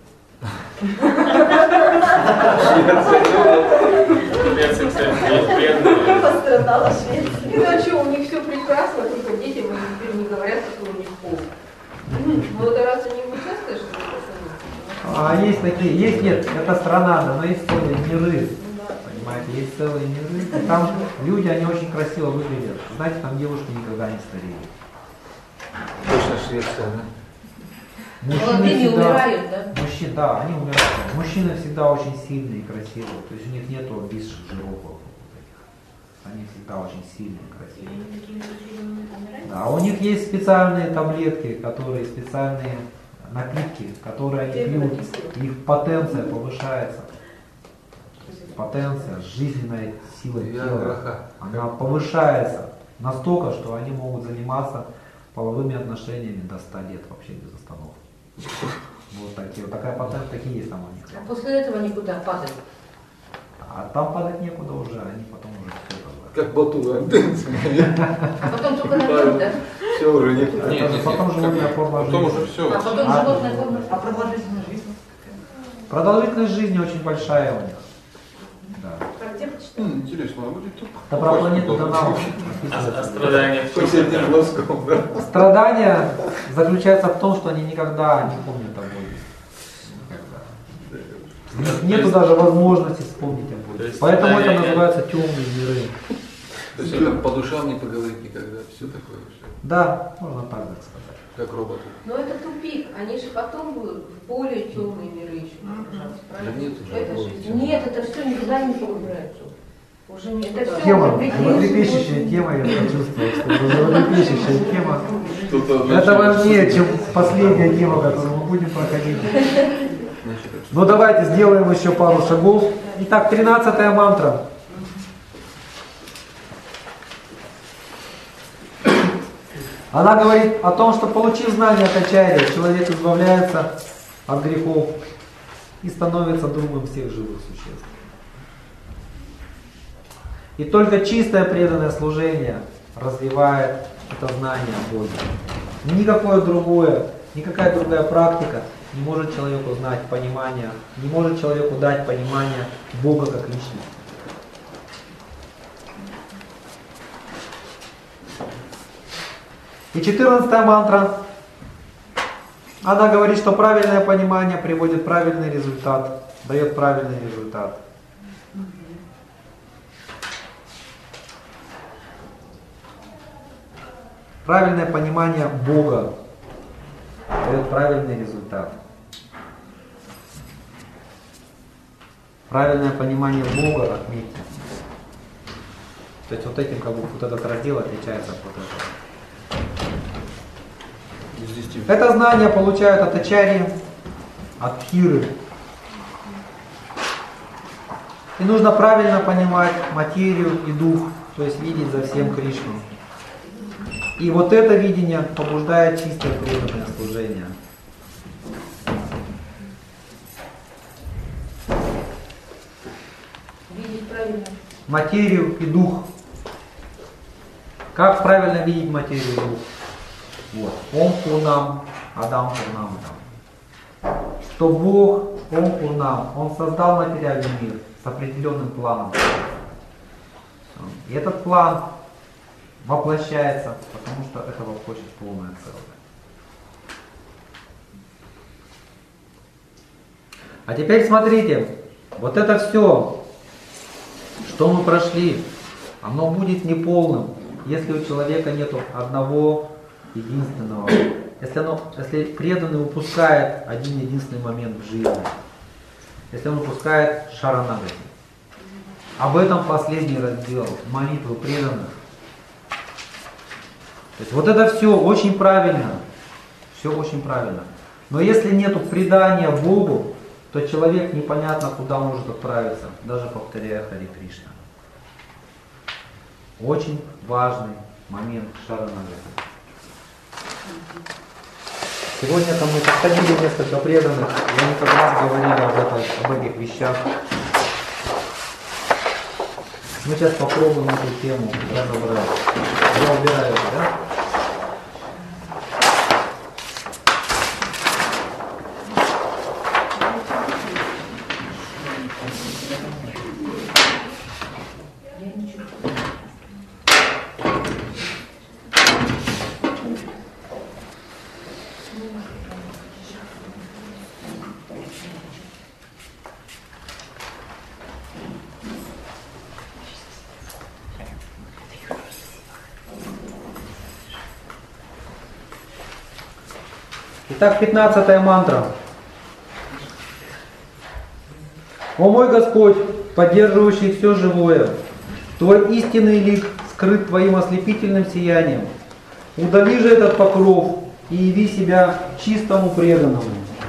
Швеция, кстати, бедная. Пострадала Швеция. Ну а что, у них все прекрасно, только детям они теперь не говорят, какой у них пол. Ну это раз они участвуют, что это Есть такие, есть, нет, это страна, да, но есть целые миры. Понимаете, есть целые миры. И там люди, они очень красиво выглядят. Знаете, там девушки никогда не стареют. Точно Швеция, да? Молодые умирают, да? Мужчины, да, они умирают. Мужчины всегда очень сильные и красивые. То есть у них нету обвисших жиров. Они всегда очень сильные и красивые. Да, у них есть специальные таблетки, которые специальные напитки, которые они пьют. Их потенция повышается. Потенция, жизненная сила тела, она повышается настолько, что они могут заниматься половыми отношениями до 100 лет вообще без остановки. Вот такая потенция, такие есть там у них. А после этого они куда падают? А там падать некуда уже, они потом уже все как Бату. А потом только наверх, да? Все уже некуда. Потом животная форма жизни. Потом уже все. А потом животная форма. А продолжительность жизни? Продолжительность жизни очень большая у них. Да. Интересно, а будет тут? Это про планету Данау. А страдания? Страдания заключаются в том, что они никогда не помнят о Боге. Никогда. Нету даже возможности вспомнить о Боге. Поэтому это называется темные миры. То есть это по душам не поговорить никогда, все такое. Да, можно так сказать. Как роботы. Но это тупик, они же потом будут в более темные миры еще погружаться, правильно? Да нет уже. Это же... Нет, это все никуда не погружается. Уже не это все. Тема, животрепещущая тема, я почувствовал, что это животрепещущая тема. Это важнее, чем последняя тема, которую мы будем проходить. Ну давайте сделаем еще пару шагов. Итак, 13-я мантра. Она говорит о том, что получив знание от Ачарьи, человек избавляется от грехов и становится другом всех живых существ. И только чистое преданное служение развивает это знание о Боге. Никакое другое, никакая другая практика не может человеку знать понимание, не может человеку дать понимание Бога как личности. И 14-я мантра, она говорит, что правильное понимание приводит правильный результат, дает правильный результат. Правильное понимание Бога дает правильный результат. Правильное понимание Бога, отметьте. То есть вот этим, как бы, вот этот раздел отличается от вот этого. Это знание получают от Ачарьи, от Хиры. И нужно правильно понимать материю и дух, то есть видеть за всем Кришну. И вот это видение побуждает чистое преданное служение. Видеть правильно. Материю и дух. Как правильно видеть материю и дух? Вот. Ом Пурнам, Адам Пурнам. Что Бог, Ом Пурнам, Он создал материальный мир с определенным планом. И этот план воплощается, потому что этого хочет полное целое. А теперь смотрите, вот это все, что мы прошли, оно будет неполным, если у человека нет одного единственного. Если преданный упускает один единственный момент в жизни, если он упускает шаранагати. Об этом последний раздел молитвы преданных. То есть вот это все очень правильно. Все очень правильно. Но если нет предания Богу, то человек непонятно куда может отправиться, даже повторяя Хари Кришна. Очень важный момент шаранагати. Сегодня-то мы подходили несколько преданных, и они как раз говорили об этих вещах. Мы сейчас попробуем эту тему разобрать. Я убираю, да? Итак, 15-я мантра. О мой Господь, поддерживающий все живое, Твой истинный лик скрыт Твоим ослепительным сиянием. Удали же этот покров и яви себя чистому преданному.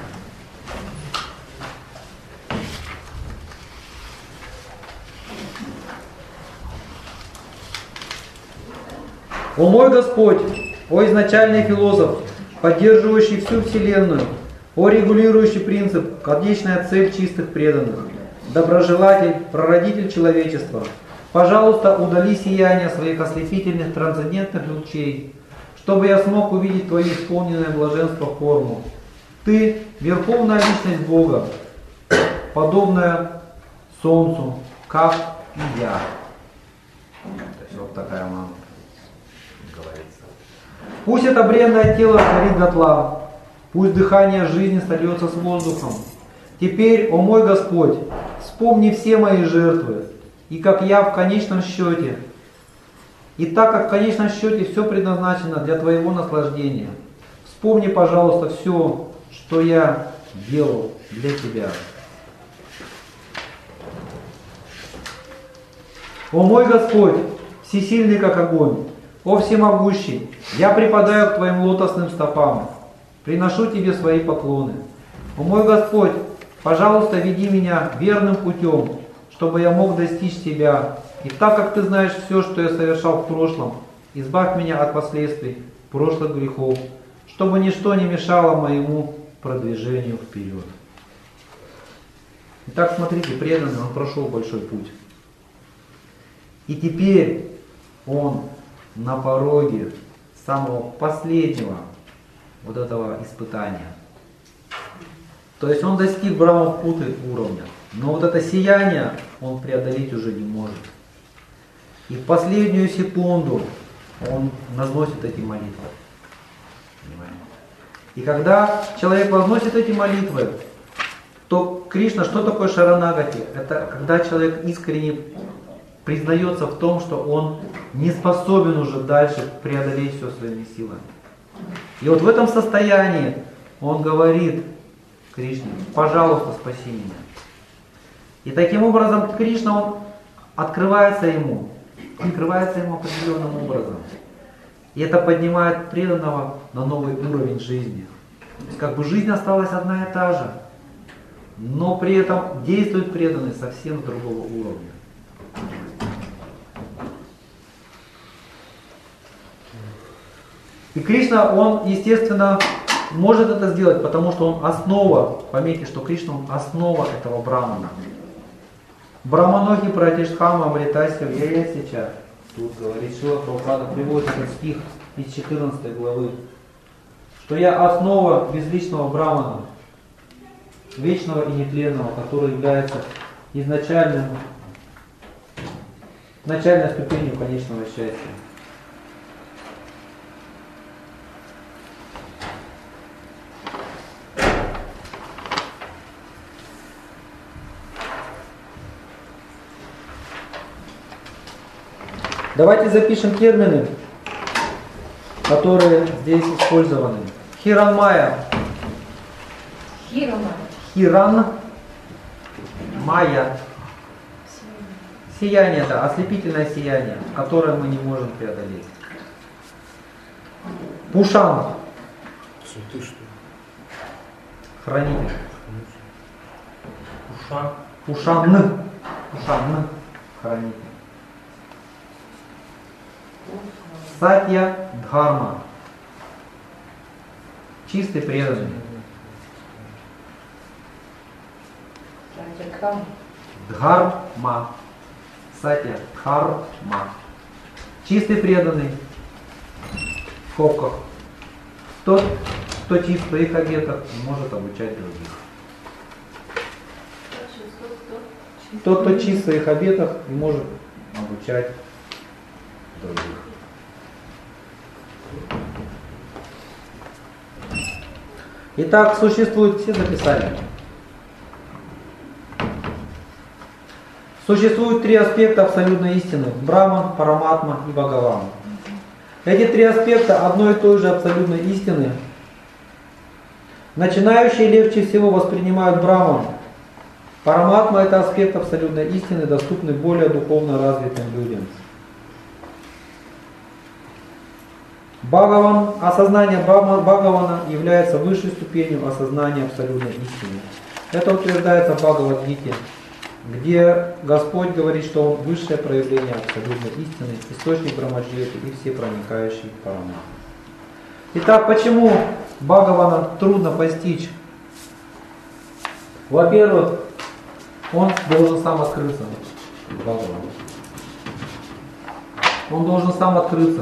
О мой Господь, о изначальный философ, поддерживающий всю Вселенную, о регулирующий принцип, конечная цель чистых преданных, доброжелатель, прародитель человечества, пожалуйста, удали сияние своих ослепительных трансцендентных лучей, чтобы я смог увидеть Твою исполненное блаженство форму. Ты — верховная личность Бога, подобная Солнцу, как и я. То есть вот такая мантра говорится. Пусть это бренное тело сгорит дотла, пусть дыхание жизни сольется с воздухом. Теперь, о мой Господь, вспомни все мои жертвы, и как я в конечном счете, и так как в конечном счете все предназначено для Твоего наслаждения, вспомни, пожалуйста, все, что я делал для Тебя. О мой Господь, всесильный как огонь, о всемогущий, я припадаю к Твоим лотосным стопам, приношу Тебе свои поклоны. О мой Господь, пожалуйста, веди меня верным путем, чтобы я мог достичь Тебя. И так как Ты знаешь все, что я совершал в прошлом, избавь меня от последствий прошлых грехов, чтобы ничто не мешало моему продвижению вперед. Итак, смотрите, преданный, он прошел большой путь. И теперь он на пороге самого последнего вот этого испытания. То есть он достиг Брахмапутры уровня, но вот это сияние он преодолеть уже не может. И в последнюю секунду он возносит эти молитвы. Понимаете? И когда человек возносит эти молитвы, то Кришна, что такое шаранагати? Это когда человек искренне признается в том, что он не способен уже дальше преодолеть все своими силами. И вот в этом состоянии он говорит Кришне: пожалуйста, спаси меня. И таким образом Кришна, он открывается ему определенным образом. И это поднимает преданного на новый уровень жизни. То есть как бы жизнь осталась одна и та же, но при этом действует преданный совсем с другого уровня. И Кришна, он, естественно, может это сделать, потому что он основа, пометьте, что Кришна, он основа этого брамана. Браманохи пратиштхама амритасью я сейчас. Тут говорит Шрила Прабхупада, приводит этот стих из 14 главы, что я основа безличного брамана, вечного и нетленного, который является начальной ступенью конечного счастья. Давайте запишем термины, которые здесь использованы. Хиранмая. Хиранмая. Сияние, да, ослепительное сияние, которое мы не можем преодолеть. Пушан. Цветы, что ли? Хранитель. Пушан. Пушан. Хранитель. Сатья Дхарма. чистый преданный. Дхарма. Сатья. Дхарма. Чистый преданный. В скобках. Тот, кто чист в своих обетах, может обучать других. Тот, кто чист в своих обетах, может обучать других. Итак, существует, все записали. Существует три аспекта абсолютной истины: Браман, Параматма и Бхагаван. Эти три аспекта одной и той же абсолютной истины. Начинающие легче всего воспринимают Браман. Параматма — это аспект абсолютной истины, доступный более духовно развитым людям. Бхагаван, осознание Бхагавана является высшей ступенью осознания абсолютной истины. Это утверждается в Бхагавад-гите, где Господь говорит, что Он высшее проявление абсолютной истины, источник Брамаджьоти и всепроникающий Параматма. Итак, почему Бхагавана трудно постичь? Во-первых, он должен сам открыться. Он должен сам открыться.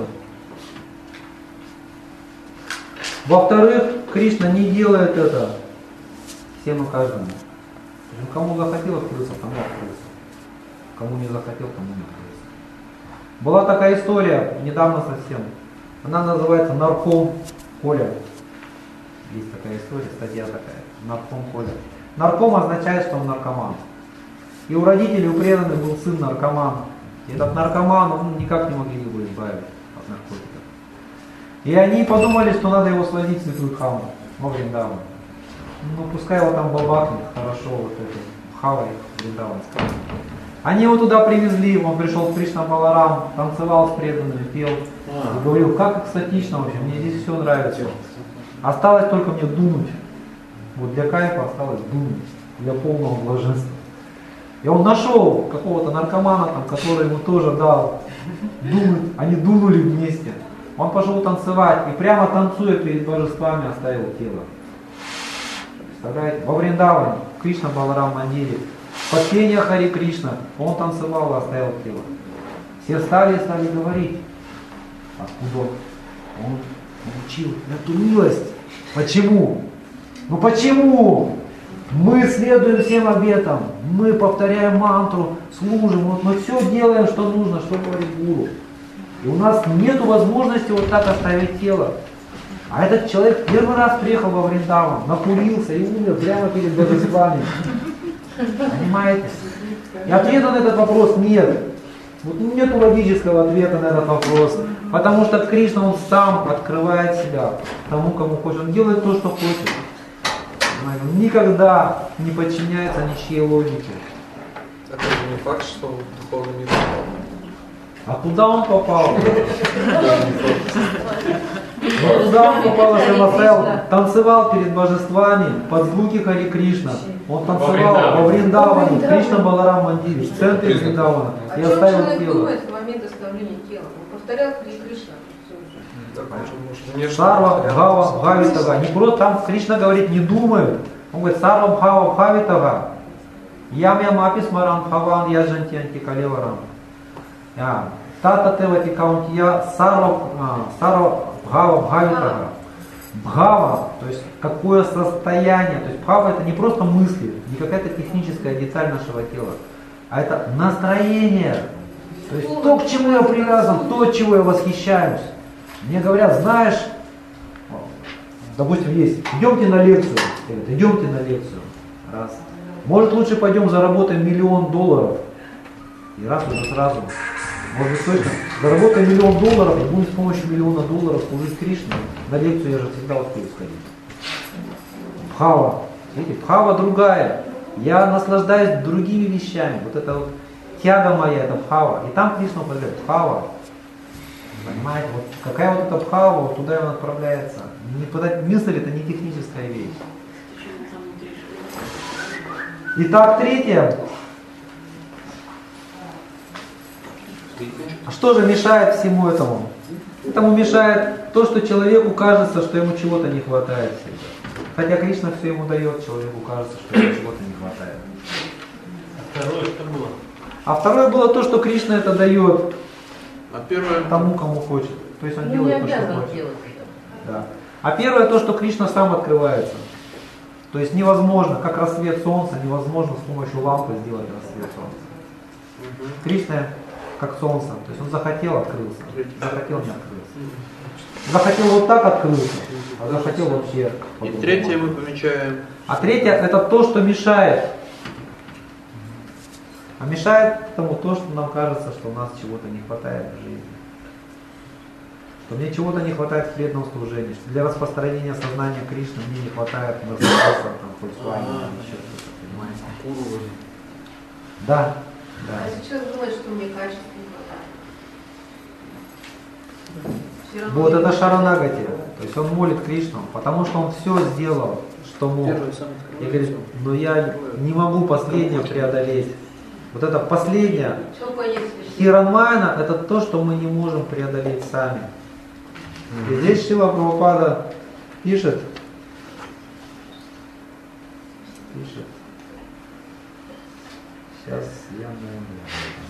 Во-вторых, Кришна не делает это всем и каждому. Кому захотел открыться, тому открыться. Кому не захотел, тому не открыться. Была такая история, недавно совсем. Она называется «Нарком Коля». Есть такая история, статья такая. Нарком Коля. Нарком означает, что он наркоман. И у родителей, у преданных был сын наркоман. И этот наркоман, он никак не могли его избавить от наркотиков. И они подумали, что надо его свозить в Святую Дхаму, во Вриндаван. Ну, пускай его там бабахнет хорошо, вот это, Хавай Вриндаванская. Они его туда привезли, он пришел в Кришна Баларам, танцевал с преданными, пел. И говорил, как экстатично вообще, мне здесь все нравится. Осталось только мне думать. Вот для кайфа осталось думать, для полного блаженства. И он нашел какого-то наркомана, там, который ему тоже дал думать, они дунули вместе. Он пошел танцевать и прямо танцуя перед божествами оставил тело. Представляете? Во Вриндаване, в Кришна Баларам Мандире, под пение Хари Кришна, он танцевал и оставил тело. Все стали говорить, откуда он получил эту милость. Почему? Ну почему? Мы следуем всем обетам, мы повторяем мантру, служим, вот мы все делаем, что нужно, что говорит Гуру. И у нас нет возможности вот так оставить тело. А этот человек первый раз приехал во Вриндаван, накурился и умер прямо перед божествами. Понимаете? И ответа на этот вопрос нет. Вот нет логического ответа на этот вопрос. Потому что Кришна, он сам открывает себя тому, кому хочет. Он делает то, что хочет. Он никогда не подчиняется ничьей логике. Это же не факт, что он в духовный мир попал. А куда он попал? Куда он попал, если он оставил, танцевал перед божествами под звуки Хари Кришна. Он танцевал во Вриндаване, в Кришна Баларам Мандире, в центре Вриндавана. И оставил тело. Думает в момент оставления тела? Он повторял Хари Кришна. Сарва Бхава Бхавитага. Не просто там Кришна говорит, не думай. Он говорит, Сарва Бхава Бхавитага. Ям ям апис маран бхаван яджанти антикалеварам. Тата тева тикаунтия Сарва Бхава Бхавитага. Бхава, то есть какое состояние. То есть бхава это не просто мысли, не какая-то техническая деталь нашего тела, а это настроение. То есть то, к чему я привязан, то, от чего я восхищаюсь. Мне говорят, знаешь, допустим, есть, идемте на лекцию. Говорят, идемте на лекцию. Раз. Может, лучше пойдем заработаем $1 миллион. И раз уже сразу. Может быть, точно, заработаем $1 миллион и будем с помощью $1 миллиона служить Кришне. На лекцию я же всегда успею сходить. Бхава. Видите, бхава другая. Я наслаждаюсь другими вещами. Вот это вот тяга моя, это бхава. И там Кришна говорит, бхава. Понимаете, вот какая вот эта бхава, вот туда он отправляется. Мысль это не техническая вещь. Итак, третье. А что же мешает всему этому? Этому мешает то, что человеку кажется, что ему чего-то не хватает всегда. Хотя Кришна все ему дает, человеку кажется, что ему чего-то не хватает. А второе что было? А второе было то, что Кришна это дает первое... тому, кому хочет. То есть он делает то, что хочет. Делать Да. А первое то, что Кришна сам открывается. То есть невозможно, как рассвет солнца, невозможно с помощью лампы сделать рассвет солнца. Кришна как солнце. То есть он захотел, открылся. Захотел, не открылся. Захотел вот так, открылся. А захотел вообще. И третье мы помечаем. А третье это то, что мешает. А мешает тому то, что нам кажется, что у нас чего-то не хватает в жизни. Что мне чего-то не хватает в преданном служении. Что для распространения сознания Кришны мне не хватает Мерседеса, там, Volkswagen, еще что-то, понимаете? Да. Да. А если человек думает, что мне качества не хватает? Вот это шаранагати. То есть он молит Кришну, потому что он все сделал, что мог. И говорит, но я не могу последнее преодолеть. Вот это последнее, Хиранмайна, это то, что мы не можем преодолеть сами. И здесь Шрила Прабхупада пишет, сейчас я найду.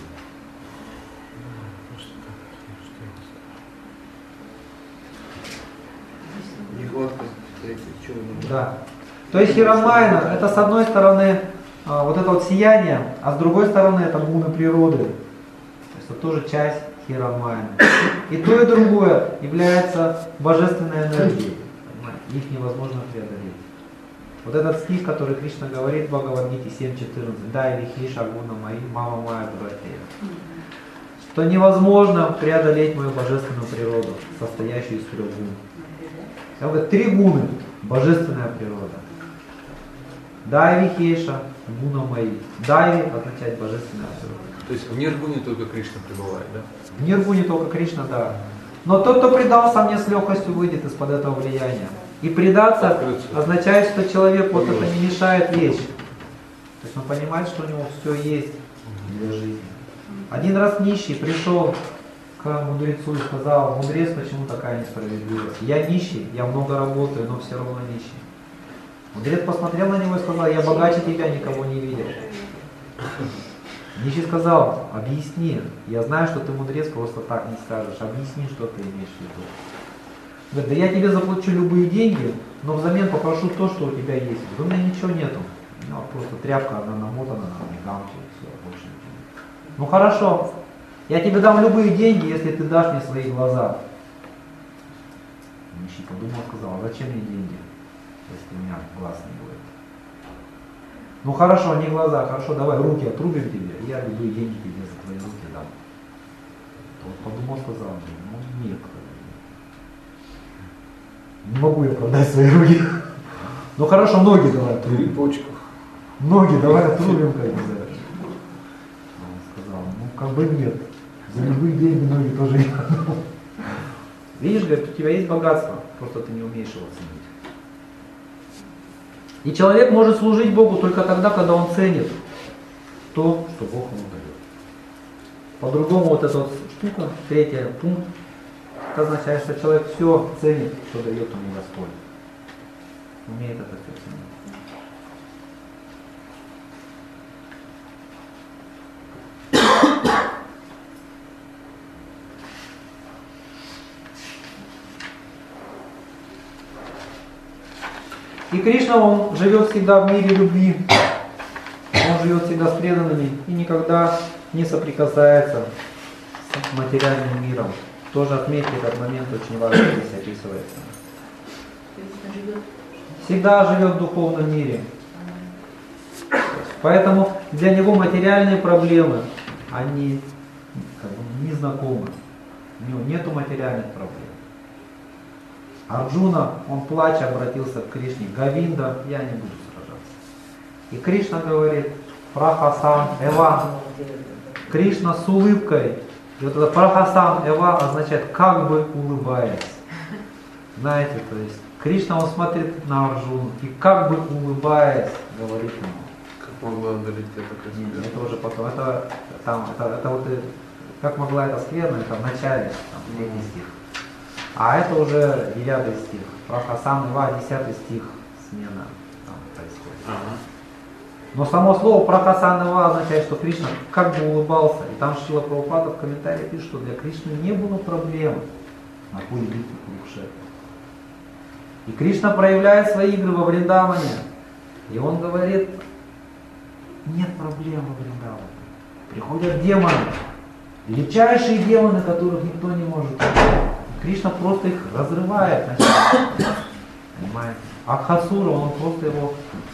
Да. То есть Хиранмайна, это с одной стороны вот это вот сияние, а с другой стороны это гуны природы. То есть это тоже часть Хиранмайна. И то, и другое является божественной энергией. Их невозможно преодолеть. Вот этот стих, который Кришна говорит в Бхагавад-гите 7.14, «Да, или хиша гуна мои, мама моя дуратея», что невозможно преодолеть мою божественную природу, состоящую из 3 гун. Он говорит, 3 гуны – божественная природа. Дайви хейша, гуна мои. Дайви означает божественная природа. То есть в ниргуне только Кришна пребывает, да? В ниргуне только Кришна, да. Но тот, кто предался мне, с легкостью выйдет из-под этого влияния. И предаться означает, что человек вот это не мешает лечь. То есть он понимает, что у него все есть для жизни. Один раз нищий пришел к мудрецу и сказал: мудрец, почему такая несправедливость? Я нищий, я много работаю, но все равно нищий. Мудрец посмотрел на него и сказал: я богаче тебя никого не видел. Нищий сказал: объясни, я знаю, что ты мудрец, просто так не скажешь, объясни, что ты имеешь в виду. Говорит: да я тебе заплачу любые деньги, но взамен попрошу то, что у тебя есть. У меня ничего нету. Ну, просто тряпка, она намотана на гиганту, все, больше ничего. Ну хорошо, я тебе дам любые деньги, если ты дашь мне свои глаза. Нищий подумал, сказал: а зачем мне деньги, если у меня глаз не будет? Ну хорошо, не глаза, хорошо, давай руки отрубим тебе, и я любые деньги тебе за твои руки дам. Он подумал, сказал: ну нет, не могу я продать свои руки. Ну хорошо, ноги давай отрубим. Ноги давай отрубим, как бы. Он сказал: ну как бы нет, за любые деньги ноги тоже нет. Видишь, говорит, у тебя есть богатство, просто ты не умеешь его ценить. И человек может служить Богу только тогда, когда он ценит то, что Бог ему дает. По-другому вот эта вот штука, третий пункт, это означает, что человек все ценит, что дает ему Господь. Умеет это все ценить. И Кришна, он живет всегда в мире любви, он живет всегда с преданными и никогда не соприкасается с материальным миром. Тоже отметьте этот момент, очень важно здесь описывается. Всегда живет в духовном мире. Поэтому для него материальные проблемы, они как бы не знакомы. У него нету материальных проблем. Арджуна, он плача обратился к Кришне: Говинда, я не буду сражаться. И Кришна говорит: Прахасан Эва. Кришна с улыбкой. И вот это Прахасан Эва означает как бы улыбаясь. Знаете, то есть Кришна, он смотрит на Арджуну и как бы улыбаясь говорит ему. Как могла одолеть это как себя? Это уже потом, это вот как могла эта скверна, это в начале, там, 3 стих. А это уже 9 стих. Прахасанава, 10 стих, смена там происходит. Но само слово прахасанава означает, что Кришна как бы улыбался. И там Шрила Прабхупада в комментарии пишет, что для Кришны не было проблем на поле битвы Курукшетра. И Кришна проявляет свои игры во Вриндаване. И он говорит, нет проблем во Вриндаване. Приходят демоны, величайшие демоны, которых никто не может убить. Кришна просто их разрывает. Понимаете? Ахасура, он просто его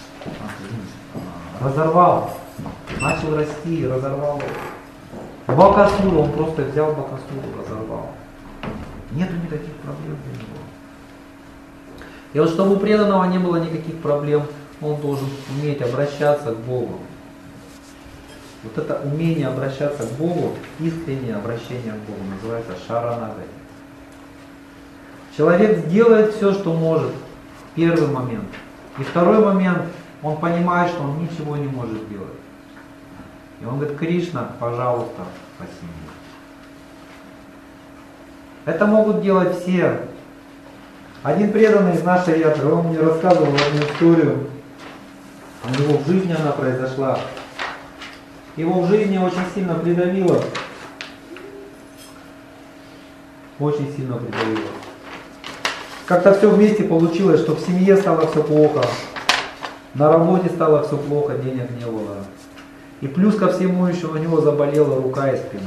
разорвал. Начал расти и разорвал его. Бакасура, он просто взял Бакасуру, разорвал. Нету никаких проблем для него. И вот чтобы у преданного не было никаких проблем, он должен уметь обращаться к Богу. Вот это умение обращаться к Богу, искреннее обращение к Богу, называется шаранагати. Человек сделает все, что может, в первый момент. И второй момент, он понимает, что он ничего не может делать. И он говорит, Кришна, пожалуйста, спаси меня. Это могут делать все. Один преданный из нашей ятры, он мне рассказывал одну историю. У него в жизни она произошла. Его в жизни очень сильно придавило. Очень сильно придавило. Как-то все вместе получилось, что в семье стало все плохо. На работе стало все плохо, денег не было. И плюс ко всему еще у него заболела рука и спина.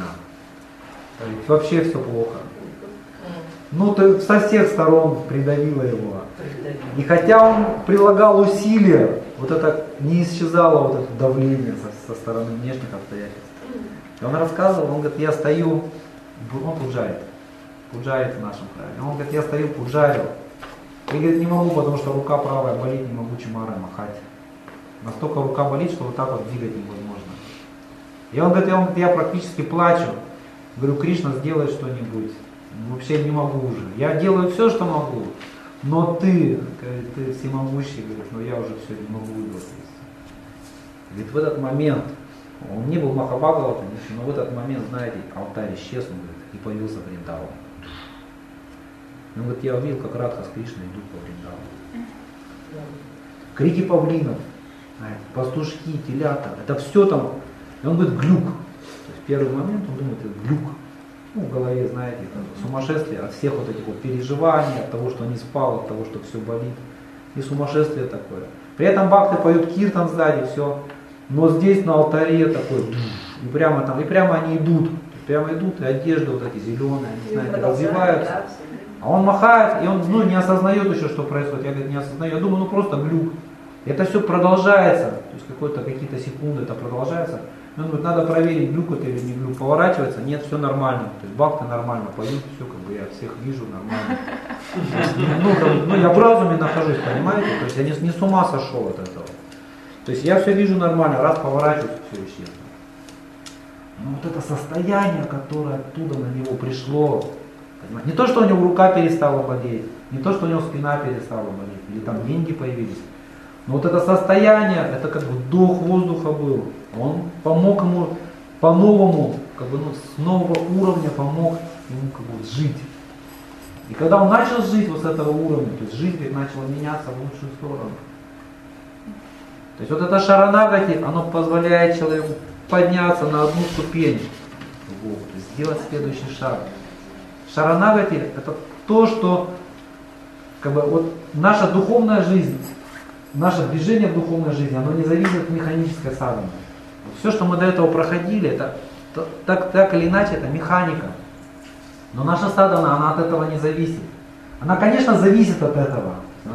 Вообще все плохо. Ну, то со всех сторон придавило его. И хотя он прилагал усилия, вот это не исчезало, вот это давление со стороны внешних обстоятельств. И он рассказывал, он говорит, я стою, он пуджарит в нашем храме. Он говорит, я стою, пуджарю. И говорит, не могу, потому что рука правая болит, не могу чимарой махать. Настолько рука болит, что вот так вот двигать невозможно. И он говорит, я практически плачу. Говорю, Кришна, сделай что-нибудь. Вообще не могу уже. Я делаю все, что могу. Но ты всемогущий, говорит, но я уже все не могу выбраться. Говорит, в этот момент, он не был Махабхагавата, но в этот момент, знаете, алтарь исчез, он говорит, и появился Вриндаван. Он говорит, я увидел, как Радха с Кришной идут по Вриндавану. Крики павлинов, знаете, пастушки, телята, это все там. И он говорит, глюк. То есть в первый момент он думает, это глюк. Ну, в голове, знаете, сумасшествие от всех вот этих вот переживаний, от того, что не спал, от того, что все болит. И сумасшествие такое. При этом бхакты поют киртан сзади, все. Но здесь на алтаре такой, и прямо там, и прямо они идут. Прямо идут, и одежды вот эти зеленые, они, знаете, развиваются. А он махает, и он не осознает еще, что происходит. Я говорю, не осознаю. Я думаю, просто глюк. Это все продолжается. То есть какие-то секунды это продолжается. Он говорит, надо проверить, глюк это или не глюк. Поворачивается, нет, все нормально. То есть бхакты нормально поют, все, как бы я всех вижу нормально. Я в разуме нахожусь, понимаете? То есть я не с ума сошел от этого. То есть я все вижу нормально, раз поворачиваюсь, все исчезло. Но вот это состояние, которое оттуда на него пришло, понимаете? Не то, что у него рука перестала болеть, не то, что у него спина перестала болеть, или там деньги появились. Но вот это состояние, это как бы вдох воздуха был. Он помог ему по-новому, как бы, с нового уровня помог ему как бы жить. И когда он начал жить вот с этого уровня, то есть жизнь начала меняться в лучшую сторону. То есть вот это шаранагати, оно позволяет человеку подняться на одну ступень, то есть сделать следующий шаг. Шаранагати это то, что как бы, вот наша духовная жизнь, наше движение в духовной жизни, оно не зависит от механической садханы. Все, что мы до этого проходили, это так или иначе, это механика. Но наша садхана, она от этого не зависит. Она, конечно, зависит от этого.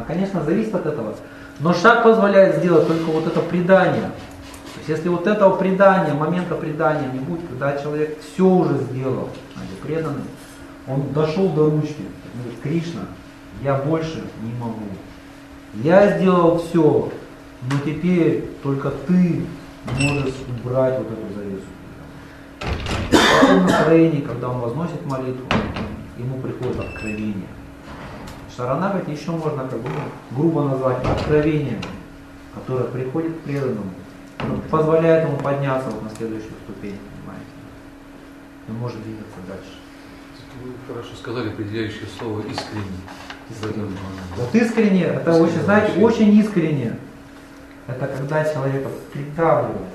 Но шаг позволяет сделать только вот это предание. То есть если вот этого предания, момента предания не будет, когда человек все уже сделал, преданный, он дошел до ручки, он говорит, Кришна, я больше не могу. Я сделал все, но теперь только ты можешь убрать вот эту завесу. В таком настроении, когда он возносит молитву, ему приходит откровение. Шаранагати еще можно как бы грубо назвать откровением, которое приходит к преданному, позволяет ему подняться вот на следующую ступень, понимаете. он может двигаться дальше. Вы хорошо сказали определяющее слово искренне. Вот искренне, это очень, знаете, очень искренне. Это когда человек придавливается.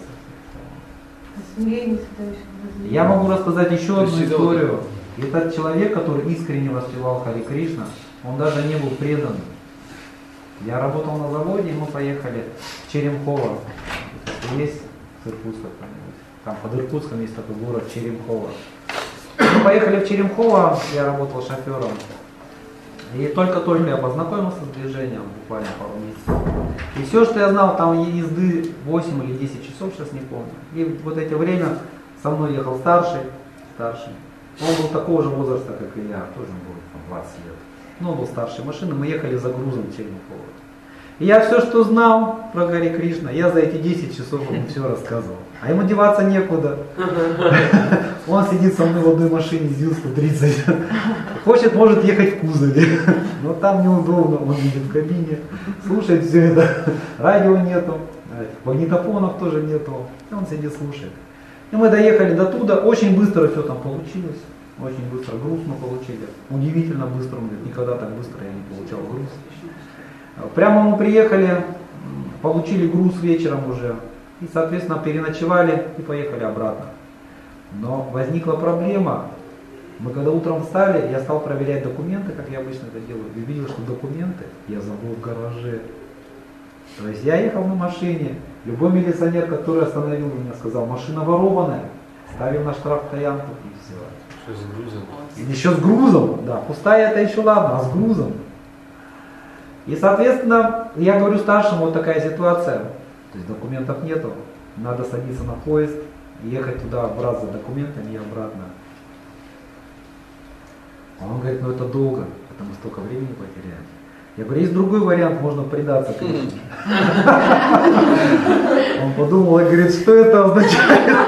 Я могу рассказать еще одну историю. Этот человек, который искренне воспевал Хари Кришна, он даже не был предан. Я работал на заводе, и мы поехали в Черемхово. Есть в Иркутске, там под Иркутском есть такой город Черемхово. Мы поехали в Черемхово, я работал шофером. И только-только я познакомился с движением, буквально пару месяцев. И все, что я знал, там езды 8 или 10 часов, сейчас не помню. И вот это время со мной ехал старший. Он был такого же возраста, как и я, тоже был 20 лет. Но он был старшей машины, мы ехали за грузом в Черемхово. И я все, что знал про Хари Кришна, я за эти 10 часов ему все рассказывал. А ему деваться некуда. Он сидит со мной в одной машине ЗИЛ-130. Хочет, может ехать в кузове. Но там неудобно, он едет в кабине, слушает все это. Радио нету, магнитофонов тоже нету. И он сидит, слушает. И мы доехали до туда, очень быстро все там получилось. Очень быстро груз мы получили. Удивительно быстро, никогда так быстро я не получал груз. Прямо мы приехали, получили груз вечером уже. И, соответственно, переночевали и поехали обратно. Но возникла проблема. Мы когда утром встали, я стал проверять документы, как я обычно это делаю, и увидел, что документы я забыл в гараже. То есть я ехал на машине, любой милиционер, который остановил меня, сказал, машина ворованная, ставим на штрафстоянку и все. Что с грузом? И еще с грузом, да, пустая это еще ладно, а с грузом. И, соответственно, я говорю старшему, вот такая ситуация. То есть документов нету, надо садиться на поезд, ехать туда, брать за документами и обратно. А он говорит, ну это долго, потому что столько времени потеряем. Я говорю, есть другой вариант, можно предаться Кришне. Он подумал и говорит, что это означает?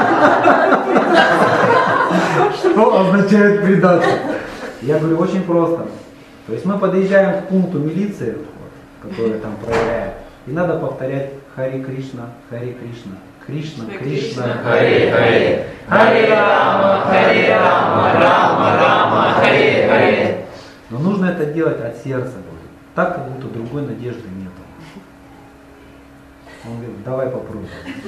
Что означает предаться? Я говорю, очень просто. То есть мы подъезжаем к пункту милиции, который там проверяет, и надо повторять Хари Кришна, Хари Кришна, Кришна, Кришна, Хари Хари, Хари Рама, Рама Рама, Хари Хари. Но нужно это делать от сердца, так, как будто другой надежды нет. Он говорит, давай попробуем.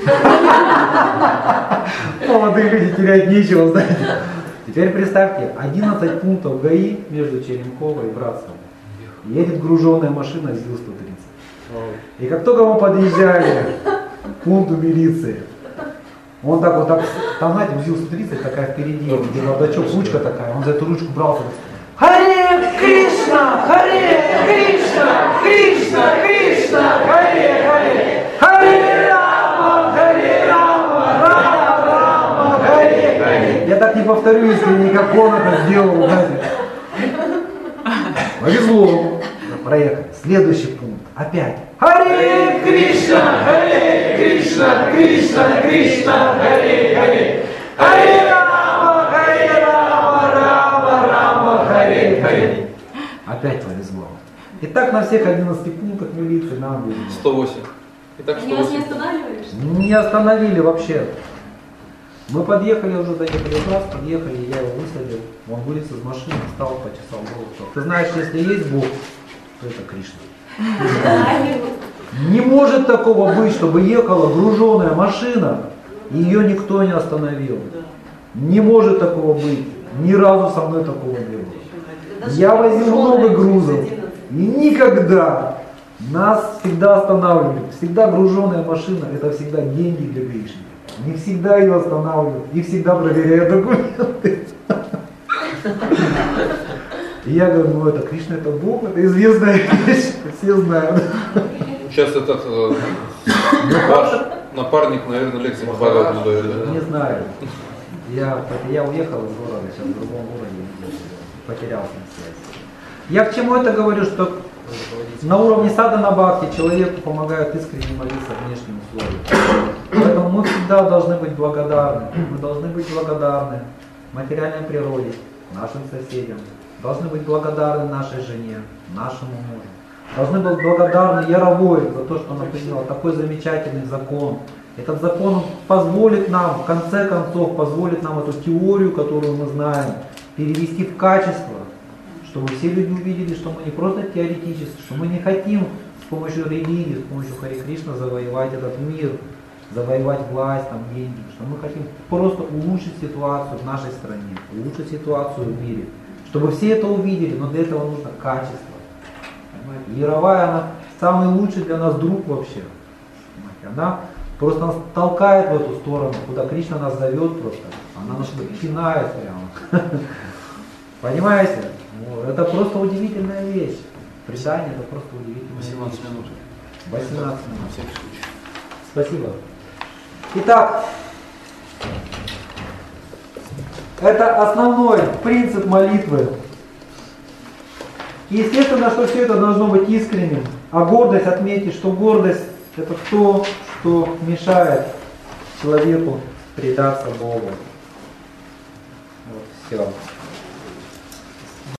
Молодые люди терять нечего, знаете. Теперь представьте, 11 пунктов ГАИ между Черемхово и Братском. Едет груженная машина ЗИЛ-130. И как только мы подъезжали к пункту милиции, он так вот, там, знаете, в ЗИЛ-130 такая впереди, где лодачок, ручка такая, он за эту ручку брался. Харе Кришна, Харе Кришна, Кришна, Кришна, Харе Харе, Харе Рама, Рама Рама, Харе Харе. Я так не повторю, если никак он это сделал, знаете. Повезло, проехали. Следующий пункт, опять. Харе Кришна, Харе Кришна, Кришна, Кришна, Харе Харе, Харе Рама, Рама Рама, Харе Харе. Опять повезло. И так на всех 11 пунктах милиции нам повезло. 108. Итак, 108. Они вас не останавливали? Не остановили вообще. Мы подъехали, уже доехали в раз, подъехали, я его высадил. Он вылез из машины, встал, почесал голову. Ты знаешь, если есть Бог, то это Кришна. Не может такого быть, чтобы ехала груженная машина, и ее никто не остановил. Не может такого быть. Ни разу со мной такого не было. Я возил много грузов. И никогда нас всегда останавливали. Всегда груженная машина, это всегда деньги для Кришны. Не всегда ее останавливают, и всегда проверяют документы. И я говорю, ну это Кришна, это Бог, это известная вещь, все знают. Сейчас этот ваш напарник, наверное, лекции по Бхагавату дает, да? Не знаю. Я уехал из города, сейчас в другом городе, потерялся на связи. Я к чему это говорю, что на уровне садхана бхакти человеку помогают искренне молиться внешним условиям. Поэтому мы всегда должны быть благодарны. Мы должны быть благодарны материальной природе, нашим соседям. Должны быть благодарны нашей жене, нашему мужу. Должны быть благодарны Яровой за то, что она приняла такой замечательный закон, Этот закон позволит нам, в конце концов, позволит нам эту теорию, которую мы знаем, перевести в качество, чтобы все люди увидели, что мы не просто теоретически, что мы не хотим с помощью религии, с помощью Харе Кришна завоевать этот мир, завоевать власть, там, деньги, что мы хотим просто улучшить ситуацию в нашей стране, улучшить ситуацию в мире, чтобы все это увидели, но для этого нужно качество. Понимаете? Яровая, она самый лучший для нас друг вообще. Понимаете? Она просто нас толкает в эту сторону, куда Кришна нас зовет просто. Она нас пинает прямо. Понимаете? Вот. Это просто удивительная вещь. Предание это просто удивительная 18 вещь. минут. 18 минут. На всякий случай. Спасибо. Итак, это основной принцип молитвы. И естественно, что все это должно быть искренним. А гордость, отметьте, что гордость это то, что мешает человеку предаться Богу. Вот, все.